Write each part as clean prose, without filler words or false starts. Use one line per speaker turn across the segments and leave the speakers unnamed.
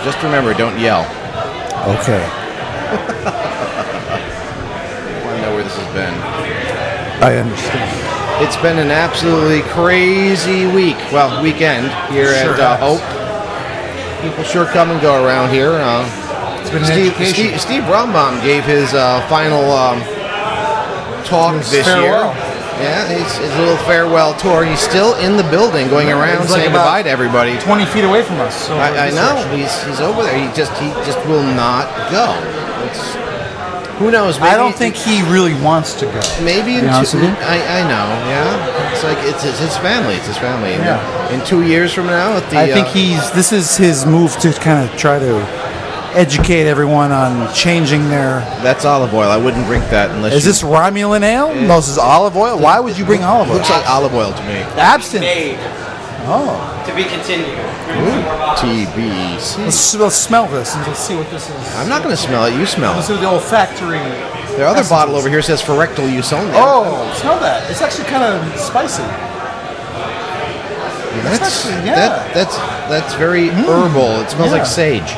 just remember, don't yell.
Okay.
I want to know where this has been.
I understand.
It's been an absolutely crazy week. Well, weekend here
Sure
at
has.
Hope. People sure come and go around here.
It's been an education.
Steve Brombaum gave his final talk
His
this
farewell.
year. Yeah, his little farewell tour. He's still in the building, going around
He's like
saying
about
goodbye to everybody.
20 feet away from us. So
I know he's over there. He just will not go. Who knows? Maybe,
I don't think he really wants to go.
Maybe
to
in
be honest with you.
I know. Yeah, it's like it's his family. It's his family. And
Yeah.
in 2 years from now, at the
I think this is his move to kind of try to educate everyone on changing their.
that's olive oil. I wouldn't drink that unless.
Is this Romulan ale? No, this is olive oil. Why would you bring olive oil?
Looks like olive oil to me.
Absinthe.
Made
Oh,
to be continued.
TBC.
let's smell this and let's see what this is.
I'm not going to smell it. You smell
Let's
it.
do the olfactory.
The other bottle over here says for rectal use only.
Oh, smell that! It's actually kind of spicy.
that's
actually- yeah.
that's very herbal. It smells
Yeah.
like sage.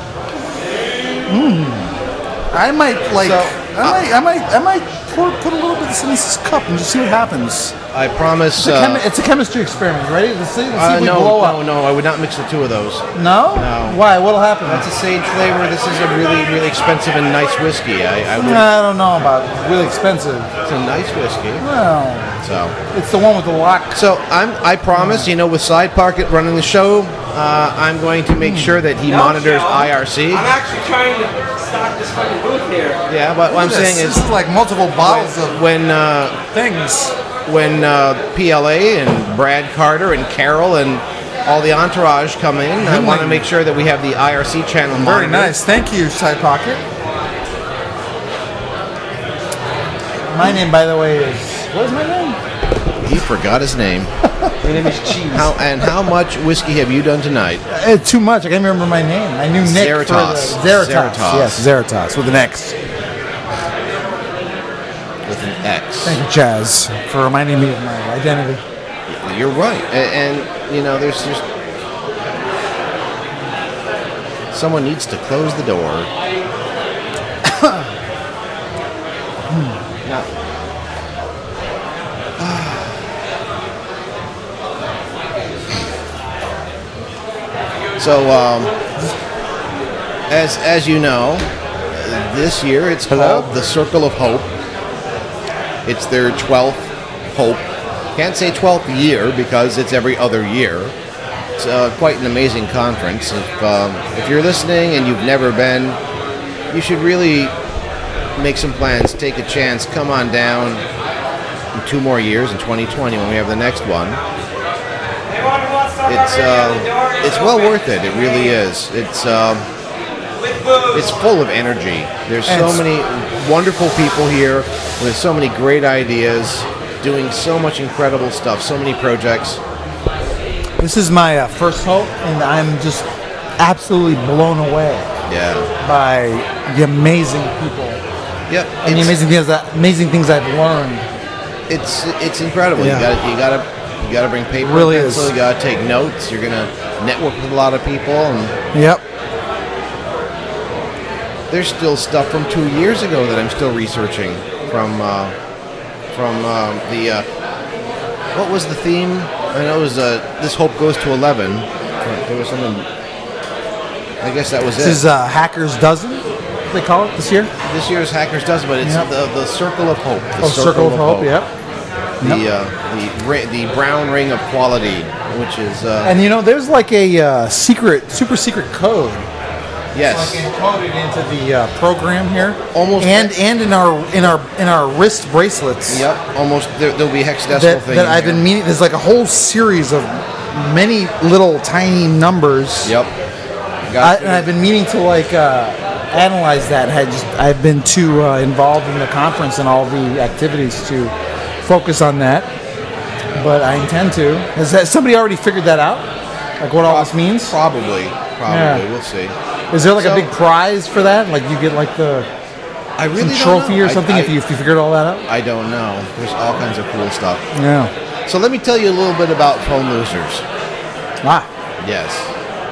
I might like.
So,
I might put a little bit of this in this cup and just see what happens.
I promise.
It's a chemistry experiment. Ready? Let's see if we blow up.
no, I would not mix the two of those.
No?
No.
Why? What'll happen?
That's a sage flavor. This is a really, really expensive and nice whiskey. I would.
I don't know about really expensive.
It's a nice whiskey.
Well,
So,
it's the one with the lock.
I promise. With Side Pocket running the show, I'm going to make sure that he monitors IRC.
I'm actually trying to stock this fucking booth here.
Yeah, but what I'm saying is,
This is like multiple bottles of
when
things.
PLA and Brad Carter and Carol and all the entourage come in, I want to make sure that we have the IRC channel
Very
monitored.
nice. Thank you, Side Pocket. My name, by the way, is what is my name?
He forgot his name.
My name is Cheese.
How much whiskey have you done tonight?
Too much. I can't remember my name. I knew Nick.
Zeratos.
Zeratos.
Zeratos.
Yes, Zeratos with an X.
With an X.
Thank you, Chaz, for reminding me of my identity.
You're right, and there's just someone needs to close the door. Now, so, as you know, this year it's
Hello?
called the Circle of Hope. It's their 12th Hope. Can't say 12th year because it's every other year. It's quite an amazing conference. If you're listening and you've never been, you should really make some plans, take a chance, come on down in 2 more years, in 2020 when we have the next one. It's well worth it. It really is. It's full of energy. There's so many wonderful people here with so many great ideas, doing so much incredible stuff, so many projects.
This is my first Hope, and I'm just absolutely blown away
Yeah.
by the amazing people
Yep.
and the amazing things I've learned.
It's incredible.
Yeah.
You gotta bring paper,
Really
and pencil.
is.
You gotta take notes. You're gonna network with a lot of people, and
Yep.
there's still stuff from 2 years ago that I'm still researching from the what was the theme? I know it was this Hope goes to 11. There was something. I guess that was
This
it.
is Hackers Dozen, they call it this year.
This year's Hackers Dozen, but it's
Yep.
the Circle of Hope. The
Circle of Hope, yep.
The brown ring of quality, which is
And there's like a super secret code.
yes,
Like encoded into the program here,
Almost-
and in our wrist bracelets.
yep, almost there'll be hexadecimal things.
That I've been meaning. There's like a whole series of many little tiny numbers.
Yep.
And I've been meaning to analyze that. I've been too involved in the conference and all the activities to focus on that. But I intend to. Has somebody already figured that out? Like what all this means?
Probably.
Yeah.
We'll see.
Is there like
So-
a big prize for that? Like you get like the
I really
some
don't
trophy
know.
or something if you figured all that out?
I don't know. There's all kinds of cool stuff.
Yeah.
So let me tell you a little bit about Phone Losers.
Ah.
Yes.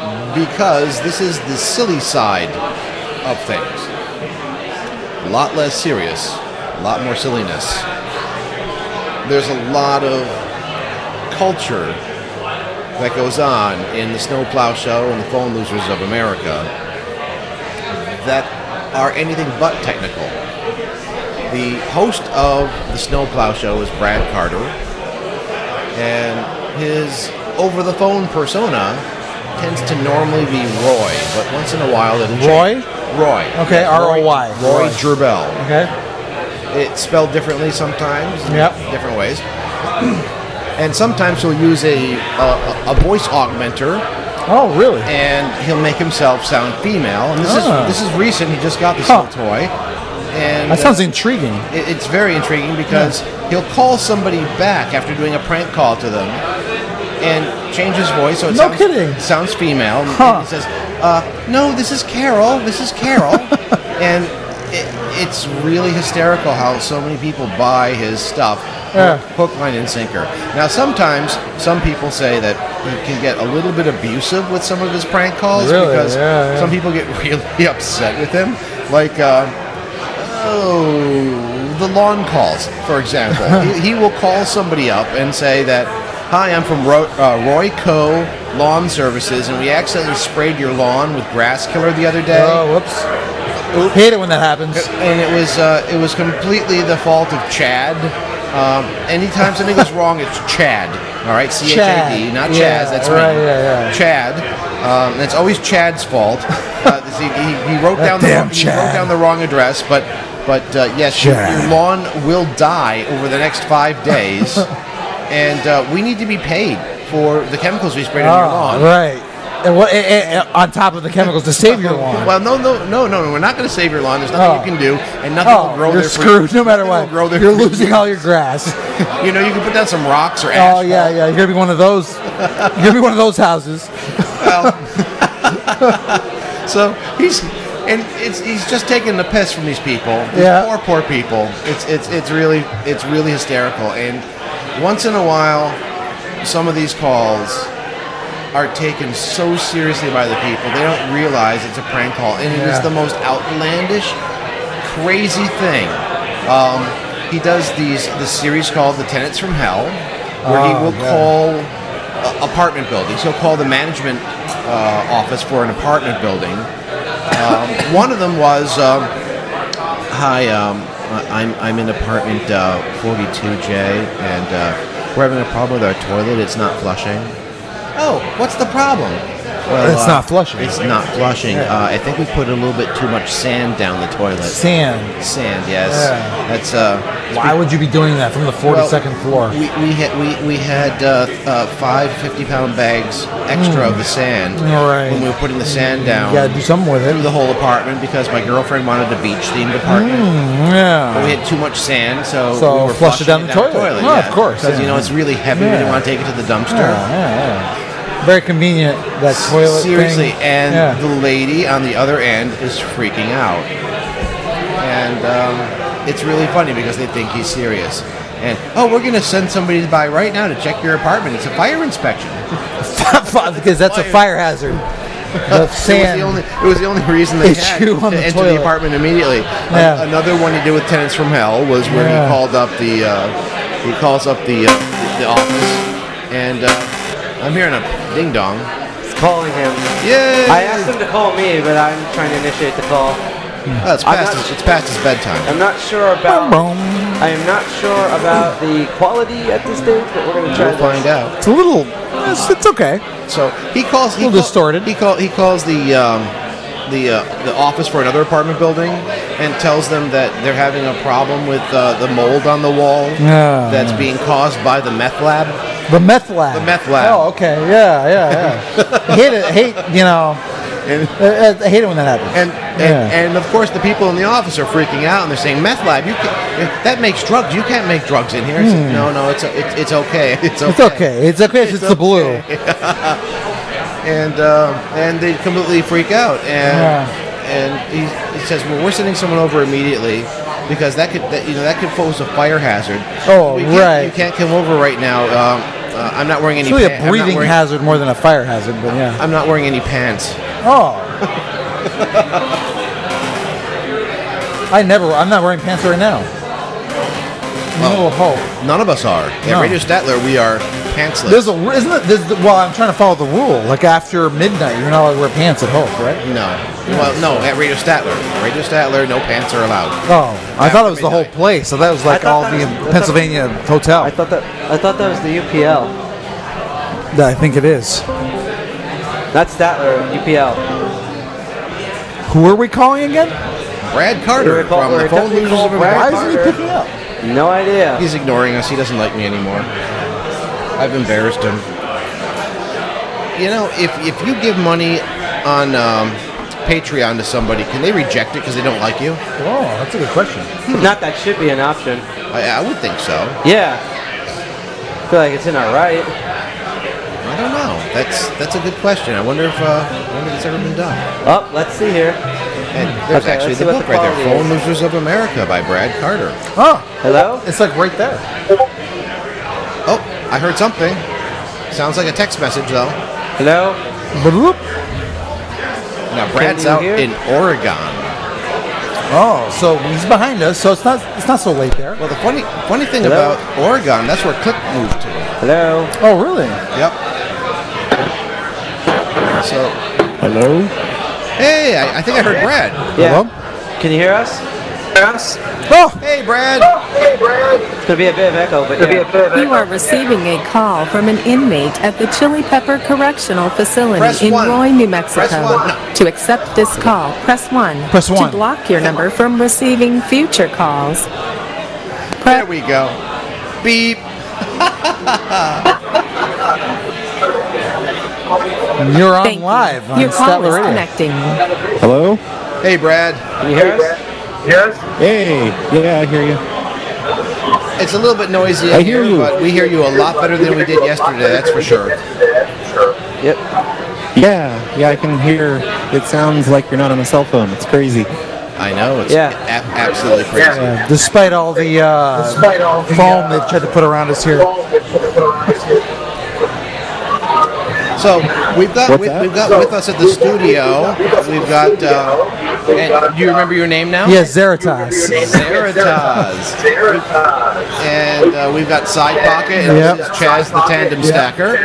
because this is the silly side of things. A lot less serious, a lot more silliness. There's a lot of culture that goes on in the Snowplow Show and the Phone Losers of America that are anything but technical. The host of the Snowplow Show is Brad Carter, and his over-the-phone persona tends to normally be Roy, but once in a while it'll change. Roy.
Okay, R-O-Y.
Roy Gerbel.
Okay.
It's spelled differently sometimes, in
Yep.
different ways. And sometimes he'll use a voice augmenter,
Oh, really?
and he'll make himself sound female. And this is recent. He just got this
Huh.
little toy, and
That sounds intriguing.
it's very intriguing because he'll call somebody back after doing a prank call to them, and change his voice so it
No kidding.
sounds female. And
Huh.
he says, "No, this is Carol. This is Carol," and it's really hysterical how so many people buy his stuff.
Yeah.
Hook, line, and sinker. Now, sometimes some people say that he can get a little bit abusive with some of his prank calls
Really?
because
Yeah.
some people get really upset with him. Like, the lawn calls, for example. he will call somebody up and say that, "Hi, I'm from Roy Co. Lawn Services, and we accidentally sprayed your lawn with grass killer the other day."
Oh, whoops. Hate it when that happens.
And it was completely the fault of Chad. Anytime something goes wrong, it's Chad. All right, C-H-A-D, not Chaz.
Yeah,
That's
right,
me.
yeah.
Chad. And it's always Chad's fault. He wrote down
damn
he wrote
Chad.
down the wrong address, but yes, your
Chad.
lawn will die over the next 5 days, and we need to be paid for the chemicals we sprayed on your lawn.
Right. And on top of the chemicals to save your lawn.
Well, no, we're not going to save your lawn. There's nothing you can do, and nothing will grow
you're
there.
screwed no matter
nothing will
what.
grow there
You're
for
losing
you.
all your grass.
You know, you can put down some rocks or
Oh
asphalt.
yeah. You're gonna be one of those. You're gonna be one of those houses.
So he's just taking the piss from these people. These
Yeah.
poor people. It's really hysterical. And once in a while, some of these calls are taken so seriously by the people they don't realize it's a prank call, and it is
Yeah.
the most outlandish, crazy thing. He does the series called The Tenants from Hell, where he will call apartment buildings. He'll call the management office for an apartment building. One of them was, "Hi, I'm in apartment 42J, and we're having a problem with our toilet. It's not flushing." "Oh, what's the problem?" "Well,
It's not flushing."
It's not flushing.
Yeah.
I think we put a little bit too much sand down the toilet.
Sand.
Sand, yes.
Yeah.
That's
Why would you be doing that from the 42nd floor?
We had 5 50-pound bags extra of the sand
Right.
when we were putting the sand down
You gotta do something with
through
it.
the whole apartment because my girlfriend wanted a beach-themed apartment. But we
Yeah.
had too much sand, so
So
we were
flush it
flushing
down the toilet. Oh, of course,
Because,
yeah.
it's really heavy. We
Yeah.
didn't want to take it to the dumpster.
Yeah. Very convenient, that toilet
Seriously,
thing.
and
Yeah.
the lady on the other end is freaking out. And it's really funny because they think he's serious. And, "Oh, we're going to send somebody by right now to check your apartment. It's a fire inspection."
Because that's a fire hazard. The sand.
It was the only reason they had
issue
to
on the
enter
toilet.
the apartment immediately.
Yeah.
Another one he did with Tenants from Hell was where
Yeah.
he called up the office, and I'm hearing a ding dong.
It's calling him.
Yay!
I asked him to call me, but I'm trying to initiate the call.
It's past his bedtime.
I'm not sure about.
Boom.
I am not sure about the quality at this stage, but we're gonna try
We'll find out.
It's a little. It's okay.
So he calls.
little distorted.
He calls the office for another apartment building and tells them that they're having a problem with the mold on the wall
Yeah.
that's being caused by the meth lab.
The meth lab.
The meth lab.
Oh, okay. Yeah. I hate it.
And
I hate it when that happens.
and of course the people in the office are freaking out and they're saying meth lab. That makes drugs. You can't make drugs in here. It's, no. It's okay. It's okay.
It's okay. It's okay if it's the blue.
And they completely freak out and he says, "Well, we're sending someone over immediately because that could pose a fire hazard."
Oh,
You
right.
can't come over right now. I'm not wearing any.
It's really
I'm
a
not
breathing
wearing-
hazard more than a fire hazard, but yeah.
I'm not wearing any pants.
Oh. I'm not wearing pants right now. In the middle of Hope.
None of us are. At
No.
Radio Statler, we are pantsless.
Well, I'm trying to follow the rule. Like after midnight, you're not allowed to wear pants at Hope, right?
No. Well, no, at Radio Statler. Radio Statler, no pants are allowed.
Oh, I thought it was the whole
midnight.
place. So that was like
I thought
all
that
the
was-
Pennsylvania hotel.
I thought that was the UPL.
I think it is.
Not Statler, UPL.
Who are we calling again?
Brad Carter
We're call-
from
we're
the Phone
definitely
Losers of
calling Brad
America.
Why isn't he
Carter.
picking up?
No idea.
He's ignoring us. He doesn't like me anymore. I've embarrassed him. You know, if you give money on Patreon to somebody, can they reject it because they don't like you?
Oh, that's a good question.
If not, that should be an option.
I would think so.
Yeah. I feel like it's in our right.
I don't know. That's a good question. I wonder if it's ever been done.
Oh, let's see here.
And there's
Okay,
actually
let's see
the
what
book
the
right there,
quality
Phone
is.
Losers of America by Brad Carter.
Oh,
Hello?
it's like right there.
Oh, I heard something. Sounds like a text message though.
Hello?
Bloop.
Now Brad's
you
out
hear?
in Oregon.
Oh, so he's behind us. So it's not so late there.
Well, the funny thing
Hello?
about Oregon, that's where Click moved to.
Hello?
Oh, really?
Yep. So,
Hello?
hey, I think I heard Brad.
Yeah.
Hello?
Can you hear us?
Oh,
Hey, Brad.
It's going to be a bit of echo, but yeah.
You are receiving a call from an inmate at the Chili Pepper Correctional
Press
Facility in
one.
Roy, New
Press
Mexico.
one. No.
To accept this call, press 1.
Press one.
To block your number from receiving future calls,
There we go. Beep.
you're on
thank
live
you.
on
Your call
Statler
is
Radio.
connecting.
Hello?
Hey, Brad.
Can you hear us?
Hey, yeah, I hear you.
It's a little bit noisy
I
in
hear
here,
you.
but we hear you a lot better than we did yesterday, that's for sure.
Yep.
Yeah, I can hear. It sounds like you're not on a cell phone. It's crazy.
I know, it's
Yeah.
absolutely crazy.
Yeah, despite all the foam they tried to put around us here.
So we've got
What's
with,
that?
we've got with us at the studio. We've got. And do you remember your name now?
Yes, Zeratas.
Zerataz. And we've got Side Pocket, and
Yep.
this is Chaz the Tandem Stacker.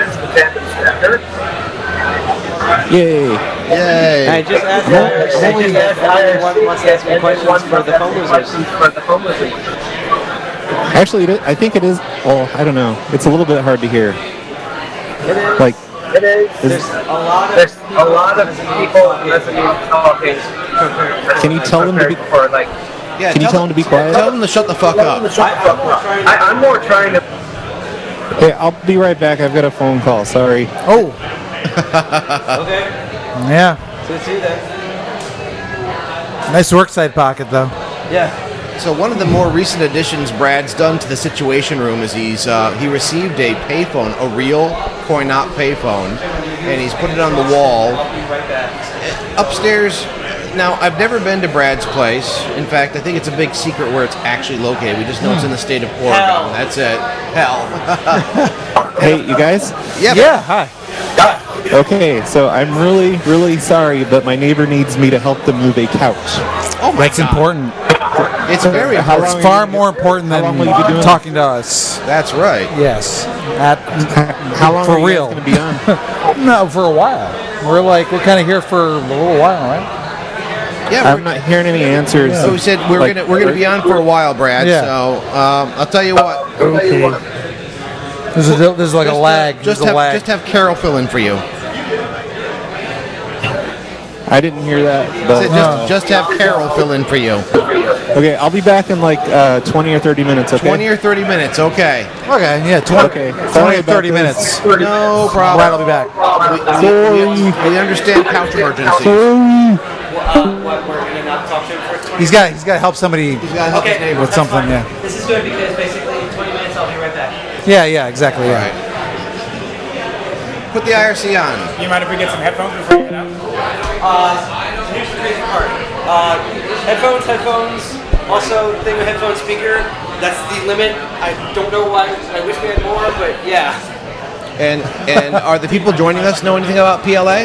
Yay.
Yay!
I just asked anyone wants to ask me questions for the phone losers.
Actually, I think it is. Well, I don't know. It's a little bit hard to hear.
It is.
Like,
There's a lot of people listening talking.
can you tell them to be?
Yeah,
Can you tell them to be quiet?
Tell them to shut the fuck up.
I'm more trying to.
Hey, I'll be right back. I've got a phone call. Sorry.
Oh,
Okay.
yeah.
So see you then.
Nice work, Side Pocket, though.
Yeah.
So one of the more recent additions Brad's done to the Situation Room is he received a payphone, a real coin-op payphone, and he's put it on the wall
I'll be right back.
upstairs. Now, I've never been to Brad's place. In fact, I think it's a big secret where it's actually located. We just know it's in the state of Oregon.
Hell.
That's it. Hell.
Hey, you guys.
Yeah, hi.
Okay, so I'm really, really sorry, but my neighbor needs me to help them move a couch.
Oh my
That's
God.
important.
It's very
How
important.
It's far more important
how
than
long will you be doing
talking to us.
That's right.
Yes.
How long
For
are you
real.
guys going to be on?
No, for a while. We're kind of here for a little while, right?
Yeah,
I'm not hearing any answers.
so we said we're
Like,
gonna be on for a while, Brad.
Yeah.
So I'll tell you what.
Okay.
There's like a lag.
Just
There's a
have
lag.
just have Carol fill in for you.
I didn't hear that. But
Just have Carol fill in for you.
okay, I'll be back in like 20 or 30 minutes. Okay.
20 or 30 minutes. Okay.
Okay, yeah, 20,
Okay.
20
Sorry
or
about
30
this.
minutes.
No problem.
Brad will be back.
We understand couch emergencies.
What we're gonna not talk to him for 20
He's got to help somebody
He's got to help his
Okay.
neighbor.
with something. Yeah.
This is good because basically in 20 minutes I'll be right back.
Yeah, exactly.
All
Yeah.
right. Put the IRC on.
You mind if we get some headphones before you get out?
Here's the crazy part. Headphones. Also, thing with headphone speaker. That's the limit. I don't know why. I wish we had more, but yeah.
And are the people joining us know anything about PLA?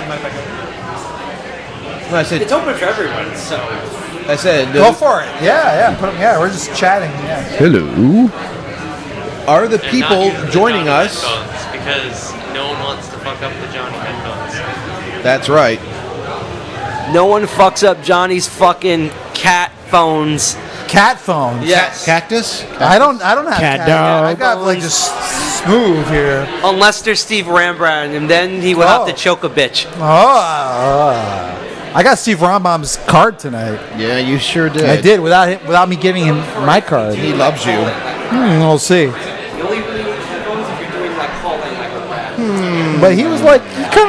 No, I said.
It's open for everyone, so.
I said.
Go for it. Yeah. We're just chatting. Yeah.
Hello. Are the people joining us?
Because no one wants to fuck up the Johnny headphones.
That's right.
No one fucks up Johnny's fucking cat phones.
Cat phones.
Yes.
Cactus?
I don't have
Cat
cat.
dog.
I got like just smooth here.
Unless there's Steve Rambran, and then he would have to choke a bitch.
I got Steve Rombaugh's card tonight.
Yeah, you sure did.
I did without me giving him my card.
He loves you.
We'll see.
You only really need headphones if you're doing like calling like a rat.
But he was like,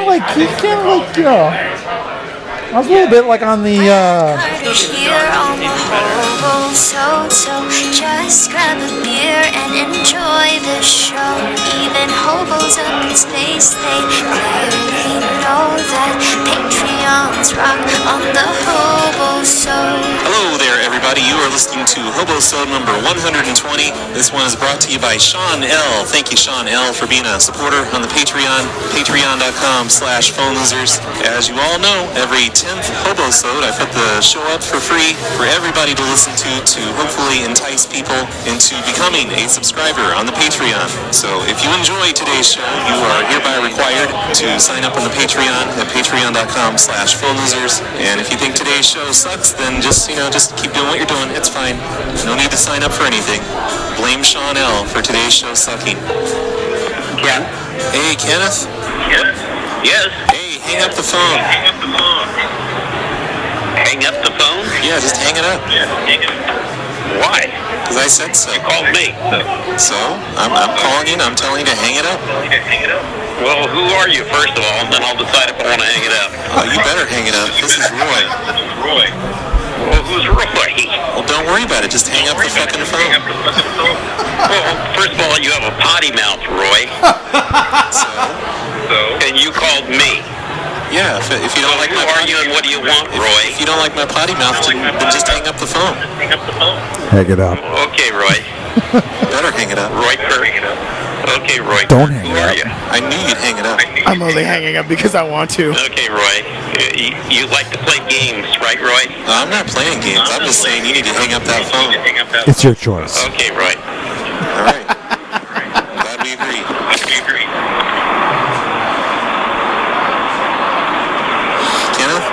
I was a little bit like on the.
Here on the hobo so just grab a beer and enjoy the show. Even hobos up in space, they clearly know that Patreons rock on the hobo so.
Hello there, everybody. You are listening to Hobo Sode number 120. This one is brought to you by Sean L. Thank you, Sean L., for being a supporter on the Patreon, patreon.com/phonelosers. As you all know, every 10th Hobo Sode, I put the show up for free for everybody to listen to hopefully entice people into becoming a subscriber on the Patreon. So if you enjoy today's show, you are hereby required to sign up on the Patreon at patreon.com/phonelosers. And if you think today's show sucks, then just keep doing what you're doing. It's fine. No need to sign up for anything. Blame Sean L. for today's show sucking.
Yeah.
Hey, Kenneth?
Yes.
Hey, hang up the phone.
Hang up the phone?
Yeah, just hang it up.
Why?
Because I said so.
You called me.
So, I'm calling you and I'm telling you to hang it up.
Well, who are you, first of all, and then I'll decide if I want to hang it up.
Oh, you better hang it up. This is Roy.
Roy. Well, who's Roy?
Well, don't worry about it. Just hang up the fucking phone.
Well, first of all, you have a potty mouth, Roy.
So?
And you called me.
Yeah, if you don't like
who
my
are
potty,
you and what do you want, Roy?
If you don't like my potty mouth, then just hang up the phone.
Hang it up.
Okay, Roy.
Better hang it up.
Roy Kerr. Okay, Roy.
Don't hang
Who
it
are
up.
you?
I knew you'd hang it up.
I'm only hanging up because I want to.
Okay, Roy. You like to play games, right, Roy?
No, I'm not playing games. I'm just saying you need to hang up that phone.
It's your choice.
Okay, Roy.
All right. Glad we agreed. Kenneth?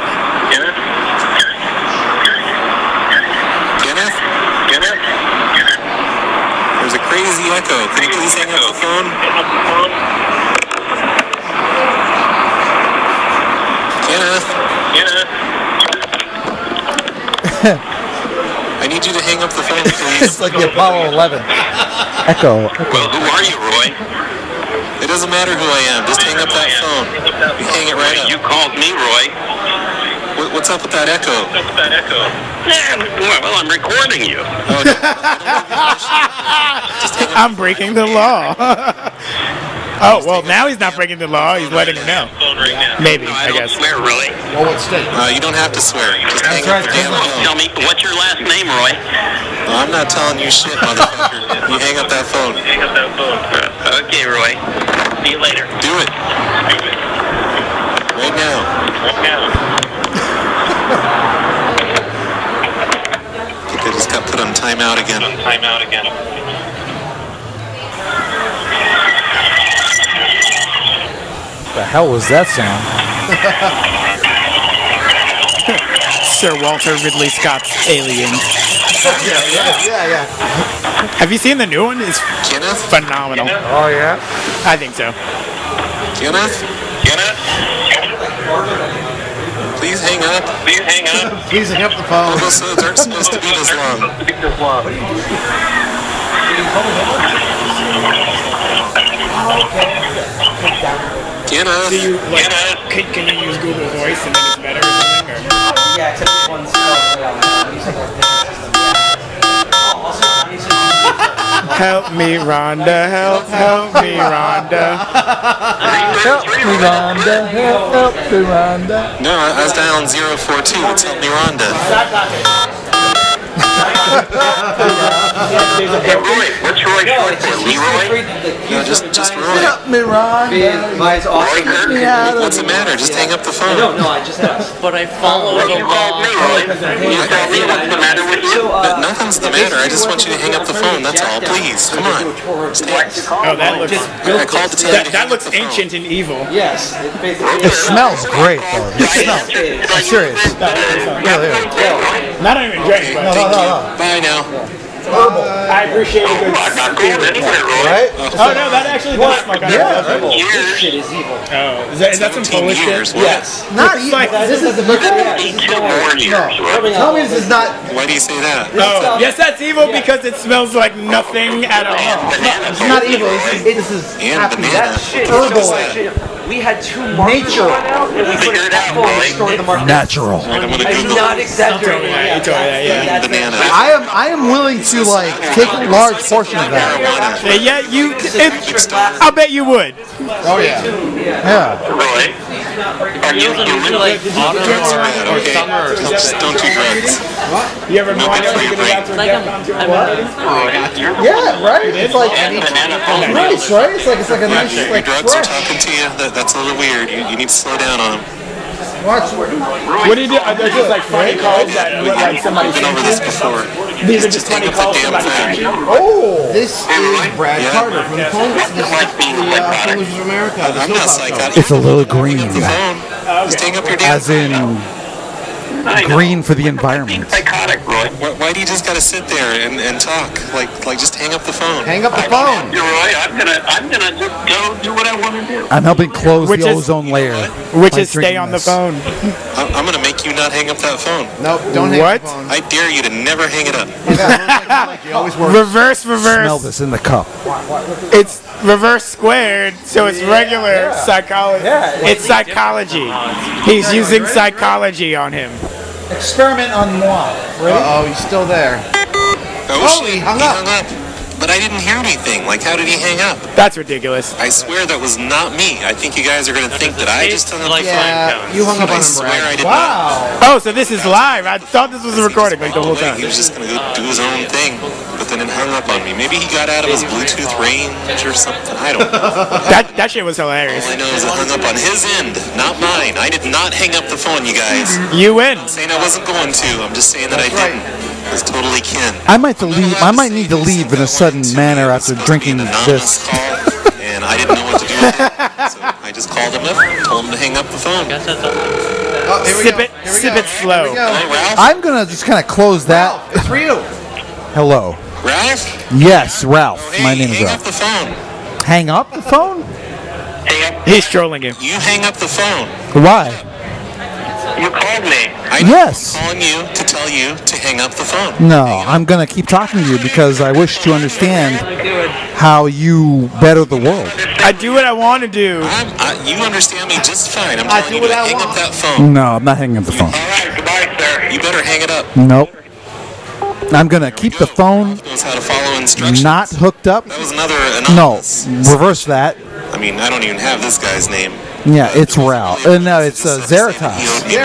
There's a crazy echo. Can you please hang up the phone? Kenneth? I need you to hang up the phone, please.
It's like the Apollo 11. Echo.
Well, who are you, Roy?
It doesn't matter who I am. Just hang up that phone. You hang it right up.
You called me, Roy.
What's up with that echo?
Well, I'm recording you.
Oh, no. Just hang up.
I'm breaking the law. Oh, well, now he's not breaking the law. He's letting him know. Maybe,
No,
I
don't
guess.
swear, really.
Well, what state?
You don't have to swear. Just hang up the damn phone.
Tell me, what's your last name, Roy?
No, I'm not telling you shit, motherfucker. You hang up that phone.
Okay, Roy. See you later.
Do it. Right now. I think I just got put on timeout again.
The hell was that sound?
Sir Walter Ridley Scott's Aliens.
Yeah.
Have you seen the new one? It's
Kenneth?
phenomenal.
Oh yeah.
I think so.
Kenneth? Please hang up.
Please hang up the phone.
Episodes aren't supposed to be this long. Kenneth?
Do you can you use Google Voice and then it's better or something? Or?
Yeah, except this one's
Help me, Rhonda. Help me, Rhonda.
Help me, Rhonda. Help me, Rhonda.
No, I was dialing 042. It's Help Me Rhonda.
Hey, Roy, what's Roy short for? Leroy?
No, just Roy.
Mine's awesome.
What's the matter? Just hang up the phone.
No, I just asked.
But I follow
Well,
the
you called
law.
me, Roy. You tell me what's the matter with you.
But nothing's the matter. I just want you to hang up the phone. That's all. Please, come on.
Oh, that looks
I called to tell you to
that
hang
looks
up the phone.
ancient and evil.
Yes.
It smells great, though. It smells. I'm serious. Really is.
Not even drink, but
Thank you. Bye now.
I appreciate a good.
I'm not going anywhere, Roy.
Right?
Oh no, that actually does smoke.
This shit is evil.
Oh, is that some
17
Polish shit?
years. What?
Yes.
Not even.
like-
This is the
2 more years, Roy.
Tell me this is not.
Why do you say that?
Oh, yes, that's evil because it smells like nothing at all.
It's not evil. This is
And
happy.
banana.
Shit.
Herbal.
We had 2 markers
Nature.
run out, and we put
Figure
it
it out,
back on and
Roy.
restored the marker.
Natural.
All right, I'm gonna
I'm
Google
not exaggerating.
You told me that, yeah.
That's
banana.
I am willing to like take a large portion of that.
Marijuana.
Yeah, you. I bet you would.
Oh yeah. Yeah.
Roy, are you human?
Drugs are bad, okay? Just don't do drugs.
You ever
No
mind
good for
how you
your
get it out to
brain.
a DEFCON 2?
Yeah. Right. It's like
Banana phone.
nice, right? It's like a nice
Your
like
drugs are
fresh.
talking to you. That's a little weird. You need to slow down on them.
Watch.
What do you do? Are there just like funny calls that look like somebody
We've been over this before.
These are just
Hang
funny
up the
calls
damn
somebody
phone.
sent you?
Oh.
This is Brad
Yeah.
Carter from Polish. This is
Like being
the
psychotic.
Polish of America. The
I'm not
soap opera.
psychotic.
It's a little green.
Hang up the phone. Just hang up your damn
As in
I know.
green for the
Being
environment.
psychotic, Roy.
Why do you just gotta sit there and talk? Like just hang up the phone.
Hang up the phone.
You're Roy. I'm gonna just go do what I want to do.
I'm helping close
Which
the
is-
ozone layer.
Which
by
is stay
drinking
on the
this.
phone.
I'm gonna make you not hang up that phone.
Nope, don't hang
What?
up the phone.
I dare you to never hang it up.
It always works.
Reverse.
Smell this in the cup.
It's reverse squared, so it's regular psychology. It's psychology. He's using psychology on him.
Experiment on moi.
Uh-huh.
Oh, he's still there.
Oh,
he
shit,
hung up.
But I didn't hear anything. Like, how did he hang up?
That's ridiculous.
I swear that was not me. I think you guys are gonna think that I just hung up the phone.
Yeah, you hung up
I
on him,
swear
Brad.
I did not.
Oh, so this is live. I thought this was a recording like the whole
Wait,
time.
he was just gonna go do his own thing, but then it hung up on me. Maybe he got out of his Bluetooth range or something. I don't know.
That shit was hilarious.
All I know is it hung up on his end, not mine. I did not hang up the phone, you guys.
You win.
I'm saying I wasn't going to. I'm just saying that I didn't. It was totally Ken.
I might to leave. I might need to leave in a sudden manner after drinking
Anonymous
this.
call, and I didn't know what to do with it. So I just called him up, told him to hang up the phone.
Guess that's all.
Oh, here we
Sip
go.
it.
Here we
Sip
go.
it slow.
Here we go.
Hello, Ralph?
I'm gonna just kind of close that.
It's for you.
Hello.
Ralph?
Yes, Ralph.
Hey,
My name is
hang up
Ralph.
the phone.
Hang up the phone?
He's trolling you.
You hang up the phone.
Why?
You called me.
Yes.
I'm calling you to tell you to hang up the phone.
No, I'm gonna keep talking to you because I wish to understand how you better the world.
I do what I want to do.
You understand me just fine. I'm
I
telling
do
you to
what I
hang up
want.
that phone.
No, I'm not hanging up the phone.
All right, goodbye, sir.
You better hang it up.
Nope. I'm gonna keep the phone
Knows how to follow instructions.
not hooked up.
That was another
No,
anonymous.
reverse that.
I mean, I don't even have this guy's name.
Yeah, it's Ralph. No, it's Zeratos.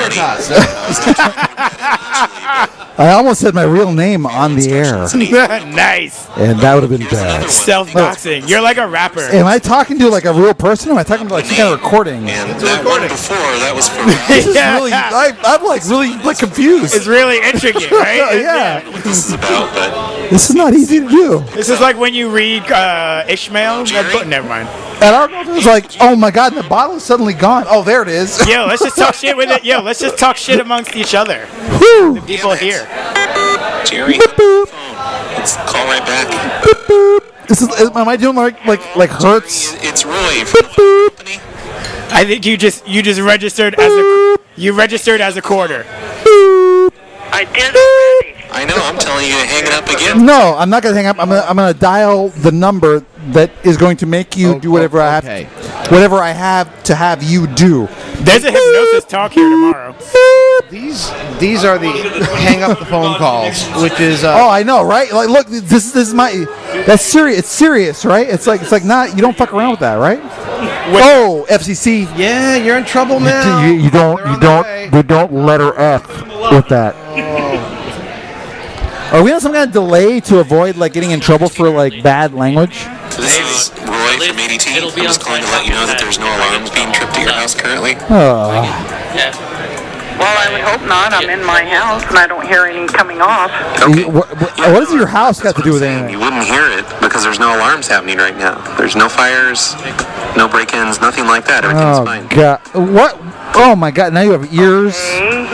I almost said my real name on the air,
Nice.
and that would have been bad.
Self-doxing. You're like a rapper.
Am I talking to like a real person? Or am I talking to like some kind of recording?
And that one before, that was for
This is really, I'm like really like confused.
It's really intricate, right?
Yeah.
what this is about, but
This is not easy to do.
This is like when you read Ishmael. Never mind.
And our brother was like, "Oh my God, the bottle is suddenly gone. Oh, there it is."
Yo, let's just talk shit with it. Yo, let's just talk shit amongst each other.
Whew.
The people here.
Jerry, let's call right back.
This is. Am I doing like Hertz?
It's Roy from the company.
I think you just registered as a quarter.
I did already.
I know, I'm telling you to hang it up again.
No, I'm not gonna hang up. I'm gonna dial the number that is going to make you do whatever I have to have you do.
There's a hypnosis talk here tomorrow.
These are the hang up the phone calls, which is
Oh, I know, right? Like, look, this is my. That's serious. It's serious, right? It's like not. You don't fuck around with that, right? Oh, FCC.
yeah, you're in trouble now.
You don't
They're on their way.
letter F with that. Are we on some kind of delay to avoid like getting in trouble for like bad language?
This is Roy from ADT. I'm just calling to let you know that there's no alarms being tripped at your house currently.
Oh.
Yeah.
Well, I would hope not. I'm in my house and I don't hear any coming off.
Okay.
What does your house got to do with anything?
You wouldn't hear it because there's no alarms happening right now. There's no fires, no break-ins, nothing like that. Everything's fine.
God. What? Oh my God! Now you have ears.
Okay.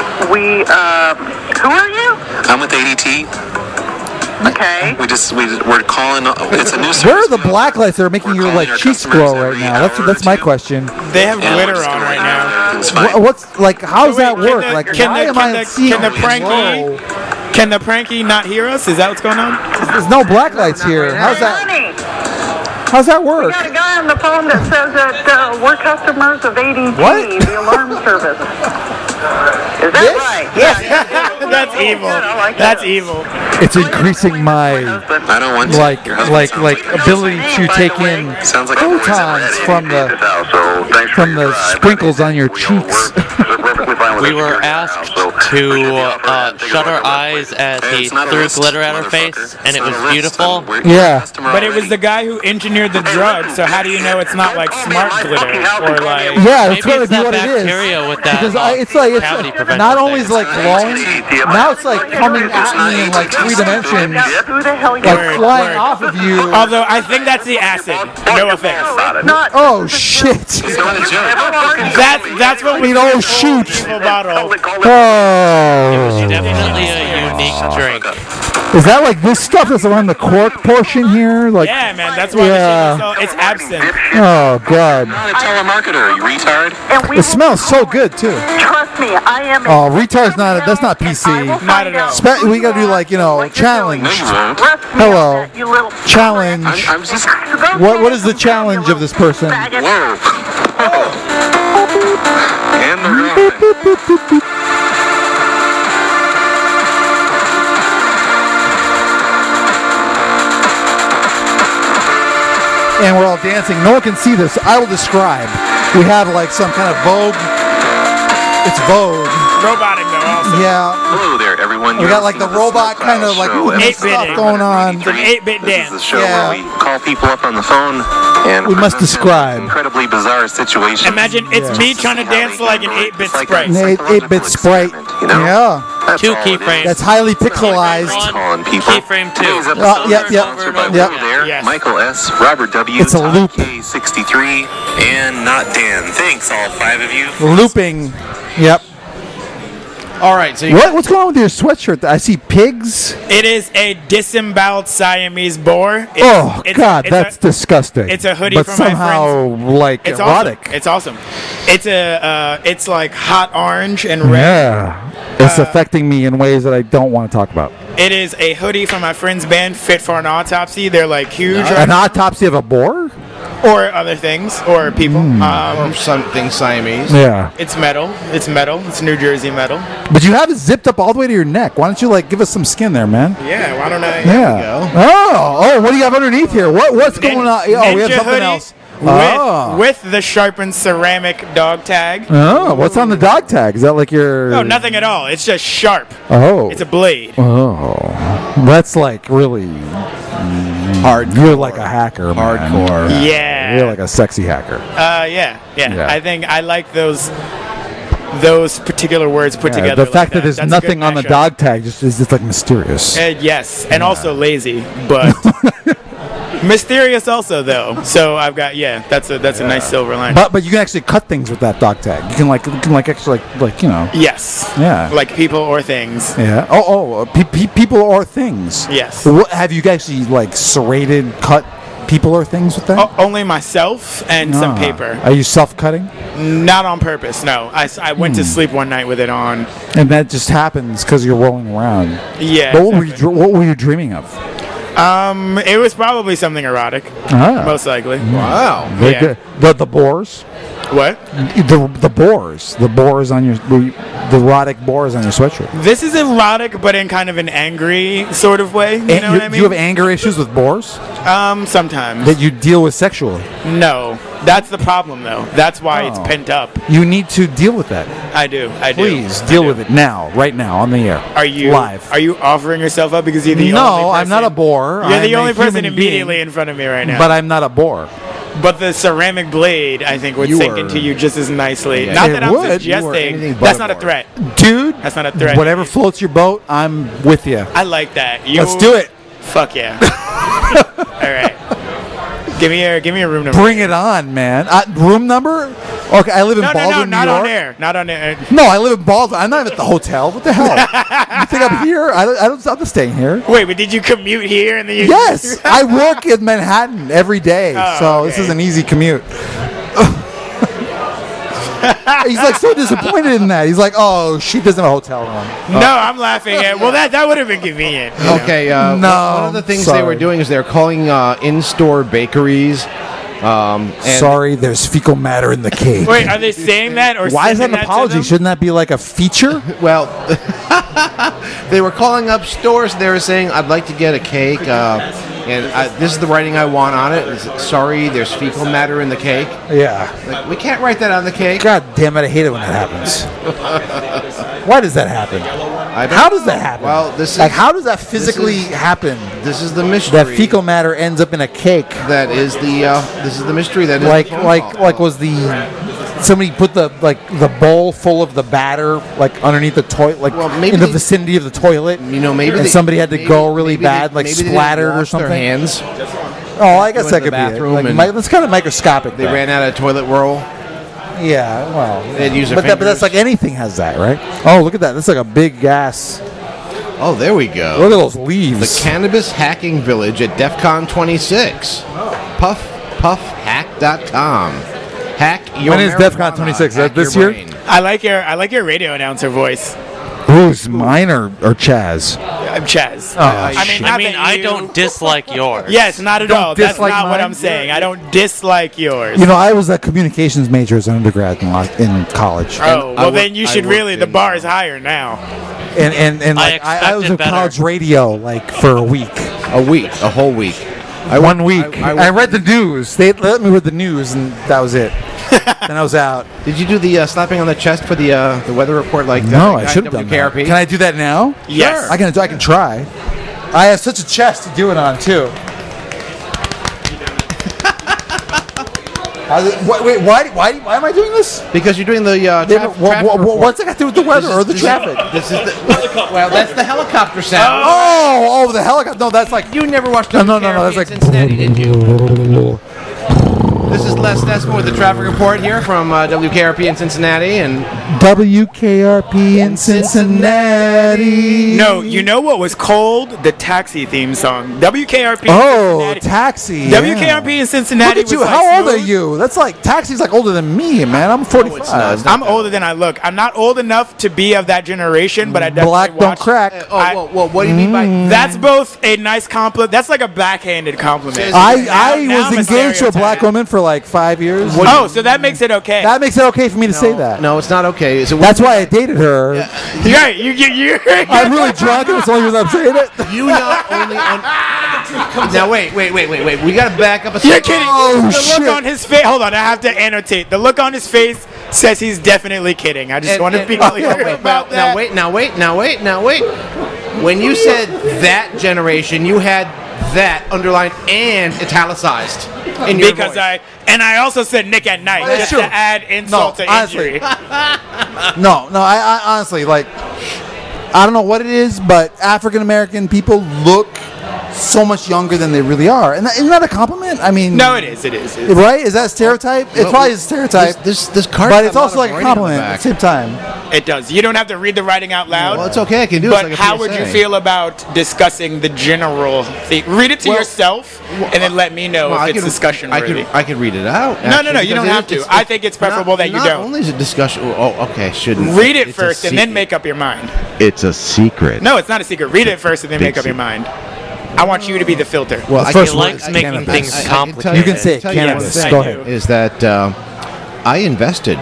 Who are you?
I'm with ADT.
Okay.
We're calling. It's a new service.
Where are the black lights that are making your like cheeks glow right now? That's my question.
They have glitter on right now.
What's like? How's that work? Like, why am I seeing
Can the pranky not hear us? Is that what's going on?
There's no black lights here. How's that?
Honey,
How's that work?
we got a guy on the phone that says that we're customers of ADT, the alarm service. Is that right? Yeah.
That's evil. That's evil.
It's increasing my
I don't want to.
like ability to take in
Sounds like
photons from the sprinkles on your cheeks.
We were asked to shut our eyes as he threw glitter at our face, and it was beautiful.
Yeah.
But it was the guy who engineered the drug, so how do you know it's not like smart glitter or like?
Yeah, that's
Maybe it's
gotta be
that
what it is.
bacteria with that.
Because
cavity prevention
not only
thing.
is like glowing, now it's like coming at me in like 3 dimensions,
Who the hell you
like flying off of you.
Although I think that's the acid. No offense.
Oh shit!
That's what we
Oh shoot!
bottle.
It was
Oh.
definitely a unique drink.
Is that like this stuff that's around the cork portion here? Like,
Yeah, man. That's why it's absinthe.
Oh god.
Not a telemarketer, you retard.
It smells so good too.
Trust me, I am.
Oh, retard's not. That's not PC.
Not at all.
We gotta do like challenge.
No, you won't.
Hello.
You little
Challenge.
I'm just.
What is the challenge of this person?
Whoa. And the
And we're all dancing. No one can see this. I will describe. We have like some kind of Vogue. It's Vogue.
Robotic though, also.
Yeah.
Hello there, everyone.
We got like the robot kind of like stuff going on.
Some 8-bit
This is the
dance.
show where we call people up on the phone and
We must
present them
describe.
incredibly bizarre situations.
Imagine it's me trying to dance like an 8-bit sprite.
An 8-bit sprite.
You know?
Yeah.
That's
Two
all it is.
keyframes.
That's highly pixelized.
Calling people.
Keyframe 2.
Today's episode
Yep,
is
yep,
sponsored by
yep.
Whoa There,
Yes.
Michael S., Robert W.,
It's a
Todd
loop.
K63, and Not Dan. Thanks, all 5 of you.
Looping. Yep.
All right, so
What's going on with your sweatshirt? I see pigs.
It is a disemboweled Siamese boar.
God, that's disgusting.
It's a hoodie
but
from my
somehow like
It's
erotic.
awesome. It's awesome. It's like hot orange and red.
Yeah. It's affecting me in ways that I don't want to talk about.
It is a hoodie from my friend's band, Fit for an Autopsy. They're like huge.
An autopsy of a boar?
Or other things, or people.
or something Siamese.
Yeah.
It's metal. It's metal. It's New Jersey metal.
But you have it zipped up all the way to your neck. Why don't you like give us some skin there, man?
Yeah, why don't I?
Yeah. Oh, what do you have underneath here? What's going on? Oh, we have
Ninja
something
hoodie
else. Oh.
With the sharpened ceramic dog tag.
Oh, what's on the dog tag? Is that like your?
No, nothing at all. It's just sharp.
Oh.
It's a blade.
Oh, that's like really hard. You're like a hacker, man.
Hardcore.
Yeah.
You're like a sexy hacker.
Yeah. I think I like those particular words put together.
The fact
like
that there's
That's a good
nothing on the
mashup.
dog tag is just like mysterious.
Yes, and also lazy, but mysterious also though. So I've got that's a nice silver line.
But you can actually cut things with that dog tag. You can actually like
Yes.
Yeah.
Like people or things.
Yeah. People or things.
Yes.
Have you actually like serrated, cut people or things with that?
Only myself and some paper.
Are you self-cutting?
Not on purpose. No. I went to sleep one night with it on.
And that just happens because you're rolling around.
Yeah.
What were you dreaming of?
It was probably something erotic. Most likely.
Wow.
The boars.
What?
The boars. The boars on your erotic boars on your sweatshirt.
This is erotic, but in kind of an angry sort of way. You know what I mean?
Do you have anger issues with boars
Sometimes.
that you deal with sexually?
No. That's the problem, though. That's why it's pent up.
You need to deal with that.
I do.
Please deal with it now, right now, on the air.
Are you
live?
Are you offering yourself up because you're the only
No,
person?
I'm not a bore.
You're the
I'm
only
a
person
human
immediately
being,
in front of me right now.
But I'm not a bore.
But the ceramic blade, I think, would sink into you just as nicely.
Yeah.
Not
It
that I'm
would.
suggesting. That's not a threat.
Dude,
that's not a threat.
Whatever floats your boat, I'm with you.
I like that.
Let's do it.
Fuck yeah. All right. Give me a room number.
Bring it on, man. Room number? Okay, I live in Baldwin,
not
New York.
on air. Not on air.
No, I live in Baldwin. I'm not even at the hotel. What the hell? You think I'm here? I'm not staying here.
Wait, but did you commute here in the
Yes, I work in Manhattan every day, so this is an easy commute. He's like so disappointed in that. He's like, "Oh, she doesn't have a hotel room."
No, I'm laughing at. Well, that would have been convenient.
Okay.
No,
one of the things
sorry.
they were doing is they're calling in-store bakeries. And
Sorry, there's fecal matter in the cake.
Wait, are they saying that or
Why is that
sending
an
to
apology?
them?
Shouldn't that be like a feature?
Well, they were calling up stores. They were saying, "I'd like to get a cake, and this is the writing I want on it. Sorry, there's fecal matter in the cake."
Yeah.
Like, we can't write that on the cake.
God damn it! I hate it when that happens. Why does that happen? How does that happen?
Well, this is
like how does that physically happen?
This is the mystery.
That fecal matter ends up in a cake.
That is the this is the mystery. That is
like
the phone call.
was somebody put the bowl full of the batter like underneath the toilet, like
maybe
in the vicinity of the toilet.
You know, maybe
and somebody had to go really bad, like
maybe they didn't
splattered or
wash their
something.
hands.
Oh, I guess
Go
that
into
could
the
be it.
bathroom
Like,
and
that's kind of microscopic.
They
though.
ran out of toilet roll.
Yeah, well,
They'd use their
but that's like anything has that, right? Oh, look at that! That's like a big ass.
Oh, there we go.
Look at those leaves.
The Cannabis Hacking Village at DEF CON 26. Puffhack.com. Hack your
When is DEF CON 26? Is that this year?
I like your radio announcer voice.
Who's mine or Chaz?
I'm Chaz.
Oh,
I don't dislike yours.
Yes, not at
Don't
all. That's
dislike
not what
mine?
I'm saying. I don't dislike yours.
You know, I was a communications major as an undergrad in college.
Oh, well then you should really. The bar is higher now.
And like, I was in college radio like for a week.
A whole week.
1 week. I read the news. They let me read the news, and that was it. Then I was out.
Did you do the slapping on the chest for the weather report like that?
No, I should have done that.
WKRP?
Can I do that now?
Yes.
I can try. I have such a chest to do it on too. Wait, why am I doing this?
Because you're doing the traffic report.
What's it got to do with the weather or the traffic?
This is well, that's the helicopter sound.
Oh, the helicopter. No, that's like
You never watched
no,
WKRP
that's like
in Cincinnati, did you? This is Les Nesmo with the traffic report here from WKRP in Cincinnati and
WKRP in Cincinnati.
No, you know what was cold? The Taxi theme song. WKRP.
Oh,
Cincinnati.
Taxi.
WKRP in Cincinnati.
Look at you.
was like
How old are
smooth.
you? That's like Taxi's like older than me, man. I'm 45.
it's not.
I'm older than I look. I'm not old enough to be of that generation, but I definitely
Black don't
watched.
crack.
well, what do you mean by
That's both a nice compliment. That's like a backhanded compliment.
I
Now
was
I'm
engaged to a black
stereotyping.
woman for like 5 years.
Oh, so that makes it okay.
That makes it okay for me to say that.
No, it's not okay. So
That's why I dated her.
You're right. You.
I'm really drunk, and it's the only reason I'm saying it.
you not only now wait. We gotta back up a
You're
second.
kidding.
Oh,
the
shit.
look on his face. Hold on, I have to annotate. The look on his face says he's definitely kidding. I just want to be clear about that.
Now wait. When you said that generation, you had that underlined and italicized in your
Because
voice.
I also said Nick at Night
That's
just
true.
to add insult to
honestly.
injury.
No, I honestly, like, I don't know what it is, but African American people look so much younger than they really are. And isn't that a compliment? I mean,
No, it is.
right? Is that a stereotype? It's probably a stereotype.
This card,
But
got
it's
a lot
also
of
like a
writing on the
compliment at
back.
the same time.
It does. You don't have to read the writing out loud.
Well, it's okay. I can do it.
But
like a
how would you
PSA.
feel about discussing the general thing? Read it to yourself, and then let me know
Well,
if
I
it's
could-
discussion worthy.
I could read it out.
No,
actually,
you don't
because
have to. I think it's preferable that you
not
don't.
only is it discussion. Oh, okay, shouldn't.
Read it
It's a
first and then
secret.
make up your mind.
It's a secret.
No, it's not a secret. Read it first and then make up your mind. I want you to be the filter.
Well,
He
likes making things complicated.
You can say
tell you
cannabis.
one
Go
thing
ahead.
Is that I invested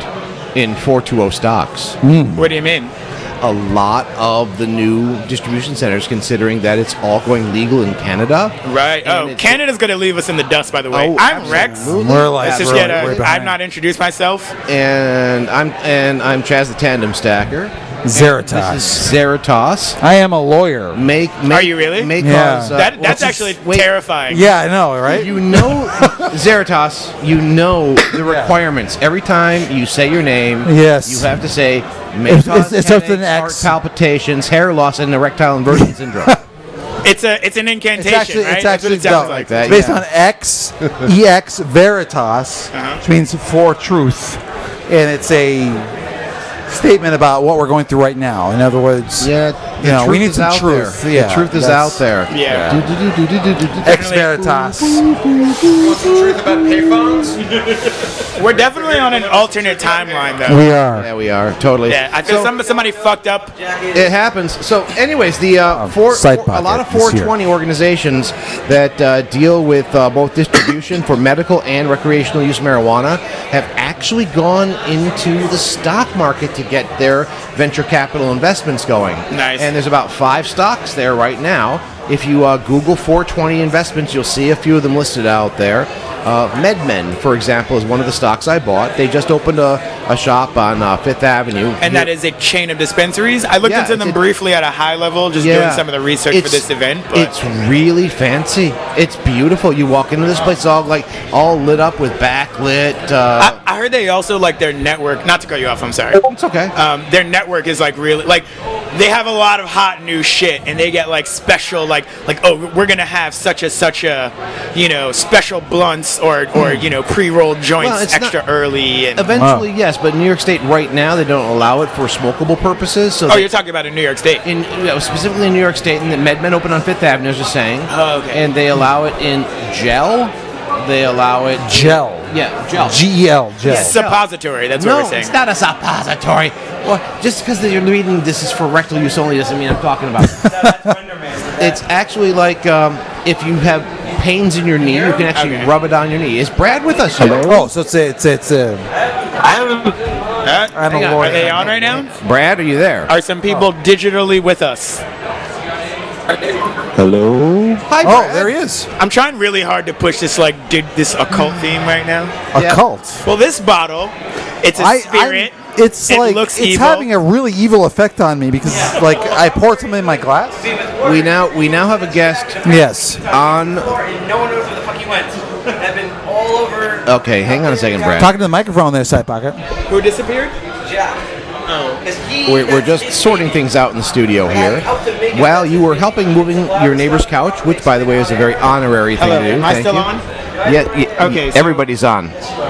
in 420 stocks.
What do you mean?
A lot of the new distribution centers, considering that it's all going legal in Canada.
Right.
And
Oh, Canada's going to leave us in the dust, by the way.
Oh,
I'm Rex.
absolutely.
We're like,
Let's just
we're
get
way
I've
behind.
not introduced myself.
And I'm Chaz the Tandem Stacker.
Zeratos.
This is Zeratos.
I am a lawyer.
Are you really?
Yeah.
That's actually terrifying.
Yeah, I know, right?
You know, Zeratos, you know the requirements. Every time you say your name,
Yes.
you have to say, may cause
it's
headaches,
an
heart
X.
palpitations, hair loss, and erectile inversion syndrome.
It's an incantation, right?
It's
That's what
actually
it sounds
no,
like.
It's based on X, EX Veritas, which means for truth, and it's a statement about what we're going through right now. In other words,
the
we
truth
need
is
some
out
truth.
there.
Yeah,
The truth is
that's-
out there.
Yeah.
Ex Veritas.
Truth about payphones?
We're definitely on an alternate timeline, though.
We are.
Yeah, we are. Totally.
Yeah, I feel somebody fucked up.
It happens. So, anyways, the a lot of 420 organizations that deal with both distribution for medical and recreational use marijuana have actually gone into the stock market to get their venture capital investments going.
Nice.
And there's about 5 stocks there right now. If you Google 420 investments, you'll see a few of them listed out there. MedMen, for example, is one of the stocks I bought. They just opened a shop on Fifth Avenue.
And that is a chain of dispensaries. I looked into them briefly at a high level, just doing some of the research for this event. But
It's really fancy. It's beautiful. You walk into this place, it's all lit up with backlit.
I heard they also like their network. Not to cut you off, I'm sorry.
It's okay.
Their network is like really like they have a lot of hot new shit, and they get like special like we're gonna have such a special blunts or pre-rolled joints
Well, it's
extra early. And
Eventually, yes, but in New York State right now they don't allow it for smokable purposes. So
you're talking about in New York State?
Specifically in New York State, and the MedMen open on Fifth Avenue, as you're saying.
Oh, okay.
And they allow it in gel. They allow it
Gel.
Yeah, gel.
GEL. Gel.
Suppository. That's what we're saying.
It's not a suppository. Well, just because you're reading this is for rectal use only doesn't mean I'm talking about. It's actually like if you have pains in your knee, you can actually rub it on your knee. Is Brad with us?
Oh, so it's I'm a lawyer.
Are they on right now?
Brad, are you there?
Are some people digitally with us?
Hello?
Hi,
Oh,
Brad.
there he is.
I'm trying really hard to push this this occult theme right now.
Yeah.
Occult.
Well, this bottle, it's a spirit.
It's
It
like
looks
it's
evil.
having a really evil effect on me because like I poured something in my glass.
We now have a guest
Yes.
on.
No one knows where the fuck he went. I've been all over.
Okay, hang on a second, Brad.
Talking to the microphone there, side pocket.
Who disappeared?
Jack.
Oh.
We're just sorting things out in the studio here. While you were helping moving your neighbor's couch, which, by the way, is a very honorary thing
Hello,
to do.
am I
Thank
still
you.
on?
Yeah.
Okay, so-
Everybody's on.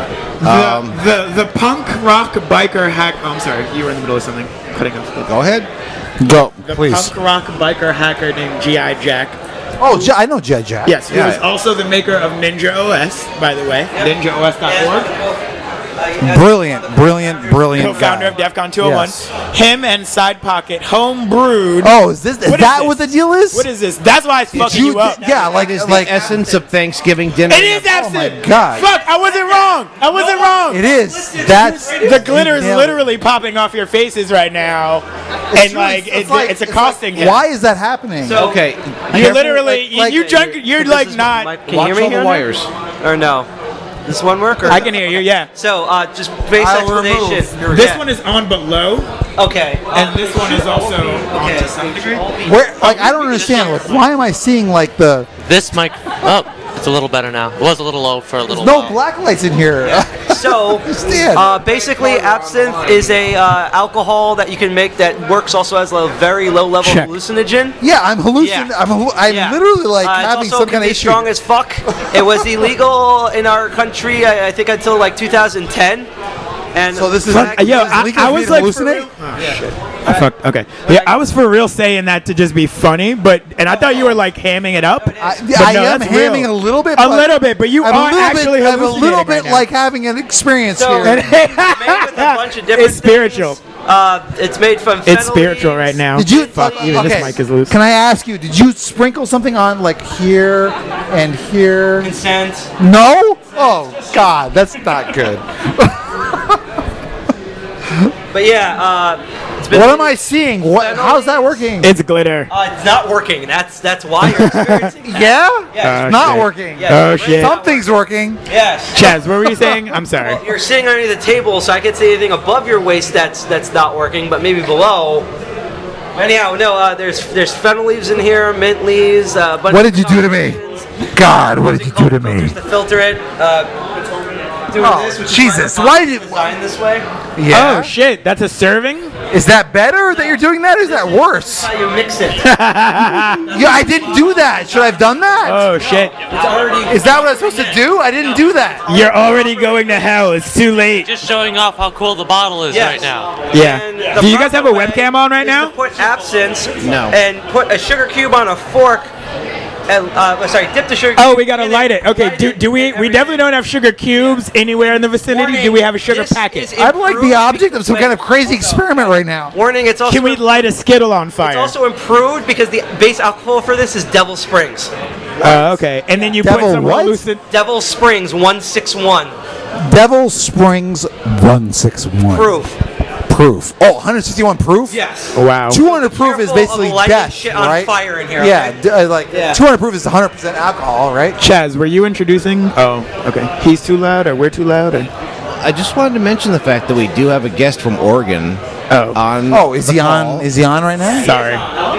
The punk rock biker hack. Oh, I'm sorry, you were in the middle of something. Cutting off.
Go ahead.
Go,
The
please.
punk rock biker hacker named G.I. Jack.
Oh, I know Jed Jack.
Yes, who
Yeah.
is also the maker of Ninja OS, by the way. NinjaOS.org.
Brilliant
Co-founder
guy.
of DEFCON 201.
Yes.
Him and Side Pocket home brewed.
Oh, is that
this?
what the deal is?
What is this? That's why it's fucking you up.
Yeah, like
It is
like
the essence of Thanksgiving dinner.
It is absent.
Oh my God.
Fuck! I wasn't wrong. I wasn't wrong.
it is. That's
The glitter is
you nailed it.
literally popping off your faces right now, and like it's accosting him.
Why is that happening?
Okay.
You're literally
like-
you drunk. You're like not.
Can you
Watch
hear me
all the
here?
wires.
Or no? This one work? Or
I can hear you. Yeah.
So, just base explanation.
This one is on but low,
Okay.
and this one is also on to some degree.
Where like I don't understand. Like, why am I seeing like the
This mic. Oh, it's a little better now. It was a little low for a little
no
while.
black lights in here?
So,
Understand.
basically, absinthe is a alcohol that you can make that works also as a very low-level
Check.
hallucinogen.
Yeah, I'm hallucinating.
Yeah.
I'm
Yeah.
literally like
It
having
also
some
can
kind of
be
issue.
strong as fuck. It was illegal in our country, I think, until like 2010. And
So this is
Fuck,
this
yo,
is
I
legal for me
was
to
like,
hallucinate.
Okay. Yeah, I was for real saying that to just be funny, and I thought you were like hamming it up.
I
But no,
am
that's
hamming
real.
a little bit.
A little bit, but you
I'm
are actually
I'm a little
hallucinating
bit
right now.
like having an experience
So-
here.
made with a bunch of different
It's spiritual.
things. It's made from
It's
fennel
spiritual
leaves.
right now.
Did you?
Fuck, even this mic is loose.
Can I ask you? Did you sprinkle something on like here and here?
Consent.
No. Oh God, that's not good.
But yeah, it's been
What am I seeing? What? How's that working?
It's glitter.
It's not working. That's why you're experiencing that.
Yeah?
Yeah.
It's not
shit.
working.
Yeah,
Oh,
it's
shit.
not
Something's working.
Yes.
Chaz, what were you saying? I'm sorry.
Well, you're sitting underneath the table, so I can't see anything above your waist that's not working, but maybe below. Anyhow, no, there's fennel leaves in here, mint leaves.
What did you do to me? God, what did you do to me?
Filters to filter it. Doing
Oh,
this, which is
Jesus,
why
why
it's
did-
designed this way?
Yeah.
Oh shit, that's a serving?
Is that better that you're doing that? Or is that worse?
How you mix it?
Yeah, I didn't do that. Should I have done that?
Oh shit.
It's already.
Is that what I was supposed to do? I didn't do that.
You're already going to hell. It's too late.
Just showing off how cool the bottle is
Yes.
right now.
Yeah.
And the
Do you guys have a
proper way
webcam on right
is
now?
to put absinthe
No.
and put a sugar cube on a fork. And dip the sugar.
Oh,
cube
we gotta
in
light it. Okay,
light
do we? We
everything.
definitely don't have sugar cubes anywhere in the vicinity.
Warning,
Do we have a sugar
this
packet?
is
I'm like the
improved
object of some
because-
kind of crazy experiment right now.
Warning, it's also
Can we light a Skittle on
it's
fire?
also improved because the base alcohol for this is Devil Springs.
Okay, and then you
Devil
put some
what?
hallucin.
Devil Springs 161
Devil Springs 161. Proof. Oh, 161 proof?
Yes.
Wow.
200 proof is
Careful
basically
of lighting
death,
shit on
right?
fire in here,
Yeah,
okay? Yeah.
200 proof is 100% alcohol, right?
Chaz, were you introducing? Oh, okay. He's too loud, or we're too loud, or?
I just wanted to mention the fact that we do have a guest from Oregon
Oh.
on.
Oh, is
the
he
call,
on? Is he on right now?
Sorry.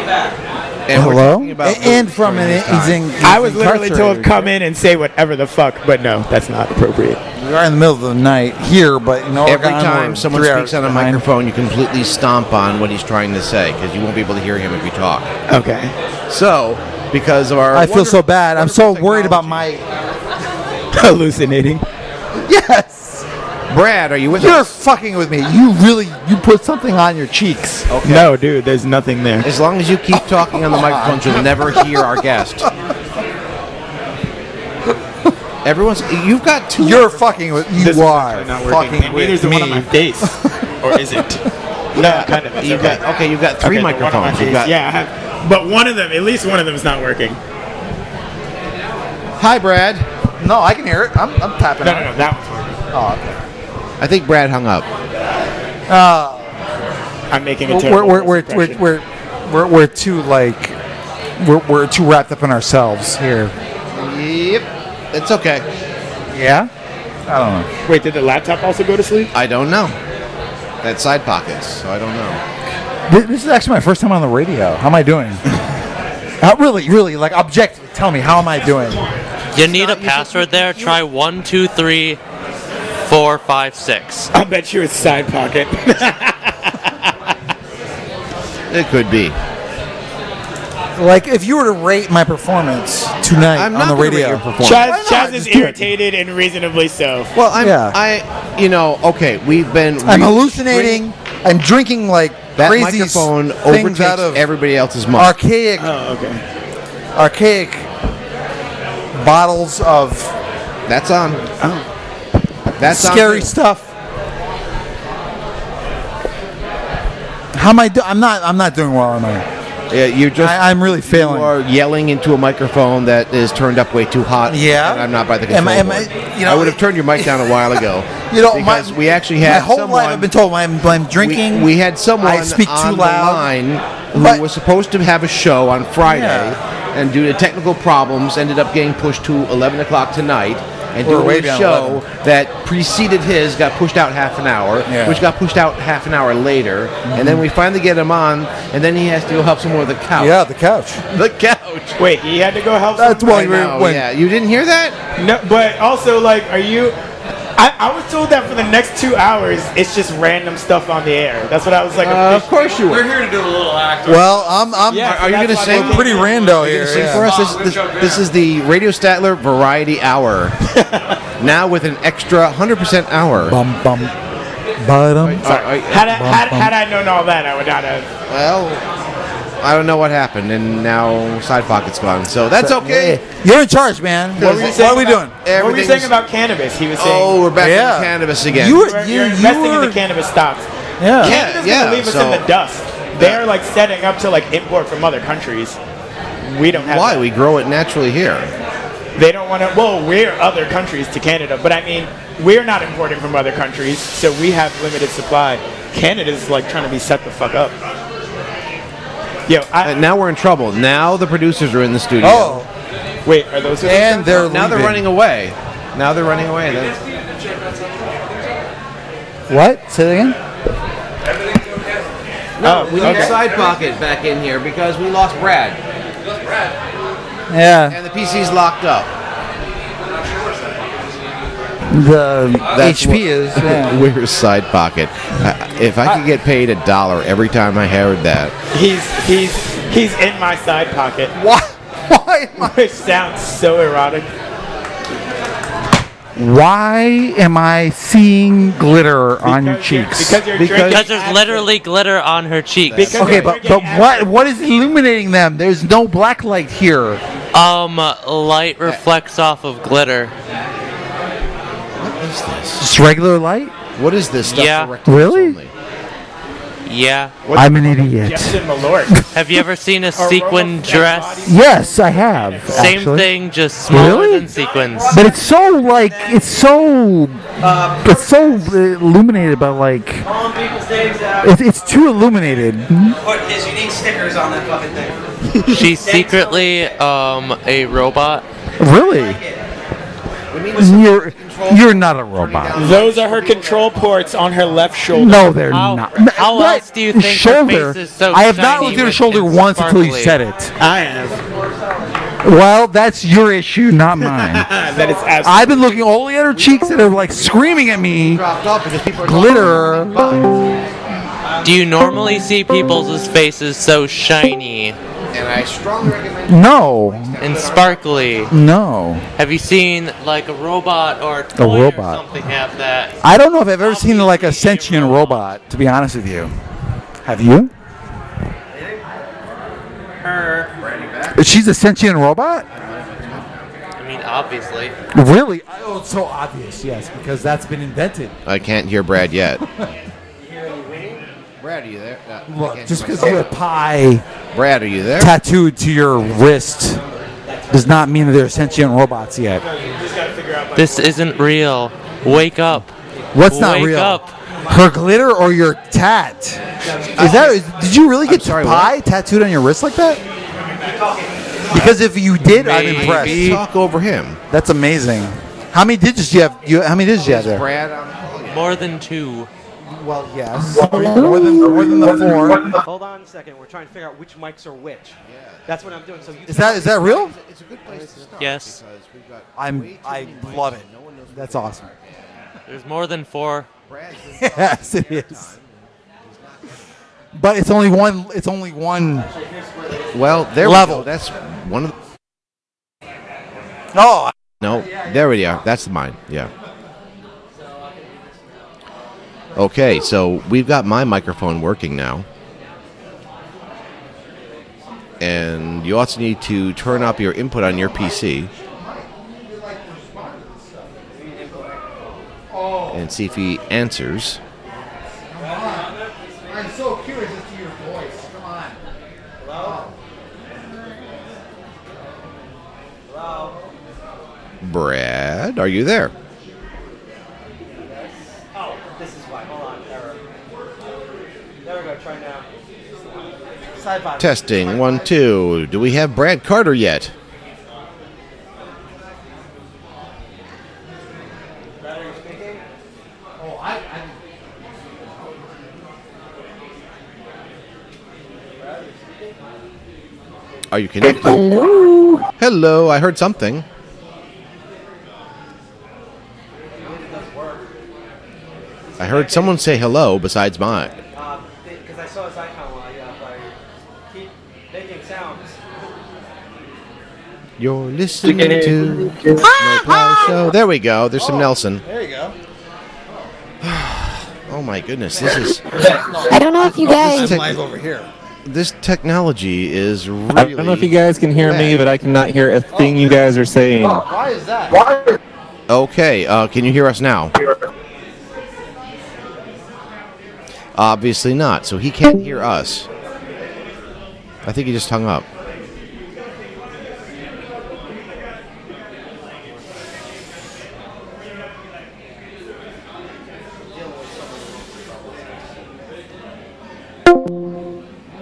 and we're
Hello.
talking about
And from
during this
he's
time.
in.
I was literally told
incarcerated.
come in and say whatever the fuck, but no, that's not appropriate.
We are in the middle of the night here, but you know,
Every
Oregon,
time
we're
someone
3
speaks
hours
on a
behind.
microphone, you completely stomp on what he's trying to say because you won't be able to hear him if you talk.
Okay.
So, because of our
I feel so bad. I'm so
wonderful
worried about
technology-
my.
Hallucinating.
Yes.
Brad, are you with
You're
us?
fucking with me. You put something on your cheeks.
Okay.
No, dude, there's nothing there.
As long as you keep talking on the microphone, you'll never hear our guest. You've got two.
You're fucking with. You
This is
are
actually not working.
fucking
And
with
neither's the
me.
one on my face, or is it? No, kind of. It's
You've
okay.
got you've got three
Okay, the one on my
microphones. You've
face.
got,
Yeah, I have, but one of them, at least one of them, is not working.
Hi, Brad.
No, I can hear it. I'm tapping.
No,
on
no,
it.
no, that one's working.
Oh, okay.
I think Brad hung up.
I'm making a terrible
We're too like we're too wrapped up in ourselves here.
Yep, it's okay.
Yeah. I don't know.
Wait, did the laptop also go to sleep?
I don't know. That's side pockets, so I don't know.
This is actually my first time on the radio. How am I doing? Really, like objectively, tell me, how am I doing?
You need a password there. Try 1, 2, 3, 4, 5, 6.
I'll bet you it's side pocket.
It could be.
Like, if you were to rate my performance tonight
I'm
on
not
the
gonna rate
radio,
your performance.
Why
Chaz
not?
is
Just do it.
irritated and reasonably so.
Well, okay, we've been.
I'm hallucinating. I'm drinking like
That
crazy
microphone
things out
overtakes
of
everybody else's mic.
archaic bottles of
That's on. That's on
scary
too.
stuff. How am I doing? I'm not doing well, am I?
Yeah, you're just.
I'm really failing.
You are yelling into a microphone that is turned up way too hot.
Yeah?
and I'm not by the
Am
control
I-
board.
you know,
I would have turned your mic down a while ago.
You know,
because we actually
my
had
whole
someone.
life I've been told I'm drinking.
We had someone
I speak too
on
loud.
the line who
But-
was supposed to have a show on Friday,
Yeah.
and due to technical problems, ended up getting pushed to 11 o'clock tonight. And
We're
doing
way
a
beyond
show that preceded his got pushed out half an hour,
Yeah.
which got pushed out half an hour later, and then we finally get him on, and then he has to go help someone with the couch.
Yeah, the couch.
The couch.
Wait, he had to go help.
That's
someone?
why
I know, yeah, you didn't hear that?
No, but also, like, are you? I was told that for the next 2 hours, it's just random stuff on the air. That's what I was like.
Of course you were.
here to do a little act.
Well, I'm.
Yeah,
Are you
that's
going to
why
sing?
they-
pretty rando here.
Sing
yeah.
for us. This is the Radio Statler Variety Hour. Now with an extra 100% hour.
Bum bum. Bottom.
Had I known all that, I would not have.
Well, I don't know what happened, and now Side Pocket's gone. So that's okay.
You're in charge, man.
What were you
What
saying
are we doing?
What were you saying about cannabis? He was saying.
Oh, we're back
Yeah.
in cannabis again.
You were-
You're investing in the cannabis stocks.
Yeah.
Canada's
yeah,
gonna leave us
so-
in the dust. They're like setting up to like import from other countries. We don't have.
Why?
that.
We grow it naturally here.
They don't want to. Well, we're other countries to Canada, but I mean, we're not importing from other countries, so we have limited supply. Canada's like trying to be set the fuck up. Yo,
now we're in trouble. Now the producers are in the studio.
Oh.
Wait, are those?
And they're
now they're
leaving.
running away. Now they're running away.
What? Say that again?
No, we need a side pocket back in here because we lost Brad.
Yeah.
And the PC's locked up.
The
That's
HP
what-
is. Yeah.
Where's side pocket? If I could get paid $1 every time I heard that.
He's in my side pocket.
Why? Why?
Which sounds so erotic.
Why am I seeing glitter on your cheeks?
Because there's literally glitter on her cheeks.
Okay, but what is illuminating them? There's no black light here.
Light reflects off of glitter.
What is this?
Just regular light?
What is this stuff?
Yeah.
for rectals
Really?
only?
Yeah.
I'm an idiot.
Justin Malort.
Have you ever seen a sequin dress?
Yes, I have.
Same
actually.
thing, just smaller
Really?
than sequins.
But it's so illuminated, but like it's too illuminated.
Put his unique stickers on that fucking thing.
She's secretly a robot.
Really? You're not a robot.
Those are her control ports on her left shoulder.
No, they're
How-
not.
how
What?
else do you think her
shoulder?
face is so
I have not
shiny
looked at her
with-
shoulder
and
once until you
sparkly?
said it.
I have.
Well, that's your issue, not mine.
That is absolutely.
I've been looking only at her cheeks that are like screaming at me.
Dropped off because people are
Glitter.
Do you normally see people's faces so shiny
And I strongly recommend
No.
and sparkly?
No.
Have you seen like a robot or a toy
robot.
or something have that?
I don't know if I've ever seen like a sentient robot, to be honest with you. Have you? She's a sentient robot?
I mean, obviously.
Really? Oh, it's so obvious, yes, because that's been invented.
I can't hear Brad yet. Brad, are you there? I
Look,
can't
just
hear
because you have pie
Brad, are you there?
tattooed to your wrist does not mean that they're sentient robots yet.
This isn't real. Wake up.
What's not
Wake
real?
up.
Her glitter or your tat? Did you really get
sorry,
pie tattooed on your wrist like that? Because if you did, I'm impressed.
Talk over him.
That's amazing. How many digits do you have? How many digits do you have there?
Brad, I'm calling you.
More than 2.
Well, yes. More than the 4.
Hold on a second. We're trying to figure out which mics are which. Yeah. That's what I'm doing. So you
Is that real?
It's a good place to start.
Yes.
Because we've got
I love it. That's awesome.
There's more than 4.
Brad's been
Yes, it is. But it's only one. It's only one.
well, there
Level.
we go. That's one of the.
No.
No, there we are. That's mine. Yeah. Okay, so we've got my microphone working now. And you also need to turn up your input on your PC. And see if he answers.
I'm so curious as to your voice. Come on.
Hello?
Brad, are you there?
Oh, this is why. Hold on. Error. There we go. Try now. Side by.
Testing 1, 2. Do we have Brad Carter yet?
Brad, are you speaking?
Oh, I
Are you connected? Hello. Hello, I heard something. I heard someone say hello besides mine.
Because I saw his icon while I keep making sounds.
You're listening to No Plow Show. There we go. There's some Nelson.
There you go.
Oh my goodness, this is
I don't know if you guys.
I'm live over here.
this technology is really.
I don't know if you guys can hear me, but I cannot hear a thing you guys are saying.
Why is that?
Okay, can you hear us now? Obviously not. So he can't hear us. I think he just hung up.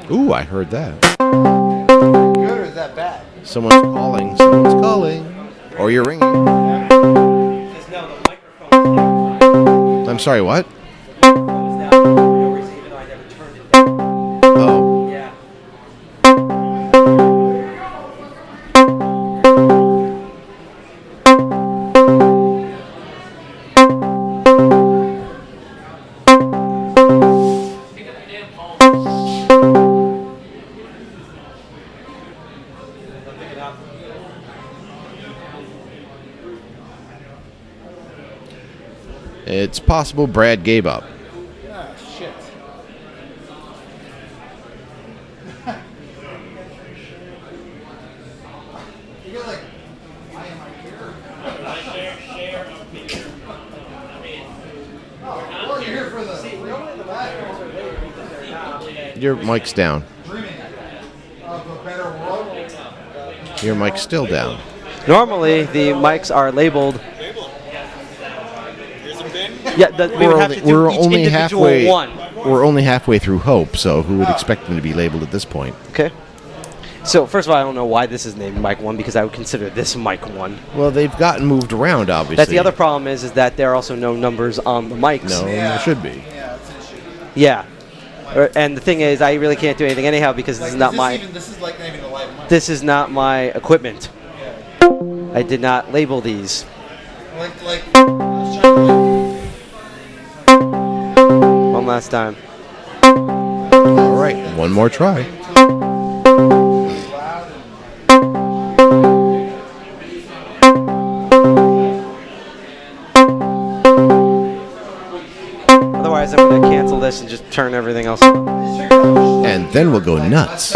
Ooh, I heard that.
Good or is that bad?
Someone's calling. Someone's calling. Or you're ringing. I'm sorry, what? Oh.
Yeah.
It's possible Brad gave up.
Ah, shit. You got like, why am I here? Oh, well, you're here for the.
Your mic's down.
Dreaming of a better world.
Your mic's still down.
Normally, the mics are labeled. Yeah, we would have to do each individual one.
We're only halfway through Hope, so who would expect them to be labeled at this point?
Okay. So, first of all, I don't know why this is named Mic 1, because I would consider this Mic 1.
Well, they've gotten moved around, obviously.
That's the other problem is that there are also no numbers on the mics.
No, there should be.
Yeah. And the thing is, I really can't do anything anyhow because this is not my...
This is like not even a live mic.
This is not my equipment. I did not label these. One last time.
All right, one more try.
Otherwise, I'm going to cancel this and just turn everything else on.
And then we'll go nuts.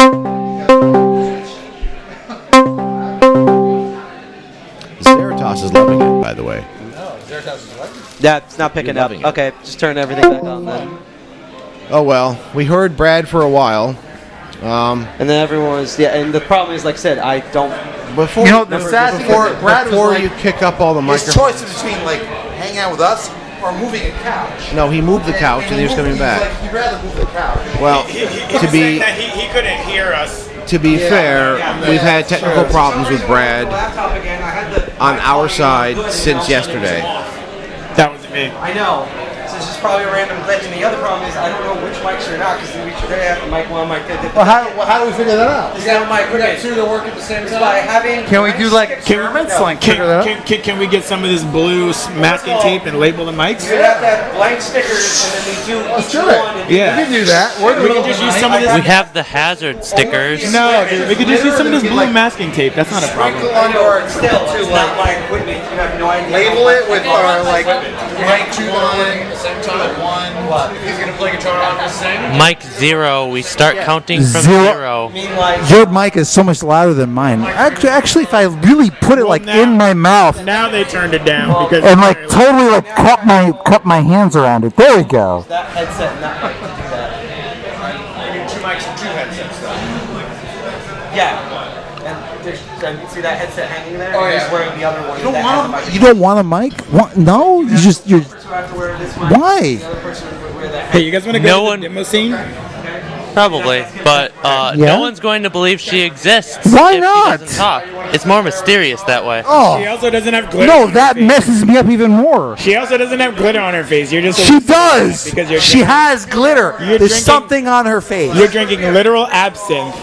Zeratos is loving it, by the way.
Yeah, it's not picking up. Okay, just turn everything back on then.
Oh well, we heard Brad for a while.
And then everyone was, and the problem is, like I said, I don't...
Before,
You know, the sad thing is that Brad was
before
like-
you kick up all the
His
microphones.
choice between like hanging out with us or moving a couch.
No, he moved the couch and he was coming back.
He'd rather move the couch.
Well,
He
to be
he couldn't hear us.
to be fair, we've had technical problems with Brad on our side since yesterday.
That wasn't me.
I know. So it's just probably a random glitch. And the other problem is I don't know which mics are not because we should have the mic 1, mic 2.
Well, how do we figure that out?
Is that mic 2 that work at the same time? By having
Can we do like experiments? Like figure that out?
Can we get some of this blue masking tape and label the mics?
You would have to have blank stickers and then we do each
do
one.
it.
And
Yeah.
We can do that.
We can just use some of this.
We have the hazard stickers.
No, dude, we could just use some of this blue masking tape. That's not a problem.
Or still, it's not my equipment. You have no idea.
Label it with like mic 2 on, same time 1. He's gonna play guitar on the same.
Mic 0, we start counting from
Zero.
0.
Your mic is so much louder than mine. Actually, if I really put it like in my mouth
Now they turned it down because
and like totally like cup my hands around it. There we go.
That headset not do that.
You need 2 mics and 2 headsets though.
Yeah. And see that headset hanging there? Oh, yeah. Wearing the other one.
You don't want a mic? No, you just you're. Why?
Hey, you guys want to go to the demo scene?
Probably, but no one's going to believe she exists.
Why
if
not?
She doesn't talk. It's more mysterious that way.
Oh.
She also doesn't have glitter.
No,
on her
that
face.
messes me up even more.
She also doesn't have glitter on her face. You're just.
She does.
Because you're
She has glitter.
You're
There's
drinking-
something on her face.
You're drinking literal absinthe,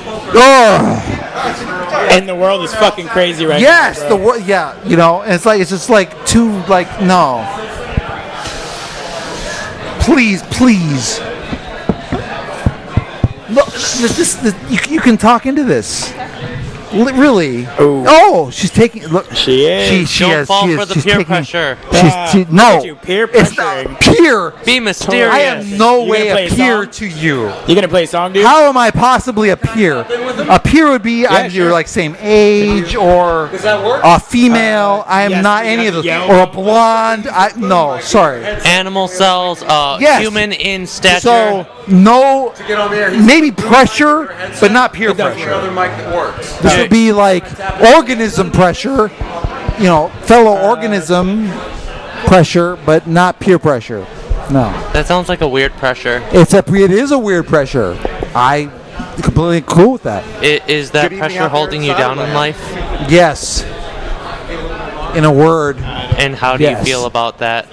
Ugh.
and the world is fucking crazy right
Yes,
now.
the yeah, you know, and it's just like too like no. Please. Look, you can talk into this. Really? Oh, she's taking. Look,
she is.
She
Don't
is.
fall
she
for
is.
the
She's
peer
taking,
pressure.
No,
Peer
it's not
pressuring.
peer.
Be mysterious.
I am no
You
way
gonna play
a
a
peer
song?
to you.
You gonna play a song, dude?
How am I possibly a peer? A peer would be either
sure.
like same age or
that work?
a female. I am
yes,
not
you
any
have
of
to
those.
yell.
Or a blonde. No, sorry.
Animal cells,
Yes.
human in stature.
So no,
Get over here.
maybe pressure, but not peer pressure.
Another mic that works.
This would be like organism pressure, you know, fellow organism pressure, but not peer pressure. No,
That sounds like a weird pressure.
it is a weird pressure. I completely cool with that.
Is that pressure holding you down in life?
Yes. In a word.
And how do you feel about that?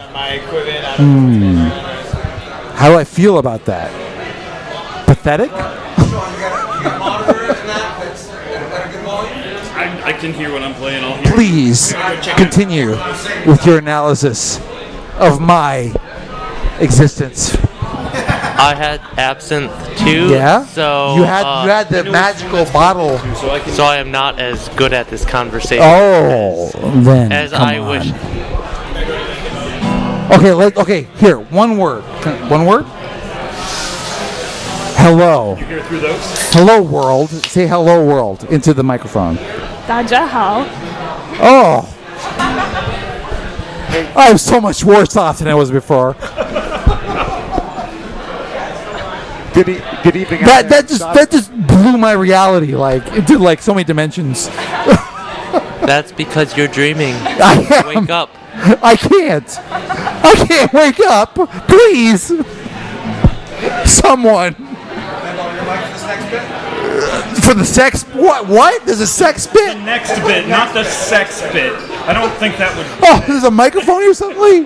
How do I feel about that? Pathetic?
I can hear what I'm playing. I'll hear.
Please continue with your analysis of my existence.
I had absinthe too.
Yeah.
So
you had the magical bottle.
So I am not as good at this conversation.
Then
as
come
I
on.
wish.
Okay. Here, one word. One word. Hello.
You hear through those?
Hello, world. Say hello, world into the microphone.
大家好.
Oh. I'm so much worse off than I was before.
Good evening.
That just blew my reality. Like it did like so many dimensions.
That's because you're dreaming.
I am.
Wake up.
I can't wake up. Please. Someone. For the sex. What? There's a sex bit?
The next bit, not the sex bit. I don't think that would.
Oh, there's a microphone or something?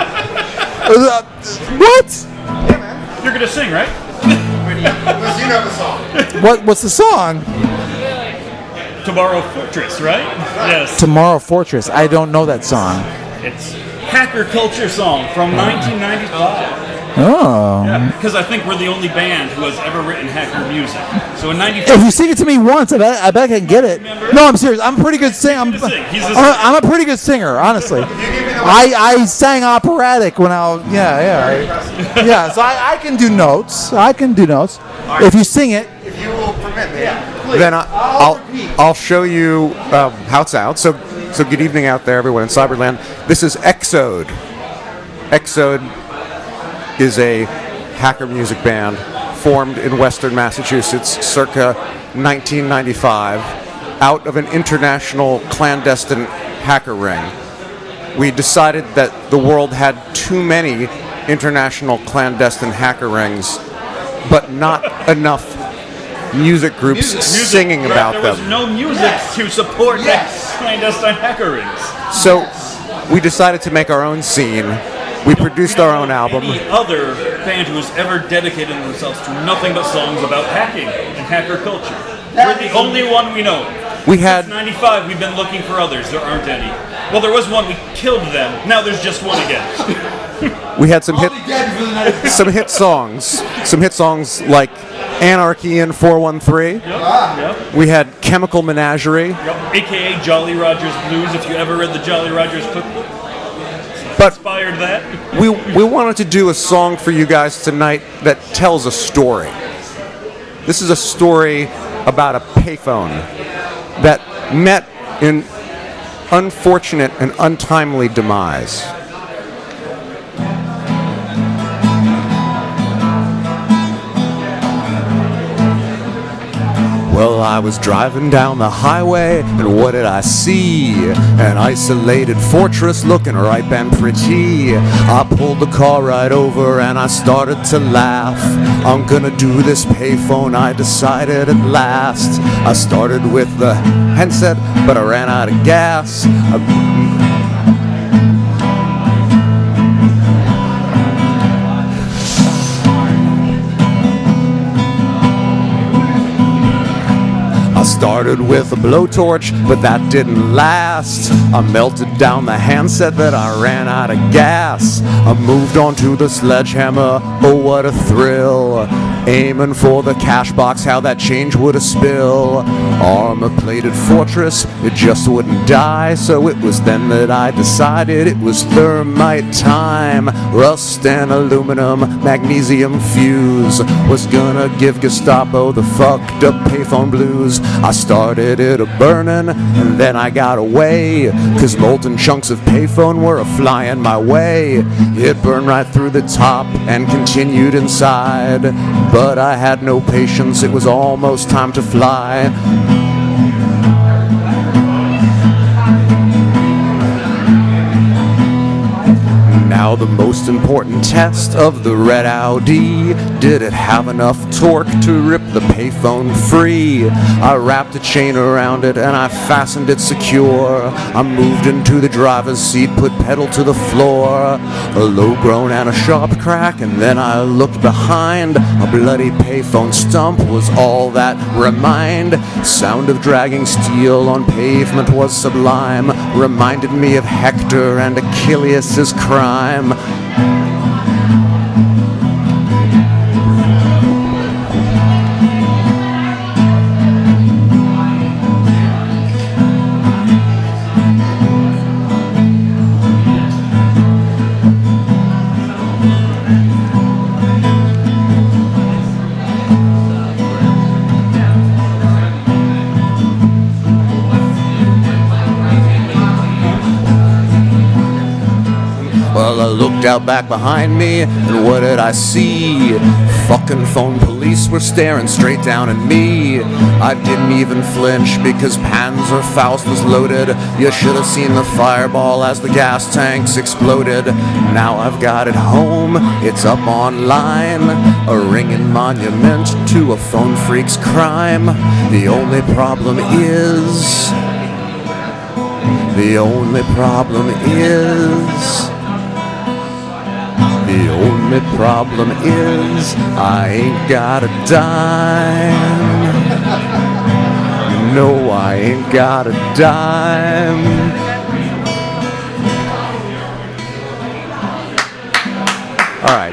What?
You're gonna sing, right?
You know the song.
What's the song?
Tomorrow Fortress, right? Yes.
Tomorrow Fortress. I don't know that song.
It's Hacker Culture song from 1995.
Oh.
Yeah, because I think we're the only band who has ever written hacker music. So in '95.
If you sing it to me once, I bet I can get it. No, I'm serious. I'm a pretty good singer. I'm a pretty good singer, honestly. I sang operatic when I was yeah. So I can do notes. If you sing it.
If you will permit me, then I'll show you how it sounds. So good evening out there, everyone in Cyberland. This is Exode. Exode is a hacker music band formed in Western Massachusetts circa 1995 out of an international clandestine hacker ring. We decided that the world had too many international clandestine hacker rings, but not enough music groups singing about
there
them.
There was no music to support clandestine hacker rings.
So we decided to make our own scene. We produced our own album.
Any other band who has ever dedicated themselves to nothing but songs about hacking and hacker culture. We're the only one we know. Since '95, we've been looking for others. There aren't any. Well, there was one. We killed them. Now there's just one again.
We had some hit songs. Some hit songs like Anarchy in 413.
Yep.
We had Chemical Menagerie.
Yep. AKA Jolly Rogers Blues. If you ever read the Jolly Rogers cookbook.
But
inspired that.
We wanted to do a song for you guys tonight that tells a story. This is a story about a payphone that met in unfortunate and untimely demise. Well, I was driving down the highway, and what did I see? An isolated fortress looking ripe and pretty. I pulled the car right over and I started to laugh. I'm gonna do this payphone, I decided at last. I started with the handset, but I ran out of gas. I started with a blowtorch, but that didn't last. I melted down the handset, but I ran out of gas. I moved on to the sledgehammer, oh what a thrill. Aiming for the cash box, how that change would have spill. Armor-plated fortress, it just wouldn't die. So it was then that I decided it was thermite time. Rust and aluminum, magnesium fuse was gonna give Gestapo the fucked up payphone blues. I started it a-burning, and then I got away, 'cause molten chunks of payphone were a-flying my way. It burned right through the top and continued inside, but I had no patience, it was almost time to fly. Now the most important test of the red Audi, did it have enough torque to rip the payphone free? I wrapped a chain around it and I fastened it secure. I moved into the driver's seat, put pedal to the floor. A low groan and a sharp crack, and then I looked behind. A bloody payphone stump was all that remained. Sound of dragging steel on pavement was sublime, reminded me of Hector and Achilles' crime. Well, I looked out back behind me, and what did I see? Fucking phone police were staring straight down at me. I didn't even flinch because Panzerfaust was loaded. You should have seen the fireball as the gas tanks exploded. Now I've got it home, it's up online, a ringing monument to a phone freak's crime. The only problem is I ain't got a dime. No, I ain't got a dime. All right.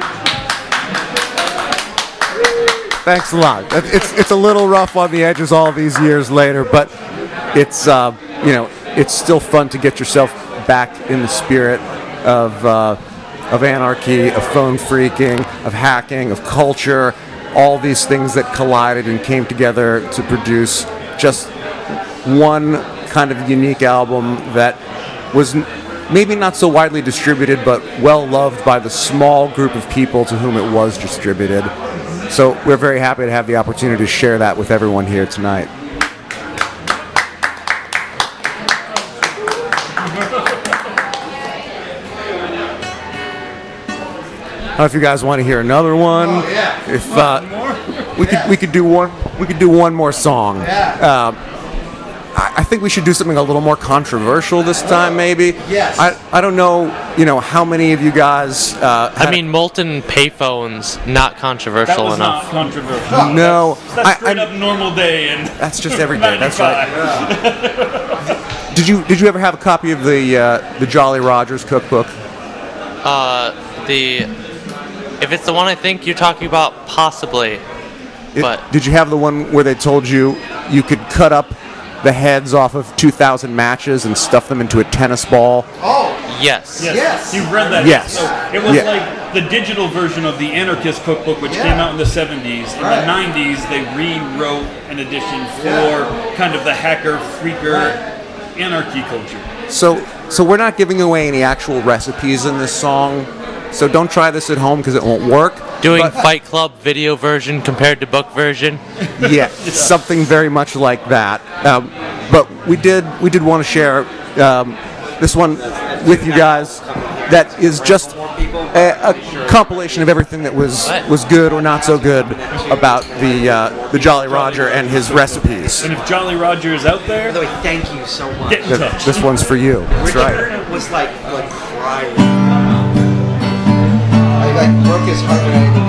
Thanks a lot. It's a little rough on the edges all these years later, but it's it's still fun to get yourself back in the spirit of anarchy, of phone freaking, of hacking, of culture, all these things that collided and came together to produce just one kind of unique album that was maybe not so widely distributed, but well loved by the small group of people to whom it was distributed. So we're very happy to have the opportunity to share that with everyone here tonight. I don't know if you guys want to hear another one. Oh, yeah. If we could do one more song. I think we should do something a little more controversial this time, maybe.
Yes.
I don't know, how many of you guys.
molten payphones, not controversial
that was
enough.
Not controversial.
No,
that's straight up normal day, and
that's just every day. That's right. Did you ever have a copy of the Jolly Rogers cookbook?
If it's the one I think you're talking about, possibly.
Did you have the one where they told you could cut up the heads off of 2,000 matches and stuff them into a tennis ball?
Oh,
yes.
You've read that.
Yes.
So it was like the digital version of the Anarchist Cookbook, which came out in the 70s. In the 90s, they rewrote an edition for kind of the hacker, freaker, anarchy culture.
So we're not giving away any actual recipes in this song. So don't try this at home because it won't work.
Doing Fight Club video version compared to book version.
Yeah, something very much like that. But we did want to share this one with you guys. That is just a compilation of everything that was good or not so good about the Jolly Roger and his recipes.
And if Jolly Roger is out there,
by the way, thank you so much.
Get in touch.
This one's for you. That's right.
It was like crying. I broke his heart when I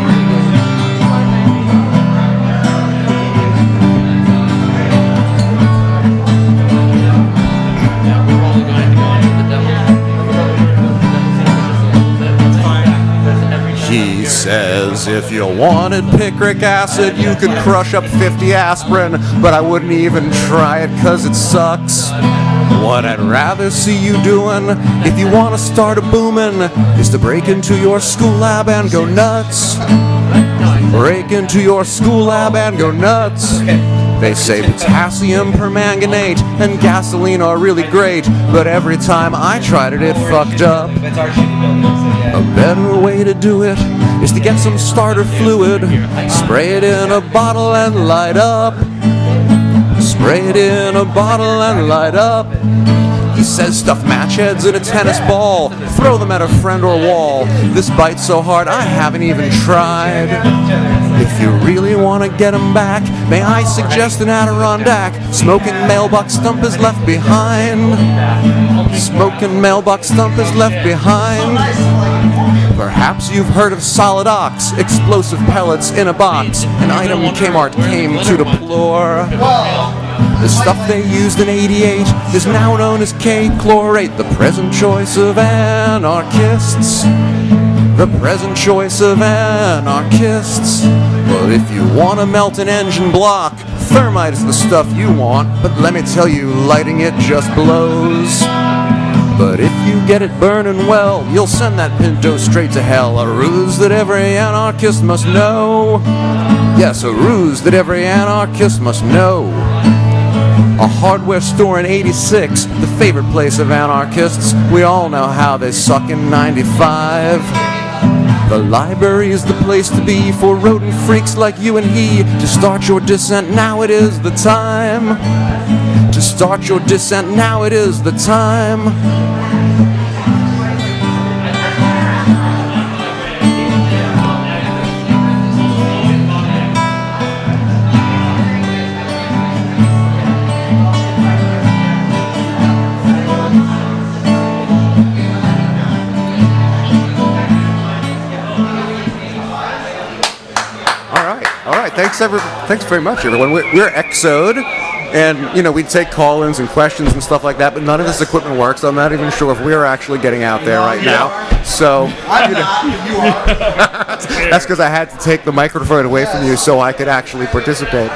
He says if you wanted picric acid, you could crush up 50 aspirin, but I wouldn't even try it 'cause it sucks. What I'd rather see you doing, if you want to start a boomin', is to break into your school lab and go nuts. Break into your school lab and go nuts. They say potassium permanganate and gasoline are really great, but every time I tried it, it fucked up. A better way to do it is to get some starter fluid, spray it in a bottle and light up. Spray it in a bottle and light up. He says stuff match heads in a tennis ball, throw them at a friend or wall. This bites so hard I haven't even tried. If you really want to get him back, may I suggest an Adirondack? Smoking mailbox stump is left behind. Smoking mailbox stump is left behind. Perhaps you've heard of Solid Ox, explosive pellets in a box, an item Kmart came to deplore. The stuff they used in '88 is now known as K-chlorate, the present choice of anarchists. The present choice of anarchists. But if you want to melt an engine block, thermite is the stuff you want, but let me tell you, lighting it just blows. But if you get it burning well, you'll send that Pinto straight to hell. A ruse that every anarchist must know. Yes, a ruse that every anarchist must know. A hardware store in '86, the favorite place of anarchists. We all know how they suck in '95. The library is the place to be for rodent freaks like you and he. To start your dissent, now it is the time. To start your dissent, now it is the time.
Thanks very much, everyone. We're Exode, and we'd take call-ins and questions and stuff like that, but none of this equipment works. I'm not even sure if we're actually getting out there right now. So that's because I had to take the microphone away from you so I could actually participate.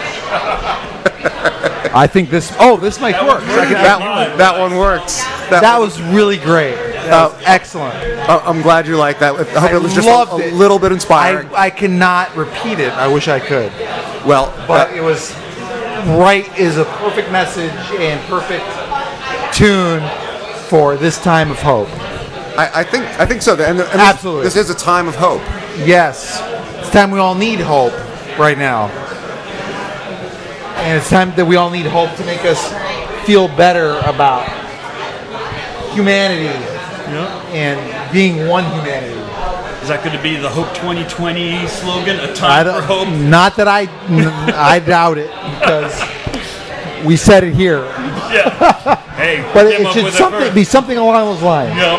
I think this mic works.
That one works.
That was really great. That was excellent.
I'm glad you liked that. I hope it was just a little bit inspiring.
I cannot repeat it. I wish I could.
Well,
but it was right is a perfect message and perfect tune for this time of hope.
I think so. And
absolutely,
this is a time of hope.
Yes, it's time we all need hope right now, and it's time that we all need hope to make us feel better about humanity and being one humanity.
Is that going to be the Hope 2020 slogan? A time for hope?
Not that I doubt it, because we said it here.
Yeah. Hey,
but it should be something along those lines.
Yep.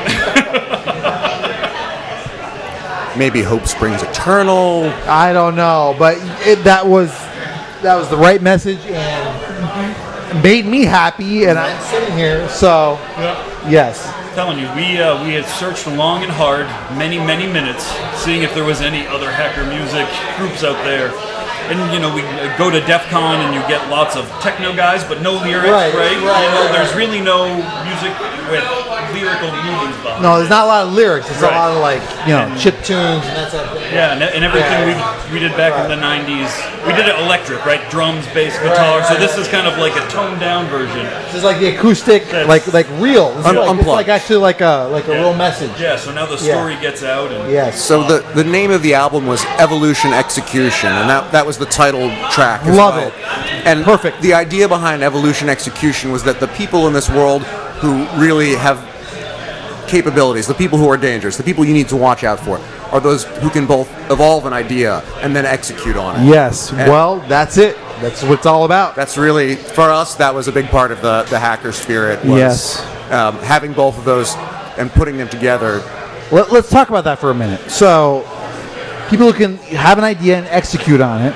Maybe hope springs eternal.
I don't know, but that was the right message and made me happy, and I'm sitting here. So, yes.
I'm telling you, we had searched long and hard, many minutes, seeing if there was any other hacker music groups out there. And we go to DEF CON and you get lots of techno guys, but no lyrics, right? There's really no music with lyrical meanings behind.
No, there's not a lot of lyrics. It's a lot of chip tunes and that's it.
Yeah, and everything we did back in the '90s, we did it electric, right? Drums, bass, guitar. So this is kind of like a toned down version.
This is like the acoustic, like real. It's like actually like a real message.
Yeah. So now the story gets out. And
yes.
So the name of the album was Evolution Execution, and that was the title track.
Love it.
And perfect. The idea behind Evolution Execution was that the people in this world who really have capabilities, the people who are dangerous, the people you need to watch out for, are those who can both evolve an idea and then execute on it.
Yes. Well, that's it. That's what it's all about.
That's really, for us, that was a big part of the hacker spirit. Was, having both of those and putting them together.
Let's talk about that for a minute. So, people who can have an idea and execute on it.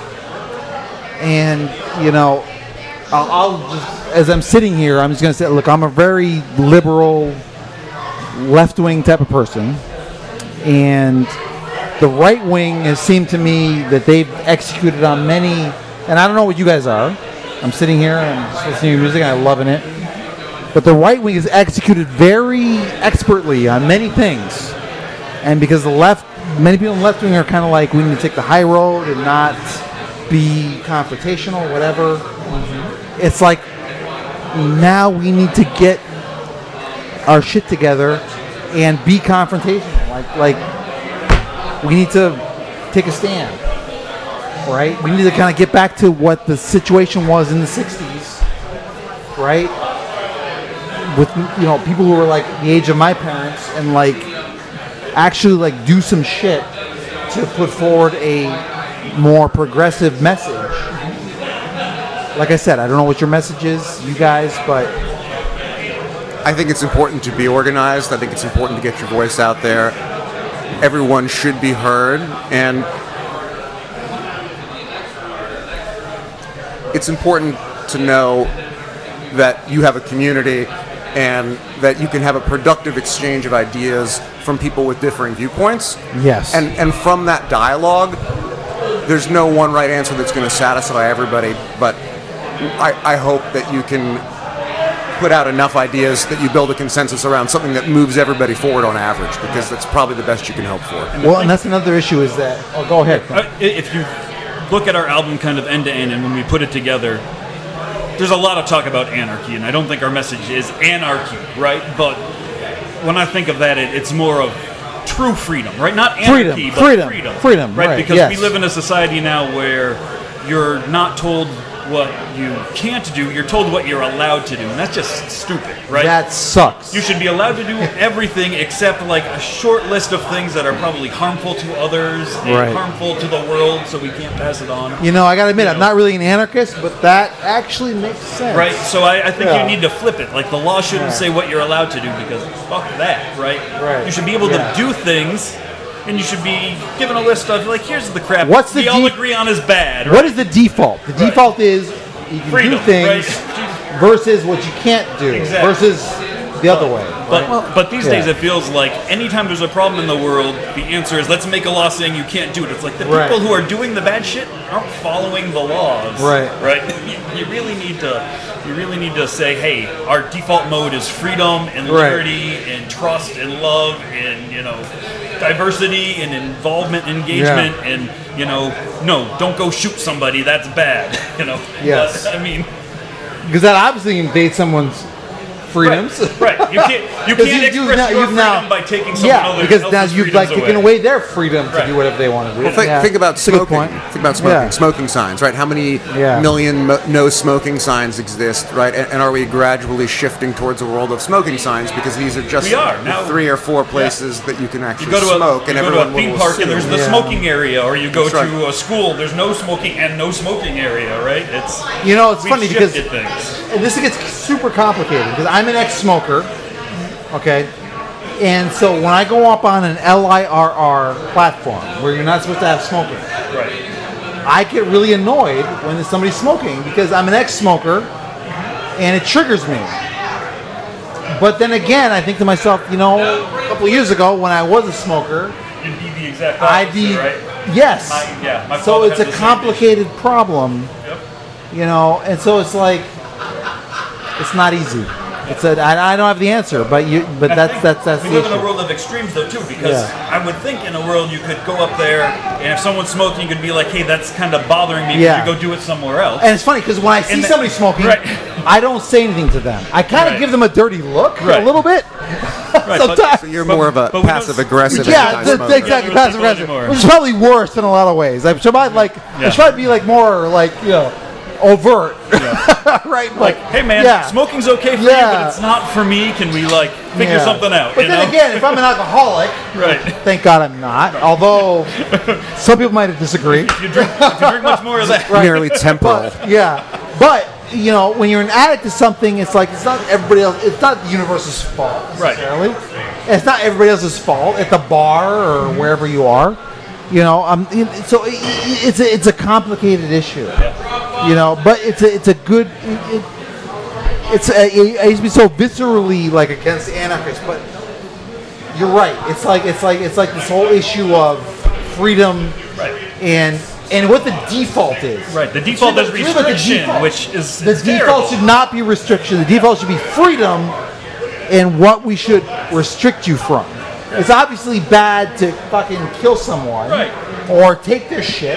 And, I'll just, as I'm sitting here, I'm just going to say, look, I'm a very liberal, left-wing type of person. And the right wing has seemed to me that they've executed on many, and I don't know what you guys are. I'm sitting here and I'm just listening to music and I'm loving it. But the right wing has executed very expertly on many things. And because many people in the left wing are kind of like, we need to take the high road and not be confrontational, whatever. Mm-hmm. It's like, now we need to get our shit together and be confrontational. Like we need to take a stand, right? We need to kind of get back to what the situation was in the 60s, right? with people who were like the age of my parents and like actually like do some shit to put forward a more progressive message. Like I said, I don't know what your message is, you guys, but
I think it's important to be organized. I think it's important to get your voice out there. Everyone should be heard, and it's important to know that you have a community and that you can have a productive exchange of ideas from people with differing viewpoints.
Yes.
And from that dialogue, there's no one right answer that's going to satisfy everybody, but I hope that you can put out enough ideas that you build a consensus around something that moves everybody forward on average, because that's probably the best you can hope for.
Well, and that's another issue is that... Oh, go ahead.
If you look at our album kind of end to end, and when we put it together, there's a lot of talk about anarchy, and I don't think our message is anarchy, right? But when I think of that, it's more of true freedom, right? Not anarchy, but freedom. Right? Because we live in a society now where you're not told what you can't do, you're told what you're allowed to do, and that's just stupid, right?
That sucks.
You should be allowed to do everything except like a short list of things that are probably harmful to others and harmful to the world, so we can't pass it on.
I gotta admit, I'm not really an anarchist, but that actually makes sense.
Right, so I think you need to flip it. Like, the law shouldn't say what you're allowed to do, because fuck that, right? You should be able to do things, and you should be given a list of, like, here's the crap we all agree on is bad. Right?
What is the default? The default is you can do things versus what you can't do versus the other way.
But these days it feels like anytime there's a problem in the world, the answer is let's make a law saying you can't do it. It's like the people who are doing the bad shit aren't following the laws. Right? You really need to say, hey, our default mode is freedom and liberty and trust and love and diversity and involvement, engagement, and no, don't go shoot somebody. That's bad.
Yes.
But, I mean,
because that obviously invades someone's freedoms.
Right. You can't express your freedom by taking someone else's
because now you've taken away their freedom to do whatever they want to do.
Well, think about smoking. Think about smoking. Smoking signs, right? How many million no smoking signs exist, right? And are we gradually shifting towards a world of smoking signs, because these are just 3 or 4 places that you can actually smoke, and everyone will
go to a theme park and there's the smoking area, or you go to a school, there's no smoking and no smoking area, right? It's
funny because and this gets super complicated because I'm an ex-smoker, okay, and so when I go up on an LIRR platform where you're not supposed to have smoking, I get really annoyed when there's somebody smoking because I'm an ex-smoker and it triggers me. But then again, I think to myself, a couple of years ago when I was a smoker,
you'd be the exact opposite, right?
Yes.
My
so it's a complicated problem, and so it's like it's not easy. I don't have the answer, but that's the issue.
We live in a world of extremes, though, too, because I would think in a world you could go up there, and if someone's smoking, you could be like, hey, that's kind of bothering me, could you go do it somewhere else?
And it's funny, because when I see somebody smoking, I don't say anything to them. I kind of give them a dirty look a little bit. Sometimes.
So you're more of a passive-aggressive
exactly, passive-aggressive, which is probably worse in a lot of ways. I try to be more overt, right?
Like, hey man, smoking's okay for you, but it's not for me. Can we figure something out?
But then again, if I'm an alcoholic, thank God I'm not. Although some people might disagree.
If you drink much more of that,
nearly temporal.
But when you're an addict to something, it's like it's not everybody else. It's not the universe's fault necessarily. It's not everybody else's fault at the bar or wherever you are. So it's a complicated issue. But it's a good. I used to be so viscerally against anarchists, but you're right. It's like this whole issue of freedom and what the default is.
Right. The default is restriction, which is
the default should not be restriction. The default should be freedom, and what we should restrict you from. It's obviously bad to fucking kill someone or take their shit.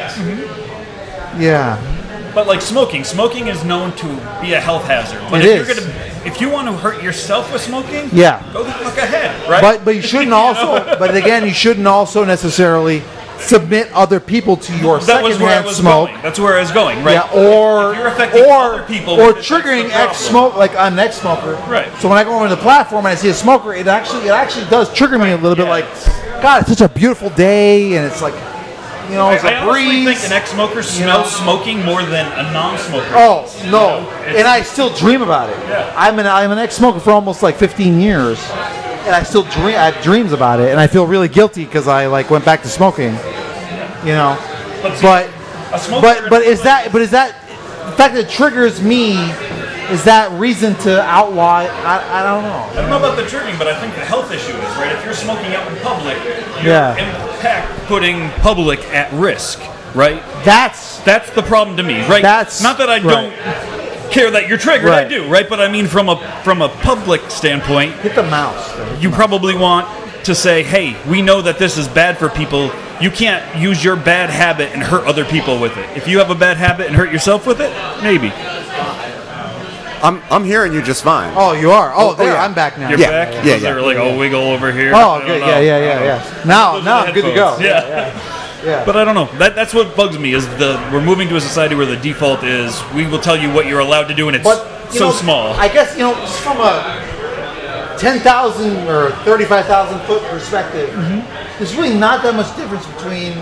But like smoking is known to be a health hazard. But if you want to hurt yourself with smoking, go the fuck ahead, right?
But you shouldn't also. But again, you shouldn't also necessarily submit other people to your
That was where I
secondhand
was
smoke.
going. That's where I was going, right?
Yeah, or
If you're affecting other people
or
with it, that's
triggering
the
X
problem.
smoke. Like I'm an ex smoker,
Right.
So when I go onto the platform and I see a smoker, it actually does trigger me a little bit. Like, God, it's such a beautiful day, and it's like, you know, it's
I
a
honestly
breeze.
think an ex-smoker smells smoking more than a non-smoker.
Oh
does,
no!
you know? It's-
And I still dream about it.
Yeah.
I'm an ex-smoker for almost like 15 years, and I still dream. I have dreams about it, and I feel really guilty because I like went back to smoking. You know, but is that the fact that it triggers me? Is that reason to outlaw it? I don't know.
I don't know about the triggering, but I think the health issue is, right? If you're smoking out in public, you're
Yeah.
in fact putting public at risk, right?
That's
the problem to me, right?
That's
not that I don't care that you're triggered, I
Right.
do, right? But I mean from a public standpoint,
hit the mouse.
You probably want to say, hey, we know that this is bad for people. You can't use your bad habit and hurt other people with it. If you have a bad habit and hurt yourself with it, maybe.
I'm hearing you just fine.
Oh, you are. Oh, there.
yeah.
I'm back now.
You're back? Was there like a wiggle over here?
Oh,
I don't
good.
know.
Yeah. Now
Those are
I'm
the
good to go.
headphones.
Yeah.
But I don't know. That's what bugs me is we're moving to a society where the default is we will tell you what you're allowed to do, and it's
You
so
know,
small.
I guess just from a 10,000 or 35,000 foot perspective, there's really not that much difference between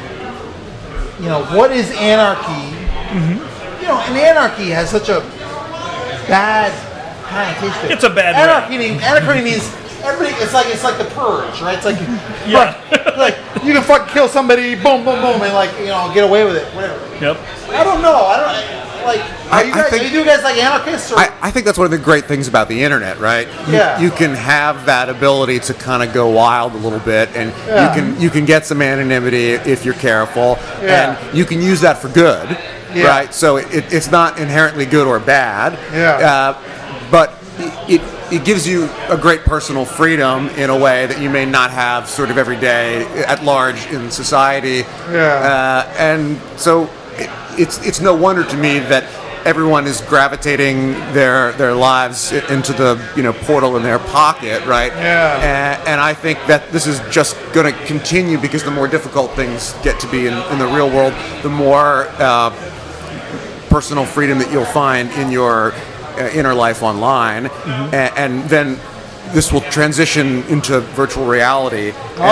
what is anarchy. And anarchy has such a bad connotation.
It's a bad
Anarchy means everybody. It's like the purge, right? It's like like you can fucking kill somebody, boom, boom, boom, and get away with it, whatever.
Yep.
I don't know. Are you guys like anarchists? Or?
I think that's one of the great things about the internet, right?
Yeah.
You can have that ability to kind of go wild a little bit, and
Yeah.
you can get some anonymity if you're careful,
Yeah.
and you can use that for good,
Yeah.
right? So it's not inherently good or bad,
Yeah.
but it gives you a great personal freedom in a way that you may not have sort of every day at large in society. And so it's no wonder to me that everyone is gravitating their lives into the portal in their pocket, right? And I think that this is just going to continue because the more difficult things get to be in the real world, the more personal freedom that you'll find in your inner life online, and then this will transition into virtual reality.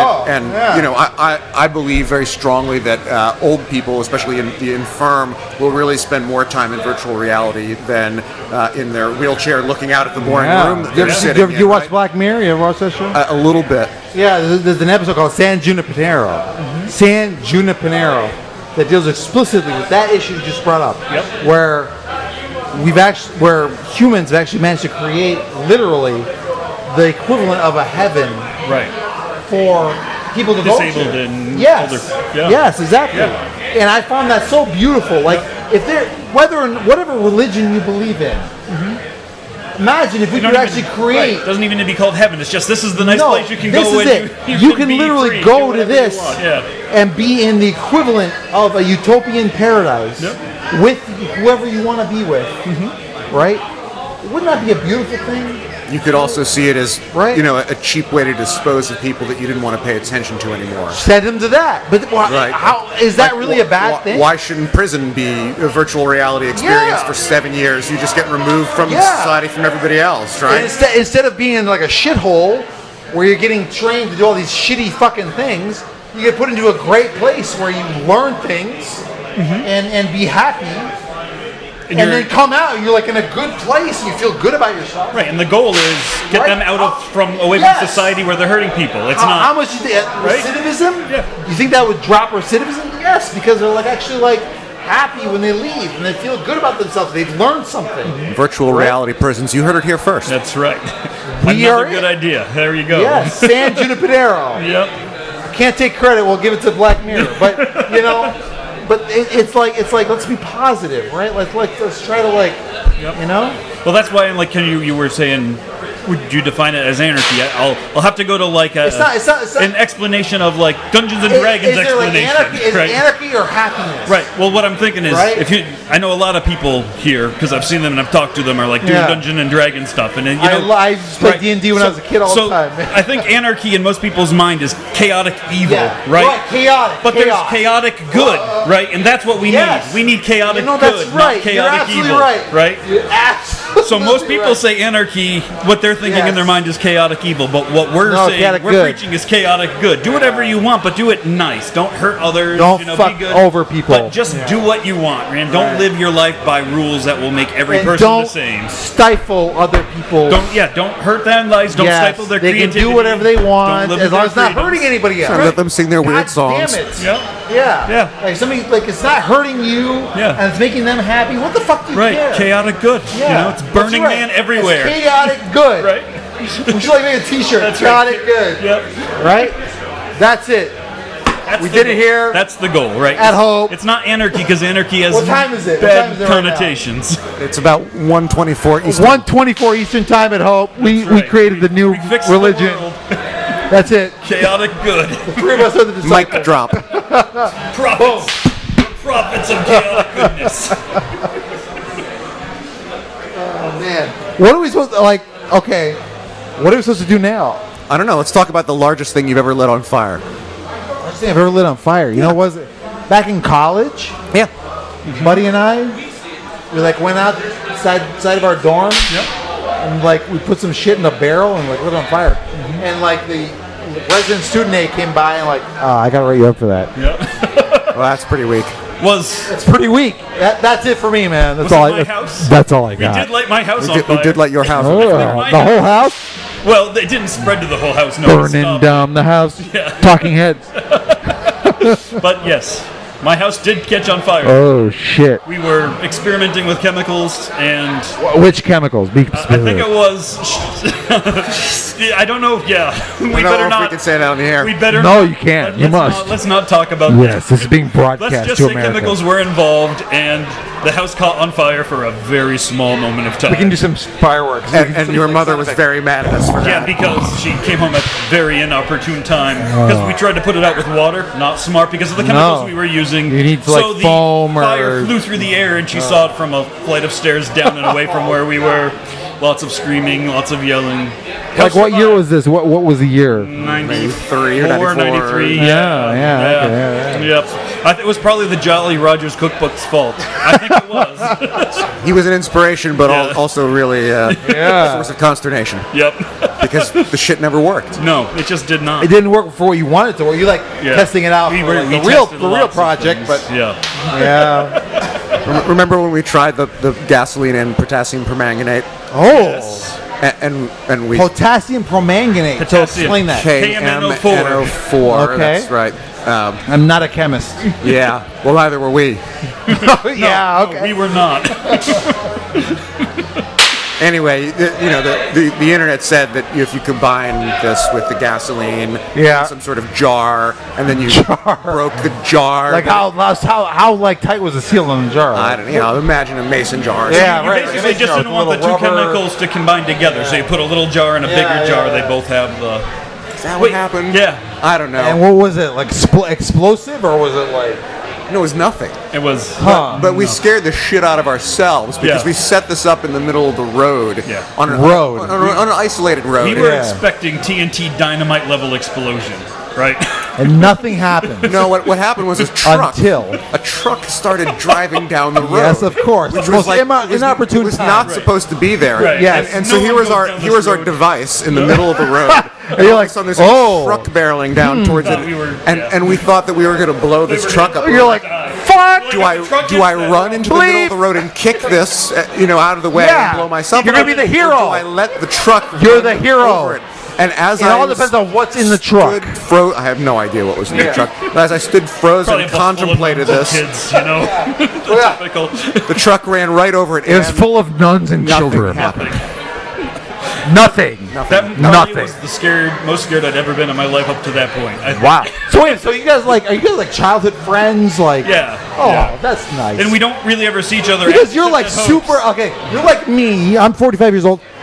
I believe very strongly that old people, especially in the infirm, will really spend more time in virtual reality than in their wheelchair looking out at the boring room that they're sitting in.
You watch Black Mirror? You ever watch that show?
A little bit.
Yeah, there's an episode called San Junipero. San Junipero that deals explicitly with that issue you just brought up.
Yep.
Where where humans have actually managed to create literally the equivalent of a heaven for people to vote to.
Disabled and
yes.
older. Yeah.
Yes, exactly.
Yeah.
And I found that so beautiful. Like if there, whatever religion you believe in, imagine if we could actually create.
It doesn't even need to be called heaven. It's just this is the nice
No,
place you can
this
go
is
and
it.
you
can
be
literally
free,
go
do
to
whatever
this
you want.
and be in the equivalent of a utopian paradise with whoever you want to be with, right? Wouldn't that be a beautiful thing?
You could also see it as a cheap way to dispose of people that you didn't want to pay attention to anymore.
Send them to that. But how is that really a bad thing?
Why shouldn't prison be a virtual reality experience for 7 years? You just get removed from society from everybody else, right?
And instead of being in like a shithole where you're getting trained to do all these shitty fucking things, you get put into a great place where you learn things and be happy. And then come out, you're like in a good place, and you feel good about yourself.
Right, and the goal is get them out of away from society where they're hurting people. It's not
how much you think recidivism? Yeah. You think that would drop recidivism? Yes, because they're actually happy when they leave and they feel good about themselves. They've learned something.
Virtual reality prisons. You heard it here first.
That's right.
We
Another good idea. There you go.
Yes, San Junipero.
Yep.
I can't take credit. We'll give it to Black Mirror, but But it's like let's be positive, right? Let's try to
Well, that's why I'm you were saying would you define it as anarchy? I'll have to go to like
It's not-
an explanation of like Dungeons and Dragons
Is there like
explanation.
anarchy? Is
right?
anarchy or happiness?
Right. Well, what I'm thinking is,
Right?
I know a lot of people here because I've seen them and I've talked to them are like doing
Yeah.
Dungeon and Dragon stuff, and then, you know,
I used to play D&D when I was a kid all the time.
I think anarchy in most people's mind is chaotic evil,
Yeah.
right?
Chaotic.
But
chaos.
there's chaotic good, right? And that's what we
Yes.
need. We need chaotic
that's
good,
right.
not chaotic
You're absolutely
evil,
right.
right?
You're absolutely
So most people
right.
say anarchy, what they're thinking in their mind is chaotic evil, but what we're
No,
saying,
chaotic
we're
good.
preaching is chaotic good. Do whatever you want, but do it nice. Don't hurt others.
Don't
you know,
fuck
be good,
over people.
But just do what you want, man. Don't live your life by rules that will make every
And
person
don't
the same.
stifle other people.
Don't hurt their lives. Don't
Yes,
stifle their
they
creativity.
can do whatever they want
Don't
as long as it's not
freedoms.
hurting anybody else.
Trying to let them sing their weird
God
songs.
Damn it.
Yep.
Yeah.
Yeah.
Like somebody, like it's not hurting you.
Yeah.
And it's making them happy. What the fuck do you
Right.
care?
Chaotic good.
Yeah.
You know, it's Burning
That's right.
Man everywhere.
It's chaotic good.
Right.
We should like make a T-shirt.
That's
chaotic
right.
good.
Yep.
Right. That's it.
That's
We
the
did it
goal.
here.
That's the goal, right?
At Hope.
It's not anarchy because anarchy has
What time is it? What
bad
time is it right now?
connotations.
It's about 1:24 Eastern.
1:24 Eastern time at Hope. We
right.
created the new
Fix the
religion.
world.
That's it.
Chaotic good.
Three of us are the disciples.
Mic drop.
Prophets. Prophets of chaotic goodness.
Oh man. What are we supposed to like? Okay. What are we supposed to do now?
I don't know. Let's talk about the largest thing you've ever lit on fire.
First thing I've ever lit on fire. You know, was it back in college?
Yeah.
Buddy and I, we like went out side of our dorm.
Yep.
And like we put some shit in a barrel and like lit it on fire. And like the resident student aide came by and like, I gotta write you up for that.
Yep.
Well, that's pretty weak.
It's pretty weak. That's it for me, man. That's
Was
all
it
I.
my house?
That's all I
We
got.
did light my house on
We
fire.
did light your house.
Oh,
My
the whole
house.
house,
Well, they didn't spread to the whole house. No, it
burning
stopped.
down the house.
Yeah.
Talking heads.
But yes, my house did catch on fire.
Oh shit!
We were experimenting with chemicals, and
Which chemicals? Be
I think
specific.
it was. I don't know. Yeah, we
I don't
better
know if
not.
we can say that on the air.
We better.
No,
not-
you can't.
Let's
You
not-
must.
let's not talk about.
Yes, this is being
Let's
broadcast
just
to
say
America.
chemicals were involved, and the house caught on fire for a very small moment of time.
We can do some fireworks.
And your mother was very mad at us for
Yeah,
that.
because she came home at a very inopportune time. Because we tried to put it out with water, not smart because of the chemicals
No.
we were using.
You need to,
so
like,
the
foam or-
fire flew through the air, and she saw it from a flight of stairs down and away from where we were. Lots of screaming, lots of yelling.
Like what year was this? What was the year?
93
or
94, 93.
Yeah.
Yep. I think it was probably the Jolly Rogers cookbook's fault. I think it was.
He was an inspiration, but
Yeah.
also really a source of consternation
Yep.
because the shit never worked.
No, it just did not.
It didn't work for what you wanted to work. You like
Yeah.
testing it out
We
for
were-
like,
we
the real
tested
the real
lots of
project,
things.
but
Yeah.
yeah.
Remember when we tried the gasoline and potassium permanganate?
Oh,
And we
potassium permanganate. So
Potassium.
explain that.
KMNO4.
Okay.
That's right.
I'm not a chemist.
Yeah. Well, neither were we.
Yeah. Okay.
We were not.
Anyway, the internet said that if you combine this with the gasoline, in some sort of jar, and then you broke the jar.
Like how like tight was the seal on the jar?
I don't know. Imagine a mason jar.
Yeah,
You
right.
basically just didn't want the two chemicals to combine together, so you put a little jar and a bigger jar. They both have the.
Is that what happened?
Yeah.
I don't know.
And what was it? Like explosive or was it like?
No, it was nothing.
It was.
But we scared the shit out of ourselves because
Yeah.
we set this up in the middle of the road.
Yeah.
On an,
Road.
on an isolated road.
We were expecting TNT dynamite level explosion, right?
And nothing happened.
No, what happened was a truck.
Until
a truck started driving down the road.
Yes, of course.
Which
The
was
most
like
inopportune
it was
time.
not
Right.
supposed to be there.
Right.
Yes.
And so
No
here
one
was
goes
our
down
here
this
was our
road.
device in the middle of the road.
And you're like,
on this
oh.
truck barreling down towards it,
Thought we were-
and we thought that we were going to blow this truck up.
You're like, fuck.
Do I run into the middle of the road and kick this, out of the way
Yeah.
and blow myself?
You're
up?
gonna be the hero.
Or do I let the truck?
You're
run
the hero.
over it? And as
It
I
all depends on what's in the truck.
I have no idea what was in the truck. But as I stood frozen
Probably
and
a bus full of
contemplated
little
this,
kids, you know. Typical.
the truck ran right over it.
It was
and
full of nuns and
nothing
children.
happened.
Nothing.
That probably
Nothing.
was the most scared I'd ever been in my life up to that point.
Wow. So wait, so you guys are you guys like childhood friends? Like,
Yeah.
oh,
yeah.
that's nice.
And we don't really ever see each other
because
after
you're like
that hoax.
super. Okay, you're like me. I'm 45 years old.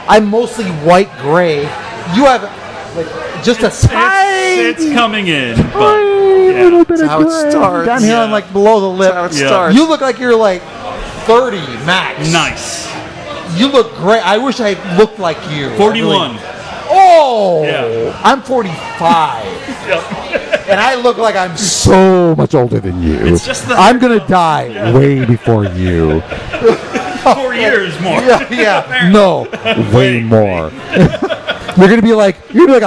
I'm mostly white gray. You have like just a tiny.
It's coming in, but
little bit
That's
of
how it
gray
starts.
down here on like below the lip.
That's how it starts.
You look like you're like 30 max.
Nice.
You look great. I wish I looked like you.
41.
Oh,
Yeah.
I'm 45.
Yep.
And I look like I'm so much older than you.
It's just the
I'm going to die way before you.
4 years more.
Yeah. No, way more. You're going to be like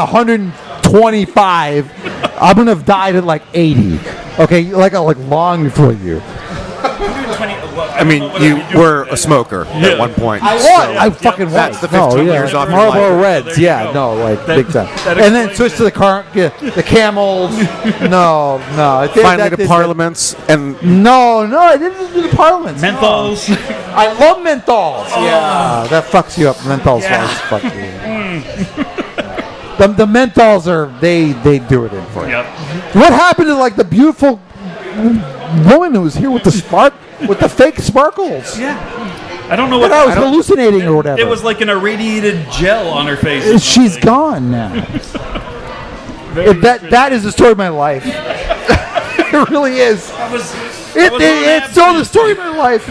125. I'm going to have died at like 80. Okay, like long before you.
I mean, you were a smoker at one point.
I was.
so
I fucking was.
That's the 15 years off your
Marlboro
life.
Reds. Yeah, no, like big time.
that
And then
explains
switch to the Camels. No.
Finally to Parliaments and
No, I didn't do the Parliaments.
Menthols.
No. I love menthols. Yeah, that fucks you up. Menthols fuck you. The menthols they do it in for you.
Yep.
What happened to like the beautiful woman who was here with the fake sparkles?
Yeah. I don't know what
I was hallucinating or whatever.
It was like an irradiated gel on her face.
She's gone now. That is the story of my life. It really is. It's so the story of my life.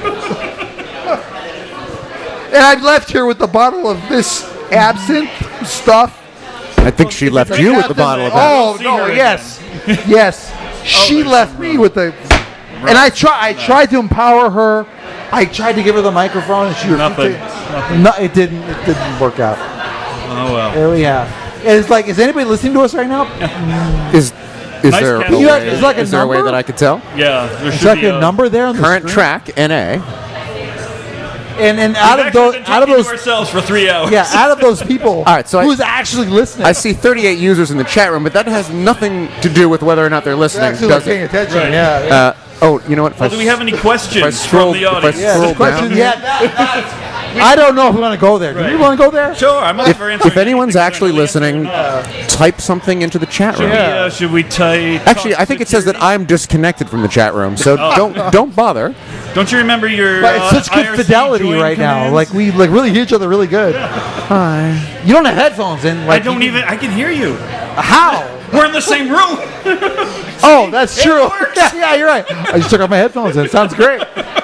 And I left here with the bottle of this absinthe stuff.
I think she left you with the bottle of that.
Oh no! Yes. She left me with the. And I tried to empower her. I tried to give her the microphone, and she
Nothing.
No, it didn't work out.
Oh well.
There we have. And it's like, is anybody listening to us right now?
Is
Nice
there a
catch.
way,
Is like a
is there a way
number?
that I could tell?
Yeah. There
Is
should
like
be
a number there on the
Current
screen?
track NA.
And
We've
out of
actually
those,
been
out of
talking
those,
to ourselves for 3 hours.
yeah, out of those people,
All right, so
who's actually listening?
I see 38 users in the chat room, but that has nothing to do with whether or not they're
They're
listening,
actually
does
paying
it?
attention.
Right.
Yeah.
You know what?
Well, do we have any questions
scroll-
from the
if I
audience?
Yeah,
scroll
the question.
down
Yeah, I don't know if we want to go there. Do you want to go there?
Sure, I'm up for answering.
If anyone's
anything
actually
concerned with
listening, type something into the chat room.
Should we type?
Actually, I think it says that I'm disconnected from the chat room, so don't bother.
Don't you remember your?
But it's such good
IRC
fidelity
join
right now.
commands?
Like we really hear each other really good. Hi. You don't have headphones in. Like,
I don't even. I can hear you.
How?
We're in the same room.
Oh, that's true. Yeah, you're right. I just took off my headphones and it sounds great.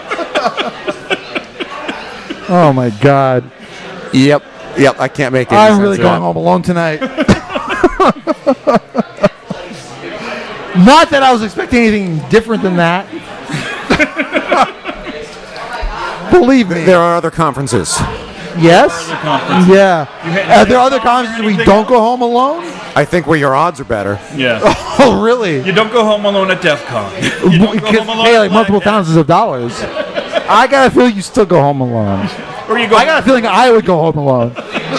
Oh my God.
Yep. I can't make it.
I'm really going home alone tonight. Not that I was expecting anything different than that. Believe me.
There are other conferences.
Yes?
Other conferences.
Yeah. Are there other conferences we don't go home alone?
I think where your odds are better.
Yeah.
Oh, really?
You don't go home alone at DEF CON. You don't go
Because
home alone
pay
at
like multiple
Black
thousands of dollars. I got a feeling you still go home alone.
Death. Or you go.
I got a feeling I would go home alone.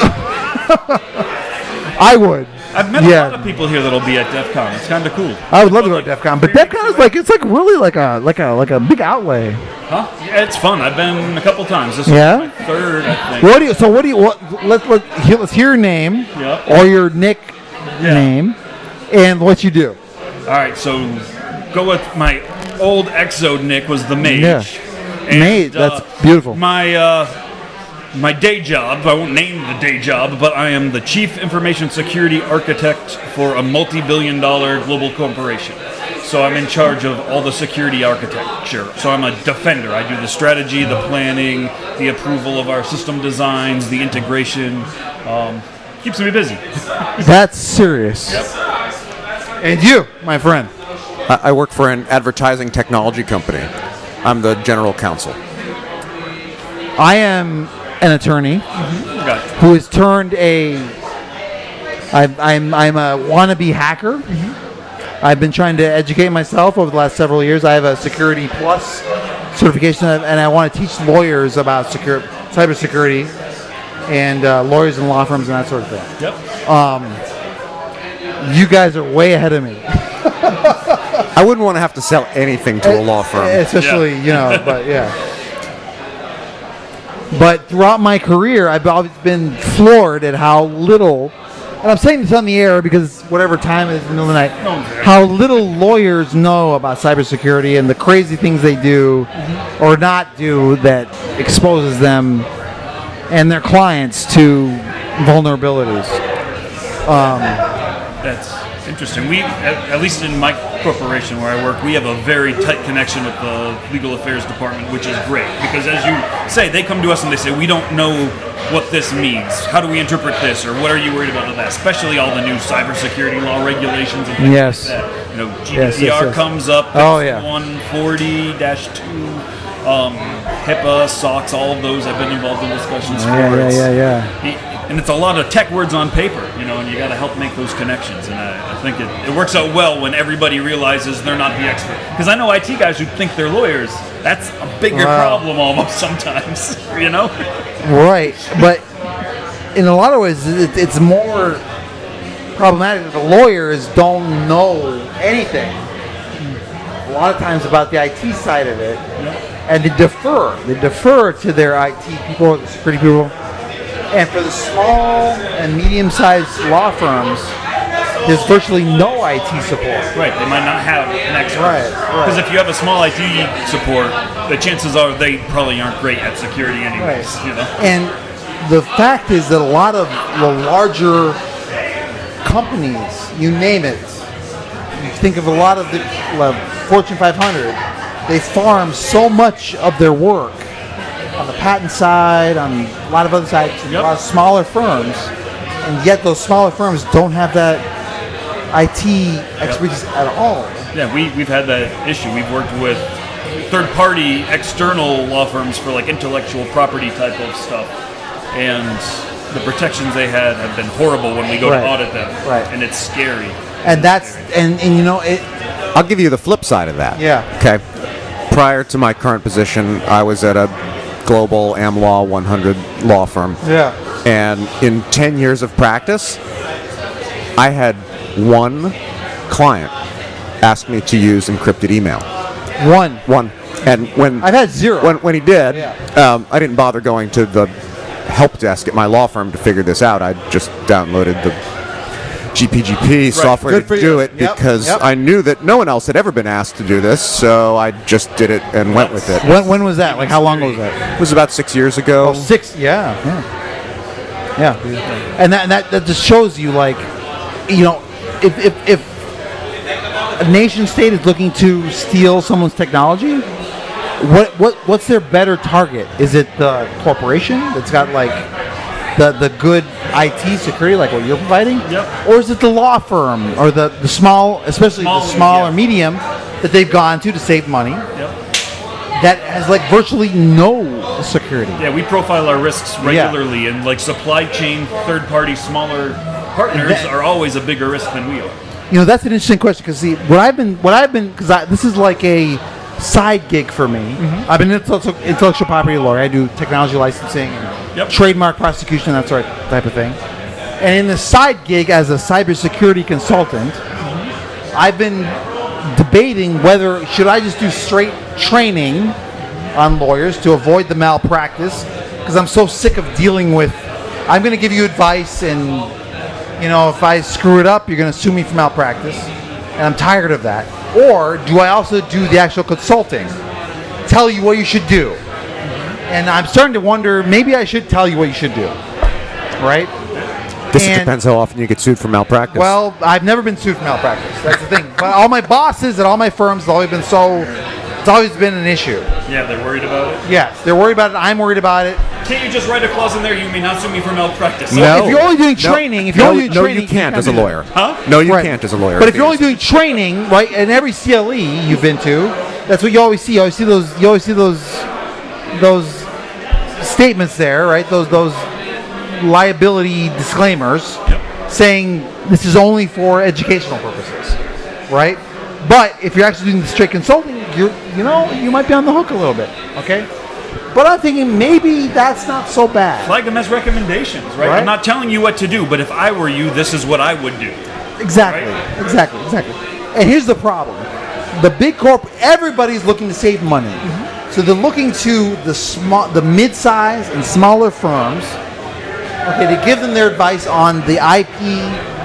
I would.
I've met a lot of people here that'll be at DEF CON. It's kind of cool.
I would love to go to DEF CON, but DEF CON is like really like a big outlay.
Huh? Yeah, it's fun. I've been a couple times. This
Yeah?
is my third, I think.
Let's hear your name
Yep.
or your nickname and what you do.
All right, so go with my old Exo nick was the Mage.
Yeah.
And,
Mage, that's beautiful.
My day job, I won't name the day job, but I am the Chief Information Security Architect for a multi-billion-dollar global corporation. So I'm in charge of all the security architecture. So I'm a defender. I do the strategy, the planning, the approval of our system designs, the integration. Keeps me busy.
That's serious.
Yep.
And you, my friend?
I work for an advertising technology company. I'm the general counsel.
I am an attorney
Got it.
who has turned I'm a wannabe hacker. I've been trying to educate myself over the last several years. I have a Security Plus certification, and I want to teach lawyers about cybersecurity and lawyers and law firms and that sort of thing.
Yep.
You guys are way ahead of me.
I wouldn't want to have to sell anything to a law firm.
Especially, but yeah. But throughout my career, I've always been floored at how little, and I'm saying this on the air because whatever time it is in the middle of the night, how little lawyers know about cybersecurity and the crazy things they do or not do that exposes them and their clients to vulnerabilities.
That's interesting. We, at least in my corporation where I work, we have a very tight connection with the legal affairs department, which is great. Because as you say, they come to us and they say, we don't know what this means. How do we interpret this? Or what are you worried about with that? Especially all the new cybersecurity law regulations and things
Yes.
like that. You know,
Yes,
GDPR comes up,
Oh, yeah.
140-2, HIPAA, SOX, all of those I've been involved in discussions for.
Yeah.
And it's a lot of tech words on paper, and you got to help make those connections. And I think it works out well when everybody realizes they're not the expert. Because I know IT guys who think they're lawyers. That's a bigger problem almost sometimes,
Right, but in a lot of ways, it's more problematic that the lawyers don't know anything. A lot of times about the IT side of it, and they defer. They defer to their IT people, the security people. And for the small and medium-sized law firms, there's virtually no IT support.
Right, they might not have an expert.
Right.
Because if you have a small IT support, the chances are they probably aren't great at security anyways.
And the fact is that a lot of the larger companies, you name it, you think of a lot of the Fortune 500, they farm so much of their work on the patent side, on a lot of other sides, a lot of smaller firms, and yet those smaller firms don't have that IT expertise at all.
Yeah, we've had that issue. We've worked with third-party external law firms for like intellectual property type of stuff, and the protections they had have been horrible when we go to audit them, and it's scary.
And that's and
I'll give you the flip side of that.
Yeah.
Okay. Prior to my current position, I was at a global AmLaw 100 law firm.
Yeah.
And in 10 years of practice, I had one client ask me to use encrypted email.
One.
And when
I've had zero.
When he did, I didn't bother going to the help desk at my law firm to figure this out. I just downloaded the GPGP software to do it because I knew that no one else had ever been asked to do this, so I just did it and went with it.
When was that? Like, how long ago was that?
It was about 6 years ago.
Oh, 6, yeah. And that just shows you, like, if a nation state is looking to steal someone's technology, what's their better target? Is it the corporation that's got like the good IT security, like what you're providing, or is it the law firm or the small, especially the small or medium that they've gone to save money? That has like virtually no security.
Yeah, we profile our risks regularly, and like supply chain, third-party, smaller partners are always a bigger risk than we are.
That's an interesting question because what I've been because this is like a side gig for me. I've been an intellectual property lawyer. I do technology licensing, and trademark prosecution, that sort of type of thing. And in the side gig as a cybersecurity consultant, I've been debating whether should I just do straight training on lawyers to avoid the malpractice, because I'm so sick of dealing with, I'm going to give you advice and if I screw it up, you're going to sue me for malpractice, and I'm tired of that. Or do I also do the actual consulting, tell you what you should do? And I'm starting to wonder, maybe I should tell you what you should do, right?
This depends how often you get sued for malpractice.
Well, I've never been sued for malpractice. That's the thing. But all my bosses at all my firms have always been it's always been an issue.
Yeah, they're worried about it?
Yes, they're worried about it. I'm worried about it.
Can't you just write a clause in there, you may not sue me for malpractice?
No. If you're only doing training,
you can't as a lawyer.
Huh?
No, you can't as a lawyer.
But if you're only doing training, right, and every CLE you've been to, that's what you always see. You always see those statements there, right? Those liability disclaimers saying this is only for educational purposes, right? But if you're actually doing the straight consulting, you might be on the hook a little bit, okay? But I'm thinking maybe that's not so bad.
Flag them as recommendations, right? I'm not telling you what to do, but if I were you, this is what I would do.
Exactly, right? exactly. And here's the problem: the big everybody's looking to save money, so they're looking to the mid-size and smaller firms, okay, to give them their advice on the IP,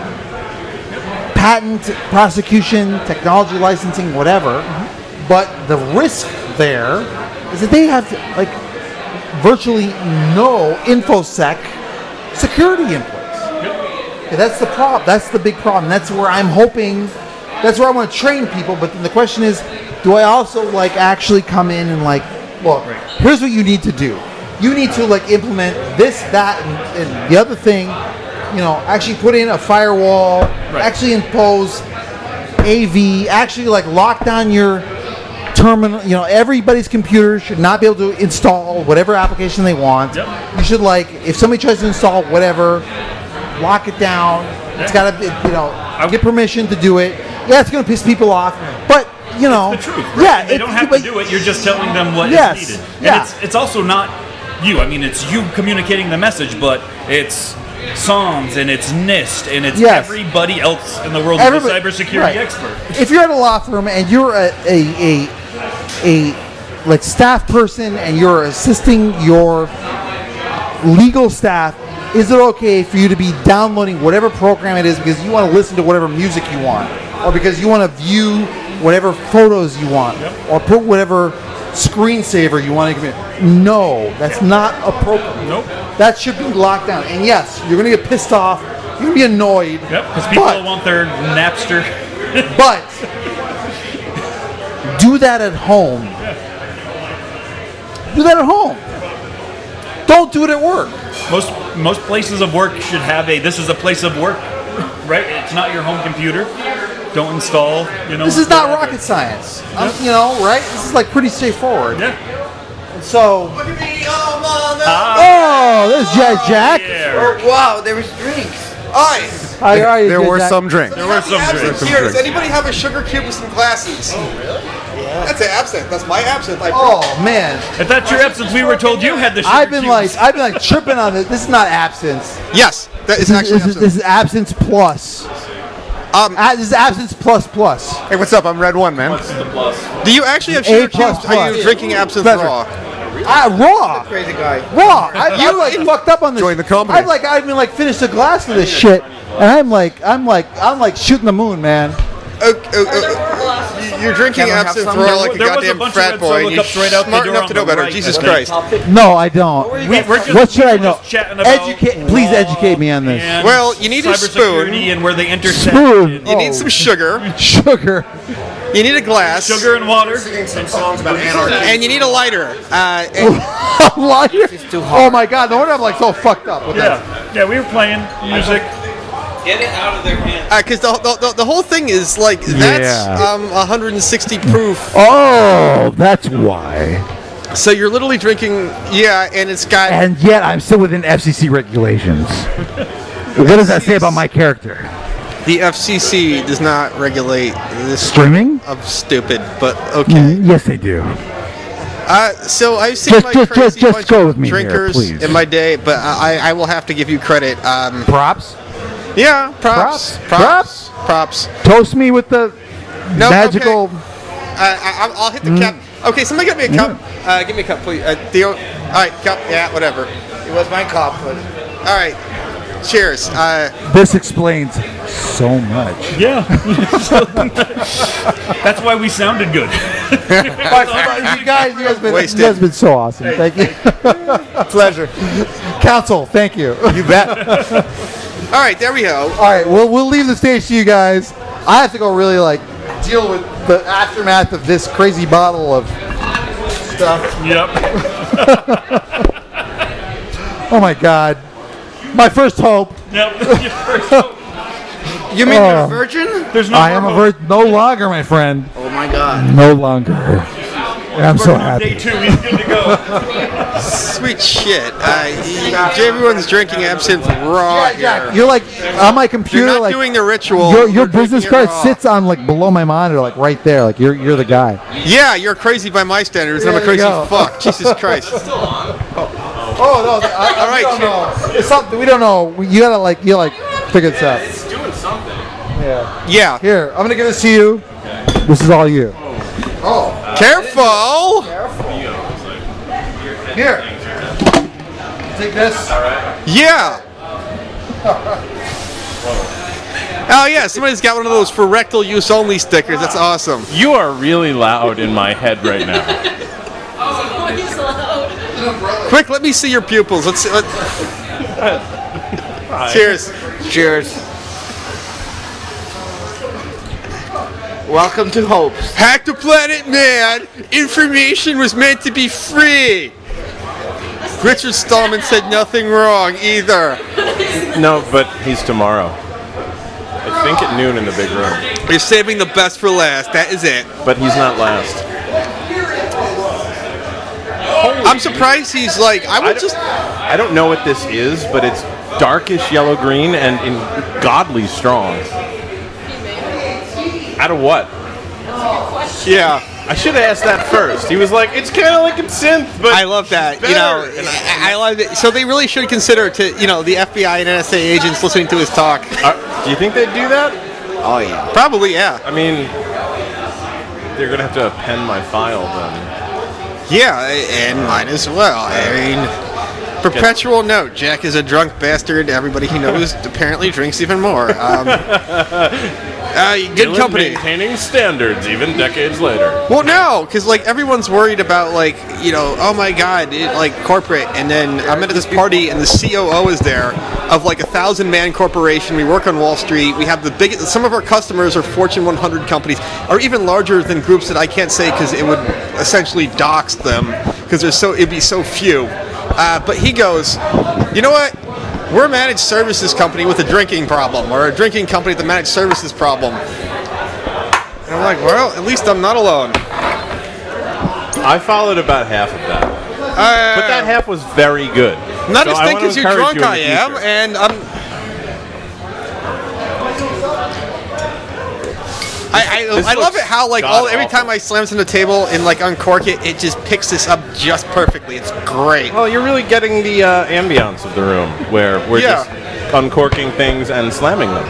patent prosecution, technology licensing, whatever. But the risk there is that they have to, virtually no InfoSec security in place. Okay, that's the problem. That's the big problem. That's where I'm hoping. That's where I want to train people. But then the question is, do I also like actually come in and like, look, here's what you need to do. You need to like implement this, that, and the other thing. You know, actually put in a firewall. Actually impose AV. Actually like lock down your terminal. You know, everybody's computer should not be able to install whatever application they want. You should like, if somebody tries to install whatever, lock it down. It's got to, you know, get permission to do it. Yeah, it's going to piss people off, but you know,
it's the truth, right? Yeah, they don't have to do it. You're just telling them what is needed. And it's also not you. I mean, it's you communicating the message, but it's SOMS and it's NIST and it's everybody else in the world who's a cybersecurity expert.
If you're at a law firm and you're a like staff person and you're assisting your legal staff, is it okay for you to be downloading whatever program it is because you want to listen to whatever music you want, or because you want to view whatever photos you want, or put whatever screensaver you want to commit? No, that's not appropriate.
Nope.
That should be locked down. And yes, you're going to get pissed off. You're going to be annoyed.
Yep, because people want their Napster.
But do that at home. Do that at home. Don't do it at work.
Most places of work should have this is a place of work, right? It's not your home computer. Don't install, you know.
This is not rocket science. You know, right? This is like pretty straightforward.
Yeah.
And so.
Look at me, oh, mother.
Oh, there's Jack.
Yeah. Oh, wow, there was drinks. Ice.
How are you,
There were
Jack?
some drinks.
There were some drinks. Here, does anybody have a sugar cube with some glasses? Oh, really? Yeah. That's an absinthe. That's my absinthe.
Oh man!
If that's your absinthe, we were told you had the sugar
I've been like tripping on this. This is not absinthe.
Yes, that is actually absinthe.
This is absinthe plus. This is absinthe plus.
Hey, what's up? I'm Red One, man.
What's the plus?
Do you actually have sugar cubes? Are you drinking absinthe raw?
Raw.
Crazy guy.
Raw. I'm like fucked up on this.
Join the company.
I've been like finished a glass of this shit, and I'm like shooting the moon, man.
You're drinking absinthe raw like a goddamn frat boy, and you're smart enough to know better. Jesus Christ.
No, I don't. What should I know? Please educate me on this.
Well, you need a spoon.
And where they intersect.
Spoon.
You need some sugar.
Sugar.
You need a glass.
Sugar and water.
Singing some songs about anarchy. And you need a lighter.
A lighter? Oh my God! No wonder I'm like so fucked up with that.
Yeah, we were playing music.
Get it out of their hands. Because the whole thing is like that's 160 proof.
Oh, that's why.
So you're literally drinking, and it's got.
And yet I'm still within FCC regulations. What does that say about my character?
The FCC does not regulate this
streaming
of stupid, but okay.
Yes, they do.
So I've seen crazy bunch
go
of
with me
drinkers
here,
in my day, but I will have to give you credit.
Props.
Yeah, props.
Toast me with the magical.
Okay. I'll hit the cup. Okay, somebody get me a cup. Give me a cup, please. Theo. All right, cup. Yeah, whatever. It was my cup, but. All right. Cheers.
This explains so much.
Yeah. That's why we sounded good.
You guys have been so awesome. Thank you.
Pleasure.
Council, thank you.
You bet.
All right, there we go.
All right, we'll leave the stage to you guys. I have to go really deal with the aftermath of this crazy bottle of stuff.
Yep.
Oh my God. My first hope.
Yep. Your first hope.
You mean you're a virgin?
There's no.
I am a virgin. No longer, my friend.
Oh my God.
No longer. And I'm so happy.
Day 2, he's good to go.
Sweet shit. Everyone's drinking absinthe raw here.
You're like on my computer.
You're not doing the ritual.
Your business card sits on below my monitor, right there. You're the guy.
Yeah, you're crazy by my standards. I'm a crazy fuck. Jesus Christ.
Oh no! All right. It's something we don't know. You gotta figure this out.
It's doing something.
Yeah. Here, I'm gonna give this to you. This is all you.
Oh. Careful.
Here. Take this.
Yeah. Oh yeah, somebody's got one of those for rectal use only stickers. That's awesome.
You are really loud in my head right now.
Oh, he's loud.
Quick, let me see your pupils. Let's see. Cheers.
Cheers. Welcome to Hopes.
Hack the planet, man. Information was meant to be free. Richard Stallman said nothing wrong either.
No, but he's tomorrow. I think at noon in the big room.
You're saving the best for last. That is it.
But he's not last.
I'm surprised he's like,
I don't know what this is, but it's darkish yellow green and godly strong. Out of what?
Yeah.
I should have asked that first. He was like, it's kind of like a synth, but
I love that.
better.
You know, I love it. So they really should consider the FBI and NSA agents listening to his talk.
Do you think they'd do that?
Oh yeah.
Probably, yeah.
I mean, they're gonna have to append my file then.
Yeah, and mine as well. I mean, perpetual note: Jack is a drunk bastard. Everybody he knows apparently drinks even more. Good
Dylan
company.
Maintaining standards even decades later.
Well, no, because everyone's worried about oh my God, corporate. And then I'm at this party and the COO is there of 1,000-man corporation. We work on Wall Street. We have the biggest. Some of our customers are Fortune 100 companies, or even larger than groups that I can't say because it would essentially dox them because it'd be so few. But he goes, you know what? We're a managed services company with a drinking problem, or a drinking company with a managed services problem. And I'm like, well, at least I'm not alone.
I followed about half of that. But that half was very good.
Not
So
as
I
thick
want to
as you
encourage
drunk
you in
I
the
am,
future.
and I love it how every time I slam on the table and uncork it just picks this up just perfectly. It's great.
Well, you're really getting the ambiance of the room where we're just uncorking things and slamming them.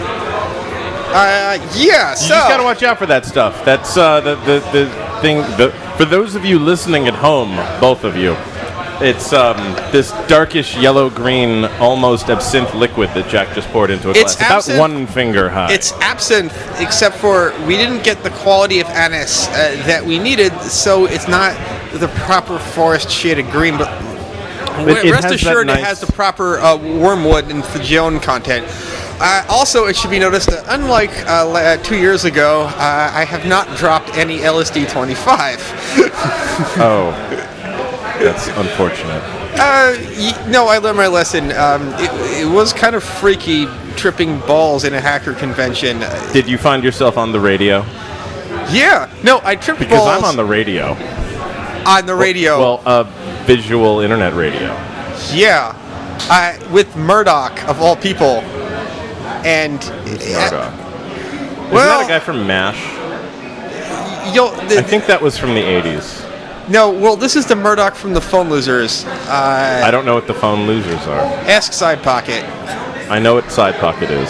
So
You just gotta watch out for that stuff. That's the thing. For those of you listening at home, both of you, it's this darkish yellow-green, almost absinthe liquid that Jack just poured into a glass. About 1 finger high.
It's absinthe, except for we didn't get the quality of anise that we needed, so it's not the proper forest shaded green. But rest assured, it has the proper wormwood and thajone content. Also, it should be noticed that unlike 2 years ago, I have not dropped any LSD 25.
Oh. That's unfortunate.
No, I learned my lesson. It was kind of freaky tripping balls in a hacker convention.
Did you find yourself on the radio?
Yeah. No, I tripped balls.
Because I'm on the radio.
On the radio.
Well, visual internet radio.
Yeah. With Murdoch, of all people. And...
Murdoch? Isn't that a guy from MASH? I think that was from the 80s.
No, well, this is the Murdoch from the Phone Losers.
I don't know what the Phone Losers are.
Ask Side Pocket.
I know what Side Pocket is.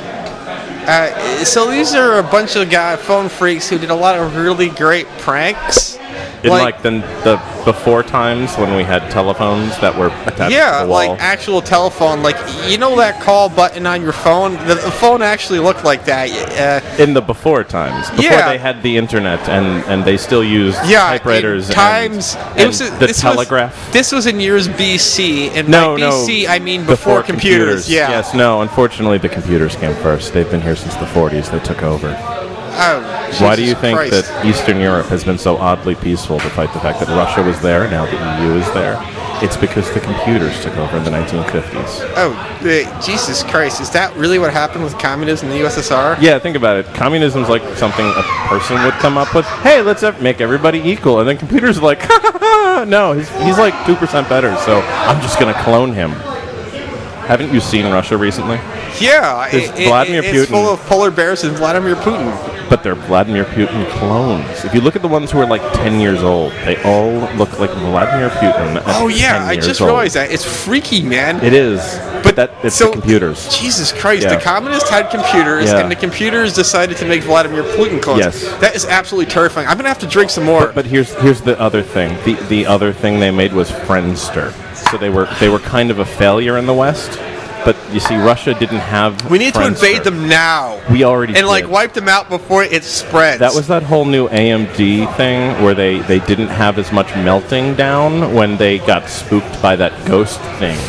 So these are a bunch of phone freaks who did a lot of really great pranks.
In the before times when we had telephones that were attached to the wall.
Actual telephone. That call button on your phone? The phone actually looked like that.
In the before times. Before they had the internet and they still used typewriters and the telegraph.
This was in years BC. And
by
BC, I mean before computers. Yeah.
Yes, no. Unfortunately, the computers came first. They've been here since the 40s. They took over.
Oh,
why do you think that Eastern Europe has been so oddly peaceful despite the fact that Russia was there, now the EU is there? It's because the computers took over in the 1950s.
Oh, Jesus Christ. Is that really what happened with communism in the USSR?
Yeah, think about it. Communism's like something a person would come up with. Hey, let's make everybody equal. And then computers are like, ha ha ha, no, he's like 2% better, so I'm just going to clone him. Haven't you seen Russia recently?
Yeah,
Vladimir Putin.
It's full of polar bears and Vladimir Putin.
But they're Vladimir Putin clones. If you look at the ones who are 10 years old, they all look like Vladimir Putin.
Oh yeah, I just realized that. It's freaky, man.
It is. But it's the computers.
Jesus Christ, the communists had computers, and the computers decided to make Vladimir Putin clones.
Yes.
That is absolutely terrifying. I'm gonna have to drink some more.
But here's the other thing. The other thing they made was Friendster. So they were kind of a failure in the West. But you see, Russia didn't have.
We need to
Friendster.
invade them now.
We already
and like
did.
wipe them out before it spreads.
That was that whole new AMD thing where they didn't have as much melting down when they got spooked by that ghost thing.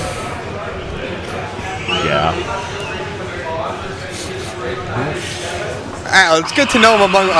Yeah.
It's good to know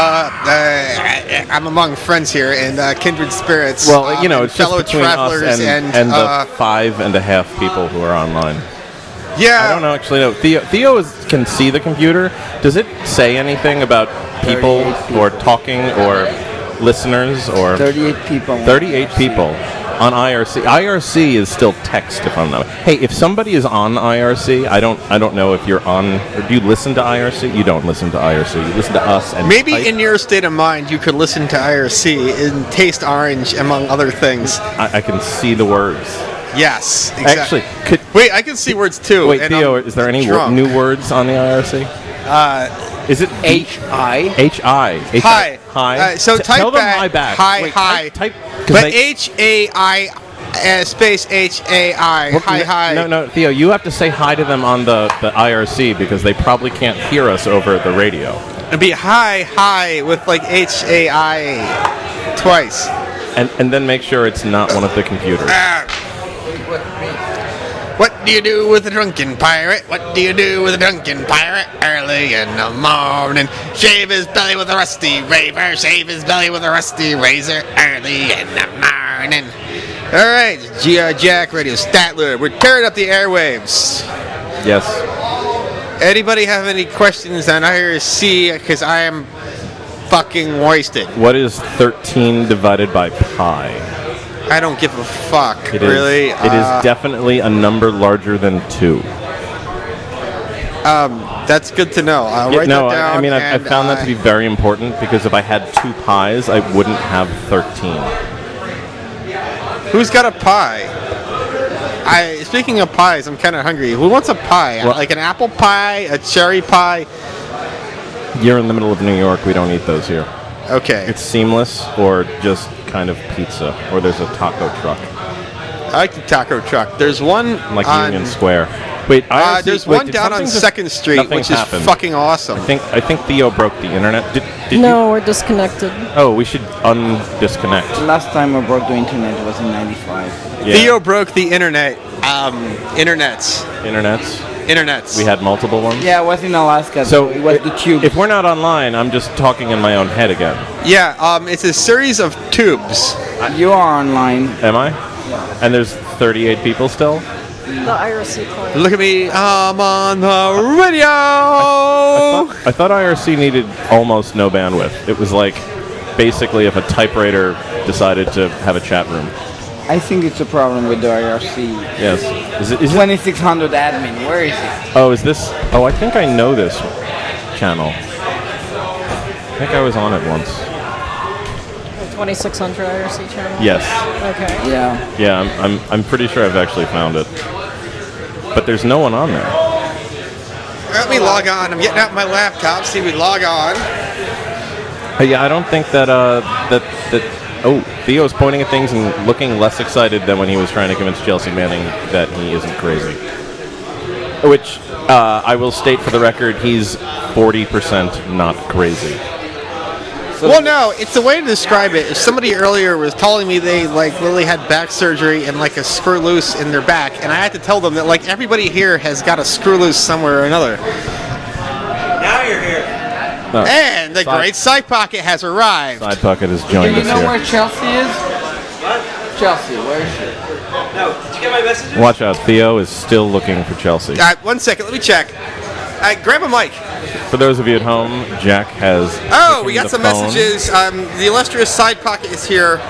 I'm among friends here and kindred spirits.
Well, it's
fellow
just between
travelers
us and the 5.5 people who are online.
Yeah.
I don't know, actually, no. Theo can see the computer. Does it say anything about people who are talking or listeners or
38 people.
38 people on IRC. IRC is still text, if I'm not. Hey, if somebody is on IRC, I don't know if you're on. Or do you listen to IRC? You don't listen to IRC. You listen to us and
maybe
type.
in your state of mind you could listen to IRC and taste orange among other things.
I can see the words.
Yes, exactly.
Actually,
wait, I can see words too.
Wait,
and
Theo, is there any new words on the IRC? Is it
H-I?
H-I.
Hi.
Hi.
So type
tell them
back.
hi back.
Hi,
Wait,
hi.
Type.
But H-A-I space H-A-I.
Well,
hi.
No, Theo, you have to say hi to them on the IRC because they probably can't hear us over the radio.
It'd be hi with like H-A-I twice.
And then make sure it's not one of the computers.
What do you do with a drunken pirate? What do you do with a drunken pirate? Early in the morning, shave his belly with a rusty raver, shave his belly with a rusty razor. Early in the morning. All right, GR Jack Radio Statler. We're tearing up the airwaves.
Yes.
Anybody have any questions on IRC? Because I am fucking wasted.
What is 13 divided by pi?
I don't give a fuck.
It is,
really.
It is definitely a number larger than 2.
That's good to know. I'll write that down.
I mean, I found that to be very important because if I had 2 pies, I wouldn't have 13.
Who's got a pie? Speaking of pies, I'm kind of hungry. Who wants a pie?
Well,
like an apple pie, a cherry pie?
You're in the middle of New York. We don't eat those here.
Okay.
It's seamless or just kind of pizza, or there's a taco truck.
I like the taco truck. There's one
like
on
Union Square. Wait,
there's one down on 2nd Street, which is fucking awesome.
I think Theo broke the internet. Did
no, we're disconnected.
Oh, we should undisconnect.
Last time I broke the internet was in 95.
Yeah.
Theo broke the internet. Internets.
We had multiple ones.
Yeah, it was in Alaska.
So
it was the tube.
If we're not online, I'm just talking in my own head again.
Yeah, it's a series of tubes.
You are online.
Am I? Yeah. And there's 38 people still?
The IRC client.
Look at me, I'm on the radio!
I thought IRC needed almost no bandwidth. It was like basically if a typewriter decided to have a chat room.
I think it's a problem with the IRC.
Yes. Is it
2600 admin, where is it?
Oh, is this? Oh, I think I know this channel. I think I was on it once.
2600 IRC channel?
Yes.
Okay.
Yeah.
Yeah, I'm pretty sure I've actually found it. But there's no one on there.
Let me log on. I'm getting out my laptop. See, we log on.
Yeah, I don't think that Oh, Theo's pointing at things and looking less excited than when he was trying to convince Chelsea Manning that he isn't crazy. Which, I will state for the record, he's 40% not crazy.
Well, no, it's a way to describe it. If somebody earlier was telling me they literally had back surgery and a screw loose in their back, and I had to tell them that everybody here has got a screw loose somewhere or another.
Now you're here.
No.
And the great Side Pocket has arrived.
Side Pocket has joined us
Do you know
here.
where Chelsea is?
What?
Chelsea, where is she?
No, did you get my messages?
Watch out, Theo is still looking for Chelsea.
1 second, let me check. Grab a mic.
For those of you at home, Jack has.
Oh, we got some
phone.
messages. The illustrious Side Pocket is here.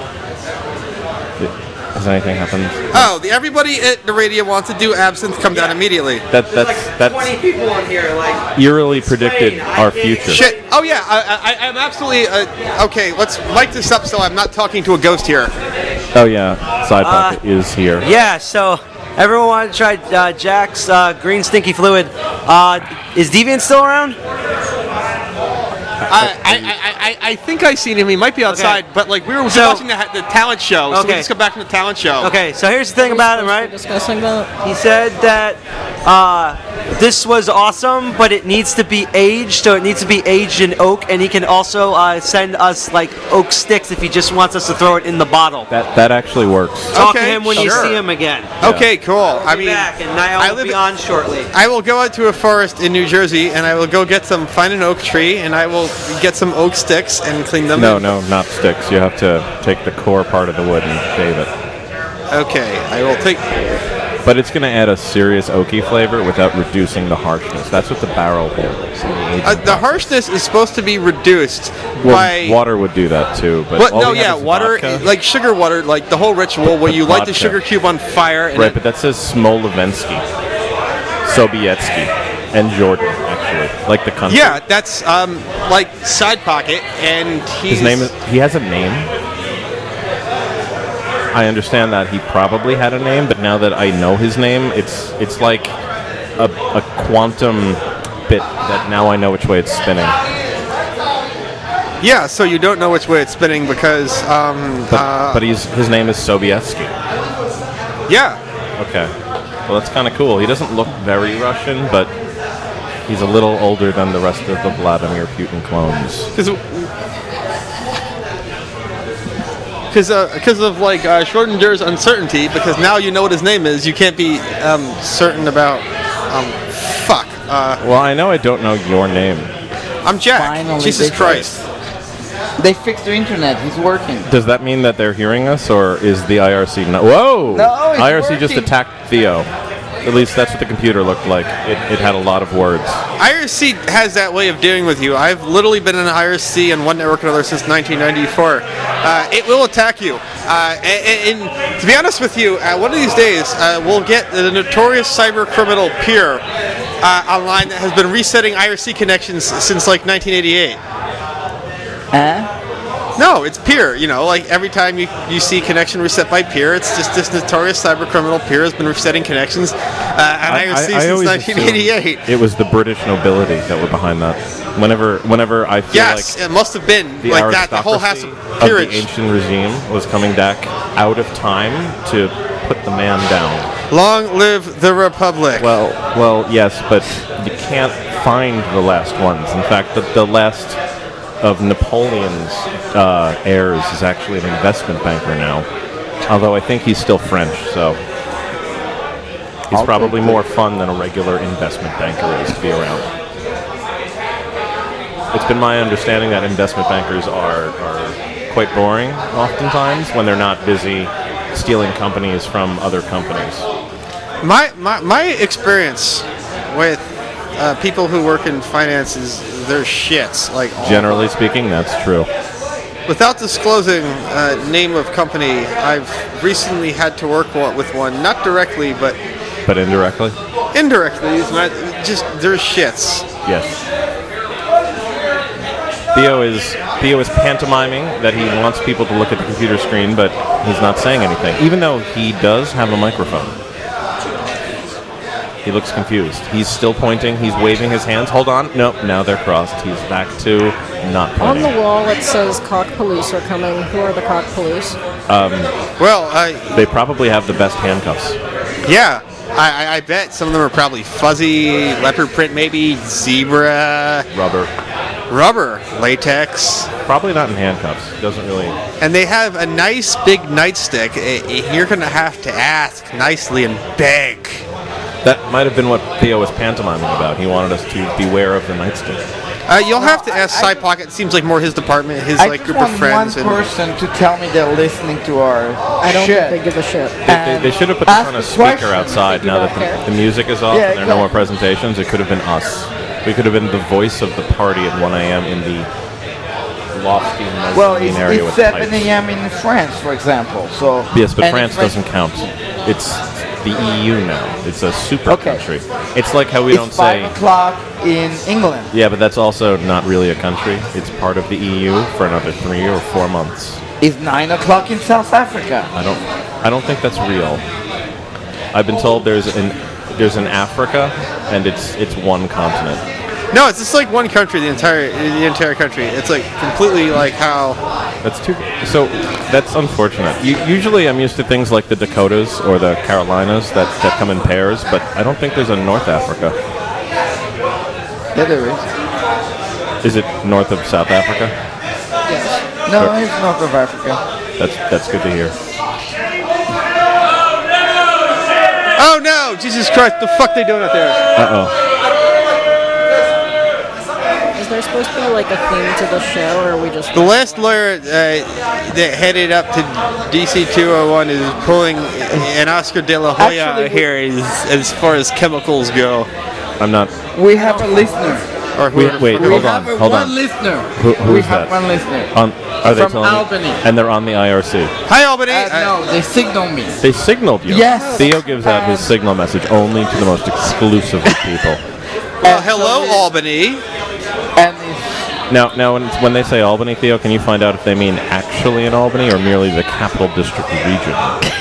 Has anything happened?
Oh, everybody at the radio wants to do Absinthe. Come down immediately.
That's
20 people in here.
eerily predicted our future.
Shit. Oh yeah, I'm absolutely okay. Let's mic this up so I'm not talking to a ghost here.
Oh yeah, Side Pocket is here.
Yeah, so everyone wanted to try Jack's green stinky fluid. Is Deviant still around?
I think I seen him. He might be outside, but like we were watching the talent show. So we just got back from the talent show.
Okay, so here's the thing about him, right?
Discussing that.
He said that this was awesome, but it needs to be aged, so it needs to be aged in oak, and he can also send us like oak sticks if he just wants us to throw it in the bottle.
That actually works.
Talk to him when you see him again.
Okay, cool. I mean,
back, and Niall will be on shortly.
I will go out to a forest in New Jersey, and I will go find an oak tree, and I will get some oak sticks and clean them.
No, not sticks. You have to take the core part of the wood and shave it.
Okay, I will take.
But it's going to add a serious oaky flavor without reducing the harshness. That's what the barrel holds.
The harshness is supposed to be reduced by
water would do that too. But
water, like sugar water, like the whole ritual where you light the sugar cube on fire. And
right, but that says Smolovensky, Sobietsky, and Jordan actually, like the country.
Yeah, that's like Side Pocket, and
he has a name. I understand that he probably had a name, but now that I know his name, it's like a quantum bit that now I know which way it's spinning.
Yeah, so you don't know which way it's spinning because...
But his name is Sobietsky.
Yeah.
Okay. Well, that's kind of cool. He doesn't look very Russian, but he's a little older than the rest of the Vladimir Putin clones.
Because of like Schrodinger's uncertainty, because now you know what his name is, you can't be certain about.
Well, I know I don't know your name.
I'm Jack.
Finally,
Jesus Christ.
They fixed the internet. He's working.
Does that mean that they're hearing us, or is the IRC not? Whoa!
No, it's
IRC
working.
just attacked Theo. At least that's what the computer looked like. It had a lot of words.
IRC has that way of dealing with you. I've literally been in IRC on one network or another since 1994. It will attack you. And to be honest with you, one of these days we'll get the notorious cyber criminal Peer online that has been resetting IRC connections since like 1988. No, it's Peer. You know, like every time you see connection reset by Peer, it's just this notorious cyber criminal Peer has been resetting connections on IRC since 1988.
It was the British nobility that were behind that. Whenever I feel
like
it
must have been
the
like that. The whole house of peerage,
the ancient regime was coming back out of time to put the man down.
Long live the Republic.
Well, yes, but you can't find the last ones. In fact, the last of Napoleon's heirs is actually an investment banker now. Although I think he's still French, so he's probably more fun than a regular investment banker is to be around. It's been my understanding that investment bankers are quite boring oftentimes when they're not busy stealing companies from other companies.
My experience with people who work in finance is they're shits. Like
generally speaking, that's true.
Without disclosing name of company, I've recently had to work with one, not directly, but
indirectly.
Indirectly, just they're shits.
Yes. Theo is pantomiming that he wants people to look at the computer screen, but he's not saying anything, even though he does have a microphone. He looks confused. He's still pointing. He's waving his hands. Hold on. Nope, now they're crossed. He's back to not pointing.
On the wall it says cock police are coming. Who are the cock police?
They
probably have the best handcuffs.
Yeah. I bet some of them are probably fuzzy, leopard print maybe, zebra. Rubber, latex.
Probably not in handcuffs. Doesn't really.
And they have a nice big nightstick. You're going to have to ask nicely and beg.
That might have been what Theo was pantomiming about. He wanted us to beware of the nightstick.
You'll have to ask Side Pocket. It seems like more his department, his group of friends.
I just want one person to tell me they're listening to our
I don't think they give a shit.
They should have put this on a speaker outside now that the music is off and there are no more presentations. It could have been us. We could have been the voice of the party at 1 a.m. in the lofty mezzanine area with
it's 7 a.m. in France, for example. So
yes, but France doesn't count. It's the EU now. It's a super country. It's like how we don't say...
It's 5 o'clock in England.
Yeah, but that's also not really a country. It's part of the EU for another 3 or 4 months.
It's 9 o'clock in South Africa.
I don't think that's real. I've been told there's an Africa, and it's one continent.
No, it's just like one country, the entire country. It's like completely like how.
So that's unfortunate. Usually I'm used to things like the Dakotas or the Carolinas that come in pairs, but I don't think there's a North Africa.
Yeah, there is.
Is it north of South Africa?
Yes. No, it's north of Africa.
That's good to hear.
Oh no! Jesus Christ! The fuck they doing out there?
Uh-oh.
Is there supposed to be like a theme to the show, or are we just...
The last lawyer that headed up to DC 201 is pulling an Oscar De La Hoya here as far as chemicals go.
I'm not.
We have a listener.
Wait, hold on.
One listener.
Who's that?
One listener.
Are they
From
telling
Albany.
Me? And they're on the IRC.
Hi, Albany.
No, they signaled me.
They signaled you?
Yes.
Theo gives out his signal message only to the most exclusive of people.
Well, hello, Albany.
And
Now, when they say Albany, Theo, can you find out if they mean actually in Albany or merely the Capital District region?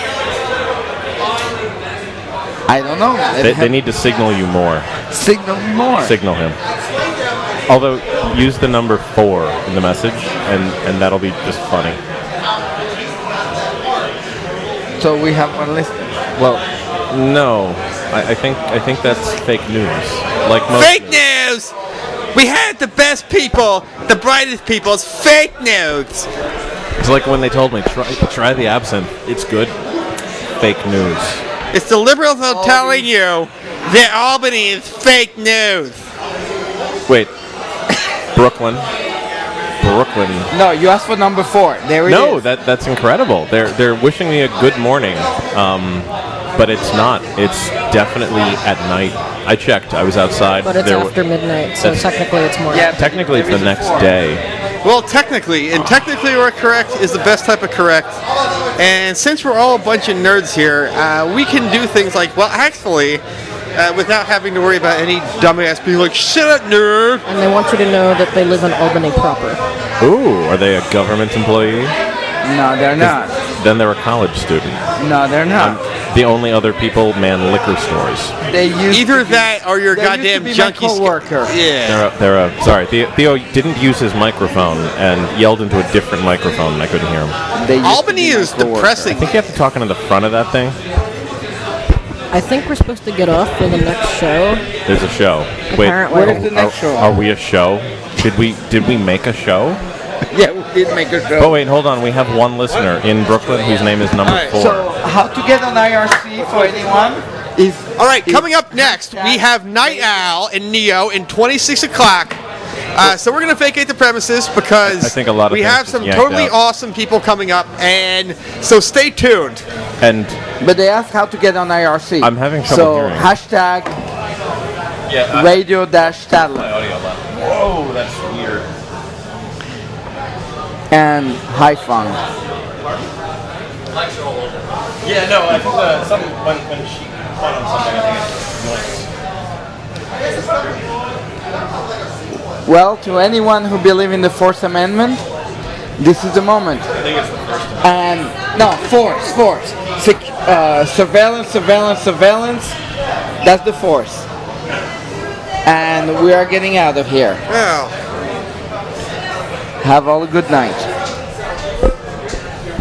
I don't know.
They need to signal you more.
Signal me more.
Signal him. Although, use the number 4 in the message, and that'll be just funny.
So we have one listener.
Well, no. I think that's fake news. Like most
Fake news! We had the best people, the brightest people. It's fake news.
It's like when they told me, try the absinthe. It's good. Fake news.
It's the liberals telling you that Albany is fake news.
Wait. Brooklyn.
No, you asked for number 4. There it is.
No, that's incredible. They're wishing me a good morning, but it's not. It's definitely at night. I checked. I was outside.
But it's after midnight, so technically it's morning.
Yeah, technically it's the next day.
Well, technically we're correct is the best type of correct. And since we're all a bunch of nerds here, we can do things like, well, actually, without having to worry about any dumbass being like, shut up, nerd.
And they want you to know that they live in Albany proper.
Ooh, are they a government employee?
No, they're not.
Then they're a college student.
No, they're not.
The only other people man liquor stores.
They used
either that or your goddamn junkie
worker.
Yeah.
Sorry, Theo didn't use his microphone and yelled into a different microphone, and I couldn't hear him.
Albany is depressing.
I think you have to talk into the front of that thing.
I think we're supposed to get off for the next show.
There's a show.
Apparently.
Where is the next show?
Are we a show? Did we make a show?
Yeah, we did make a show.
Oh wait, hold on. We have one listener in Brooklyn whose name is number 4.
So, how to get on IRC for anyone is...
All right, coming up next, we have Night Owl and Neo in 26 o'clock. So we're going to vacate the premises because
I think a lot of
we have some
yanked
totally
out.
awesome people coming up, and so stay tuned.
But they asked how to get on IRC.
I'm having trouble hearing.
Hashtag radio-Stadler.
Whoa, that's weird.
And High Fung.
Yeah, no, I think when she caught on something, I think it's
Well, to anyone who believes in the Fourth Amendment, this is the moment.
I think it's the first time.
And no, force. Surveillance. That's the force. And we are getting out of here.
Well.
Have all a good night.